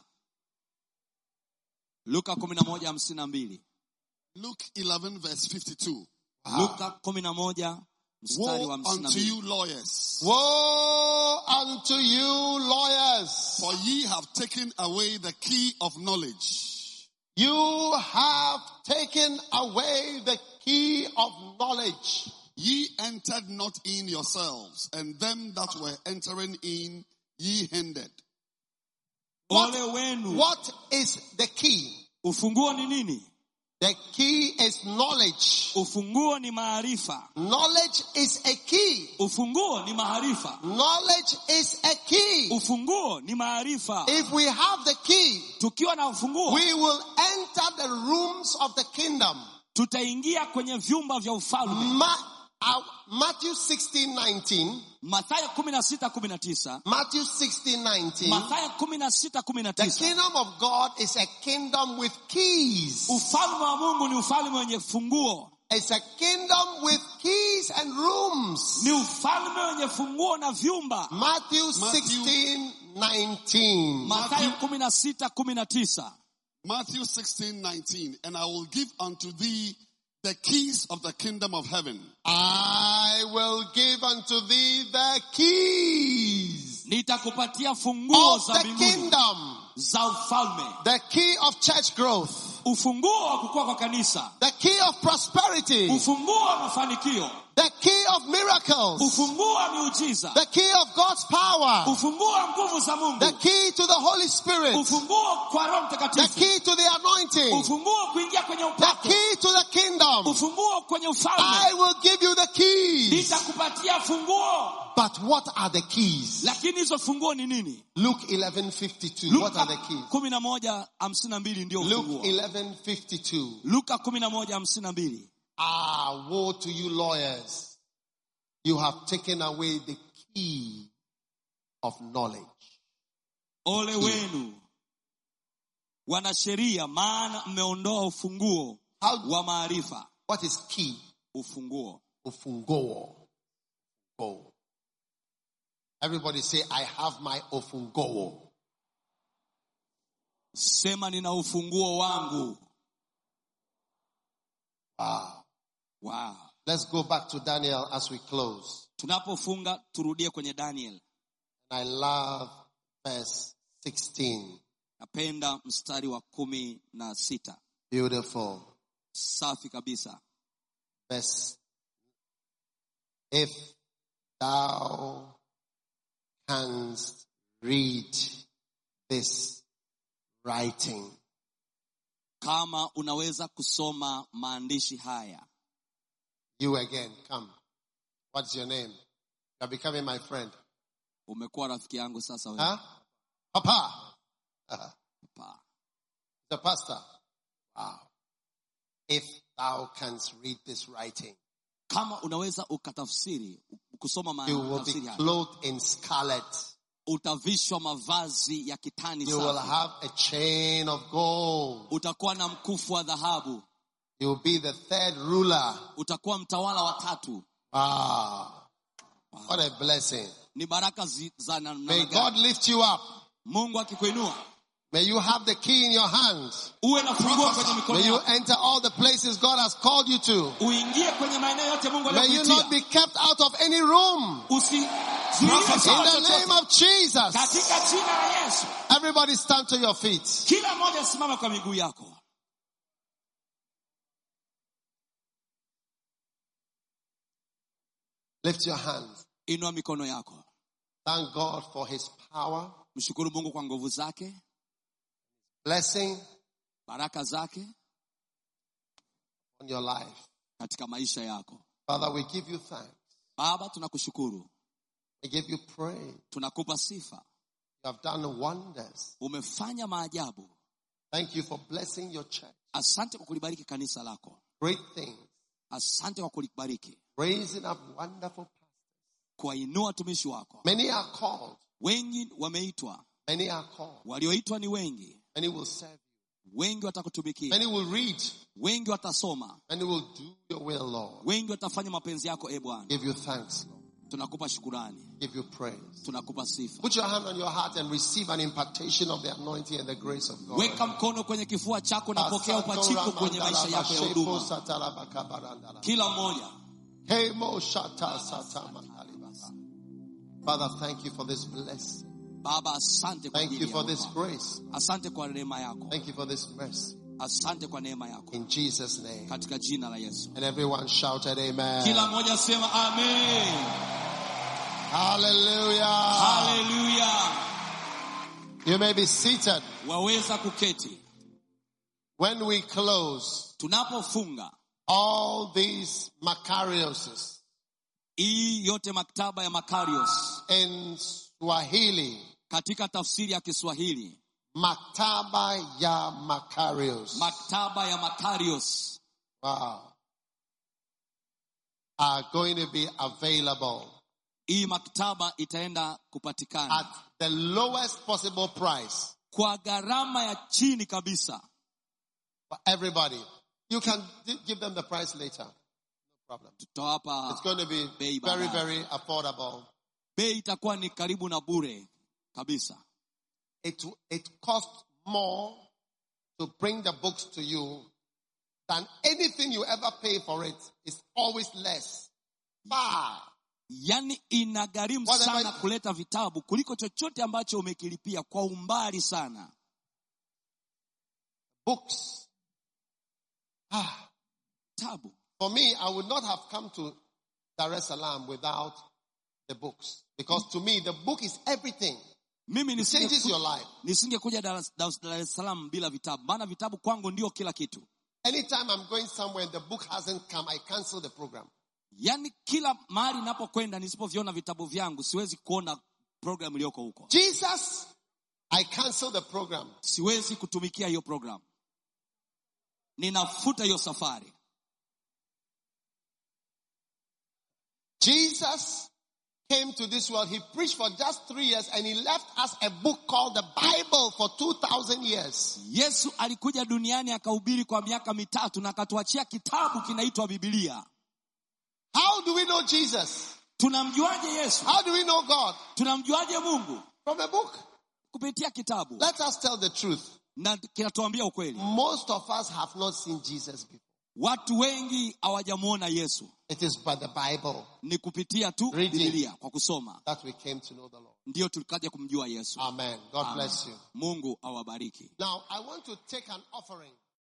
B: Luka 11:52.
C: Luke 11 verse 52.
B: Luka 11 mstari wa 52.
C: Woe unto you lawyers.
A: Woe unto you lawyers.
C: For ye have taken away the key of knowledge.
A: You have taken away the key of knowledge.
C: Ye entered not in yourselves, and them that were entering in ye hindered.
A: What is the key?
B: Ufunguo ni nini?
A: The key is knowledge.
B: Ufunguo ni maarifa.
A: Knowledge is a key.
B: Ufunguo ni maarifa.
A: Knowledge is a key.
B: Ufunguo ni maarifa.
A: If we have the key,
B: tukiwa na ufunguo,
A: we will enter the rooms of the kingdom.
B: Tutaingia kwenye vyumba vya ufalme.
A: Matthew 16:19.
B: Mathayo 16:19.
A: Matthew 16:19.
B: Mathayo 16:19.
A: The kingdom of God is a kingdom with keys.
B: Ufalme wa Mungu ni ufalme wenye funguo.
A: It's a kingdom with keys and rooms.
B: Ni ufalme wenye funguo na vyumba.
A: Matthew 16:19.
B: Mathayo 16:19.
C: Matthew 16:19, and I will give unto thee the keys of the kingdom of heaven.
A: I will give unto thee the keys
B: Nitakupatia funguo
A: of
B: za
A: the
B: mbinguni
A: kingdom,
B: za ufalme.
A: the key of church growth,
B: Ufunguo wa kukua kwa kanisa.
A: the key of prosperity,
B: Ufunguo wa mafanikio.
A: the key of miracles,
B: Ufunguo wa miujiza.
A: the key of God's power,
B: Ufunguo wa nguvu za Mungu.
A: the key to the Holy Spirit,
B: Ufunguo kwa Roho
A: the
B: Mtakatifu.
A: key to the anointing,
B: Ufunguo kuingia kwenye
A: the
B: upako.
A: key to the kingdom.
B: Ufunguo kwenye ufalme.
A: I will give you the keys.
B: Nitakupatia funguo.
A: But what are the keys?
B: Lakini hizo funguo ni nini?
A: Luke 11:52. What are the keys?
B: 11:52 ndio
A: Luke
B: ufunguo.
A: 11:52.
B: Luka 11:52.
A: Ah, woe to you lawyers. You have taken away the key of knowledge.
B: Ole wenu wanasheria, maana mmeondoa ufunguo wa maarifa.
A: What is key?
B: Ufunguo.
A: Ufunguo. Oh. Everybody say, I have my ufunguo.
B: Sema nina ufunguo wangu.
A: Wow.
B: Wow.
A: Let's go back to Daniel as we close.
B: Tunapofunga turudie kwenye Daniel.
A: I love verse 16.
B: Napenda mstari wa 16.
A: Beautiful.
B: Safi kabisa.
A: Verse. If thou canst read this writing.
B: Kama unaweza kusoma maandishi haya.
A: You again, come. What's your name? You're becoming my friend.
B: Umekuwa rafiki yangu sasa wewe.
A: Huh? Papa.
B: Papa.
A: The pastor. Wow. If thou canst read this writing.
B: Kama unaweza ukatafsiri, kusoma
A: You will
B: tafsiri
A: be
B: haya.
A: clothed in scarlet.
B: Utavishwa mavazi ya kitani
A: You will
B: safi.
A: have a chain of gold.
B: Utakuwa na mkufu wa dhahabu.
A: You will be the third ruler.
B: Utakuwa mtawala wa tatu.
A: Ah, what a blessing.
B: Ni baraka za
A: May God lift you up.
B: Mungu akikuinua.
A: May you have the key in your hands.
B: Uwe na funguo kwenye mikono
A: May you
B: yako.
A: enter all the places God has called you to.
B: Uingie kwenye maeneo yote Mungu
A: May you not
B: aliyokuitia.
A: be kept out of any room.
B: Usizuiliwe
A: In
B: sawa
A: the name
B: chochote.
A: of Jesus.
B: Katika jina la Yesu.
A: Everybody stand to your feet.
B: Kila mmoja simama kwa miguu yako.
A: Lift your hands.
B: Inua mikono yako.
A: Thank God for his power,
B: Mshukuru Mungu kwa nguvu zake,
A: blessing
B: baraka zake
A: on your life.
B: katika maisha yako.
A: Father, we give you thanks.
B: Baba, tunakushukuru.
A: We give you praise.
B: Tunakupa sifa.
A: You have done wonders.
B: Umefanya maajabu.
A: Thank you for blessing your church.
B: Asante kwa kulibariki kanisa lako.
A: Great things.
B: Asante kwa kulibariki.
A: Raising up wonderful pastors.
B: Kuwainua watumishi wako.
A: Many are called.
B: Wengi wameitwa.
A: Many are called.
B: Walioitwa ni wengi.
A: Many will serve you.
B: Wengi watakutumikia.
A: Many will read.
B: Wengi watasoma.
A: Many will do your will, Lord.
B: Wengi watafanya mapenzi yako, Bwana.
A: Give you thanks, Lord.
B: Tunakupa shukrani.
A: Give you praise.
B: Tunakupa sifa.
A: Put your hand on your heart and receive an impartation of the anointing and the grace of God.
B: Weka mkono kwenye kifua chako na pokea upachiko kwenye maisha yako ya huduma. Kila mmoja.
A: Father, thank you for this blessing.
B: Baba, asante kwa
A: Thank you for this grace.
B: Asante kwa neema yako.
A: Thank you for this mercy.
B: Asante kwa neema yako.
A: In Jesus' name.
B: Katika jina la Yesu.
A: And everyone shouted amen.
B: Kila mmoja sema amen.
A: Hallelujah.
B: Hallelujah.
A: You may be seated.
B: Waweza kuketi.
A: When we close,
B: tunapofunga,
A: all these Macariuses,
B: hii yote maktaba ya Makarios
A: in Swahili,
B: katika tafsiri ya Kiswahili,
A: maktaba ya Macarius,
B: maktaba ya Makarios,
A: wow, are going to be available.
B: Hii maktaba itaenda kupatikana
A: at the lowest possible price
B: kwa gharama ya chini kabisa
A: for everybody. You can give them the price later. No problem.
B: Tutawapa
A: It's going to be very, very affordable.
B: Bei itakuwa ni karibu na bure kabisa.
A: It costs more to bring the books to you than anything you ever pay for it. It's always less. Far.
B: Yani inagharimu sana kuleta vitabu kuliko chochote ambacho umekilipia kwa umbali sana.
A: Books.
B: Tabu.
A: For me, I would not have come to Dar es Salaam without the books. Because to me, the book is everything. It changes your life.
B: Nisingekuja Dar es Salaam bila vitabu. Maana vitabu kwangu ndio kila kitu.
A: Anytime I'm going somewhere and the book hasn't come, I cancel the program.
B: Yani kila mahali ninapokwenda nisipoviona vitabu vyangu siwezi kuona program iliyoko huko.
A: Jesus, I cancel the program.
B: Siwezi kutumikia hiyo program. Ninafuta hiyo safari.
A: Jesus came to this world. He preached for just 3 years and he left us a book called the Bible for 2,000 years.
B: Yesu alikuja duniani akahubiri kwa miaka 3 na akatuachia kitabu kinaitwa Biblia.
A: How do we know Jesus?
B: Tunamjuaje Yesu?
A: How do we know God?
B: Tunamjuaje Mungu?
A: From a book.
B: Kupitia kitabu.
A: Let us tell the truth.
B: Na kinatuambia ukweli.
A: Most of us have not seen Jesus before.
B: Watu wengi hawajamuona Yesu.
A: It is by the Bible.
B: Ni kupitia tu Biblia kwa kusoma.
A: That we came to know the Lord.
B: Ndio tulikaja kumjua Yesu.
A: Amen. God bless you.
B: Mungu awabariki.
A: Now I want to take an offering.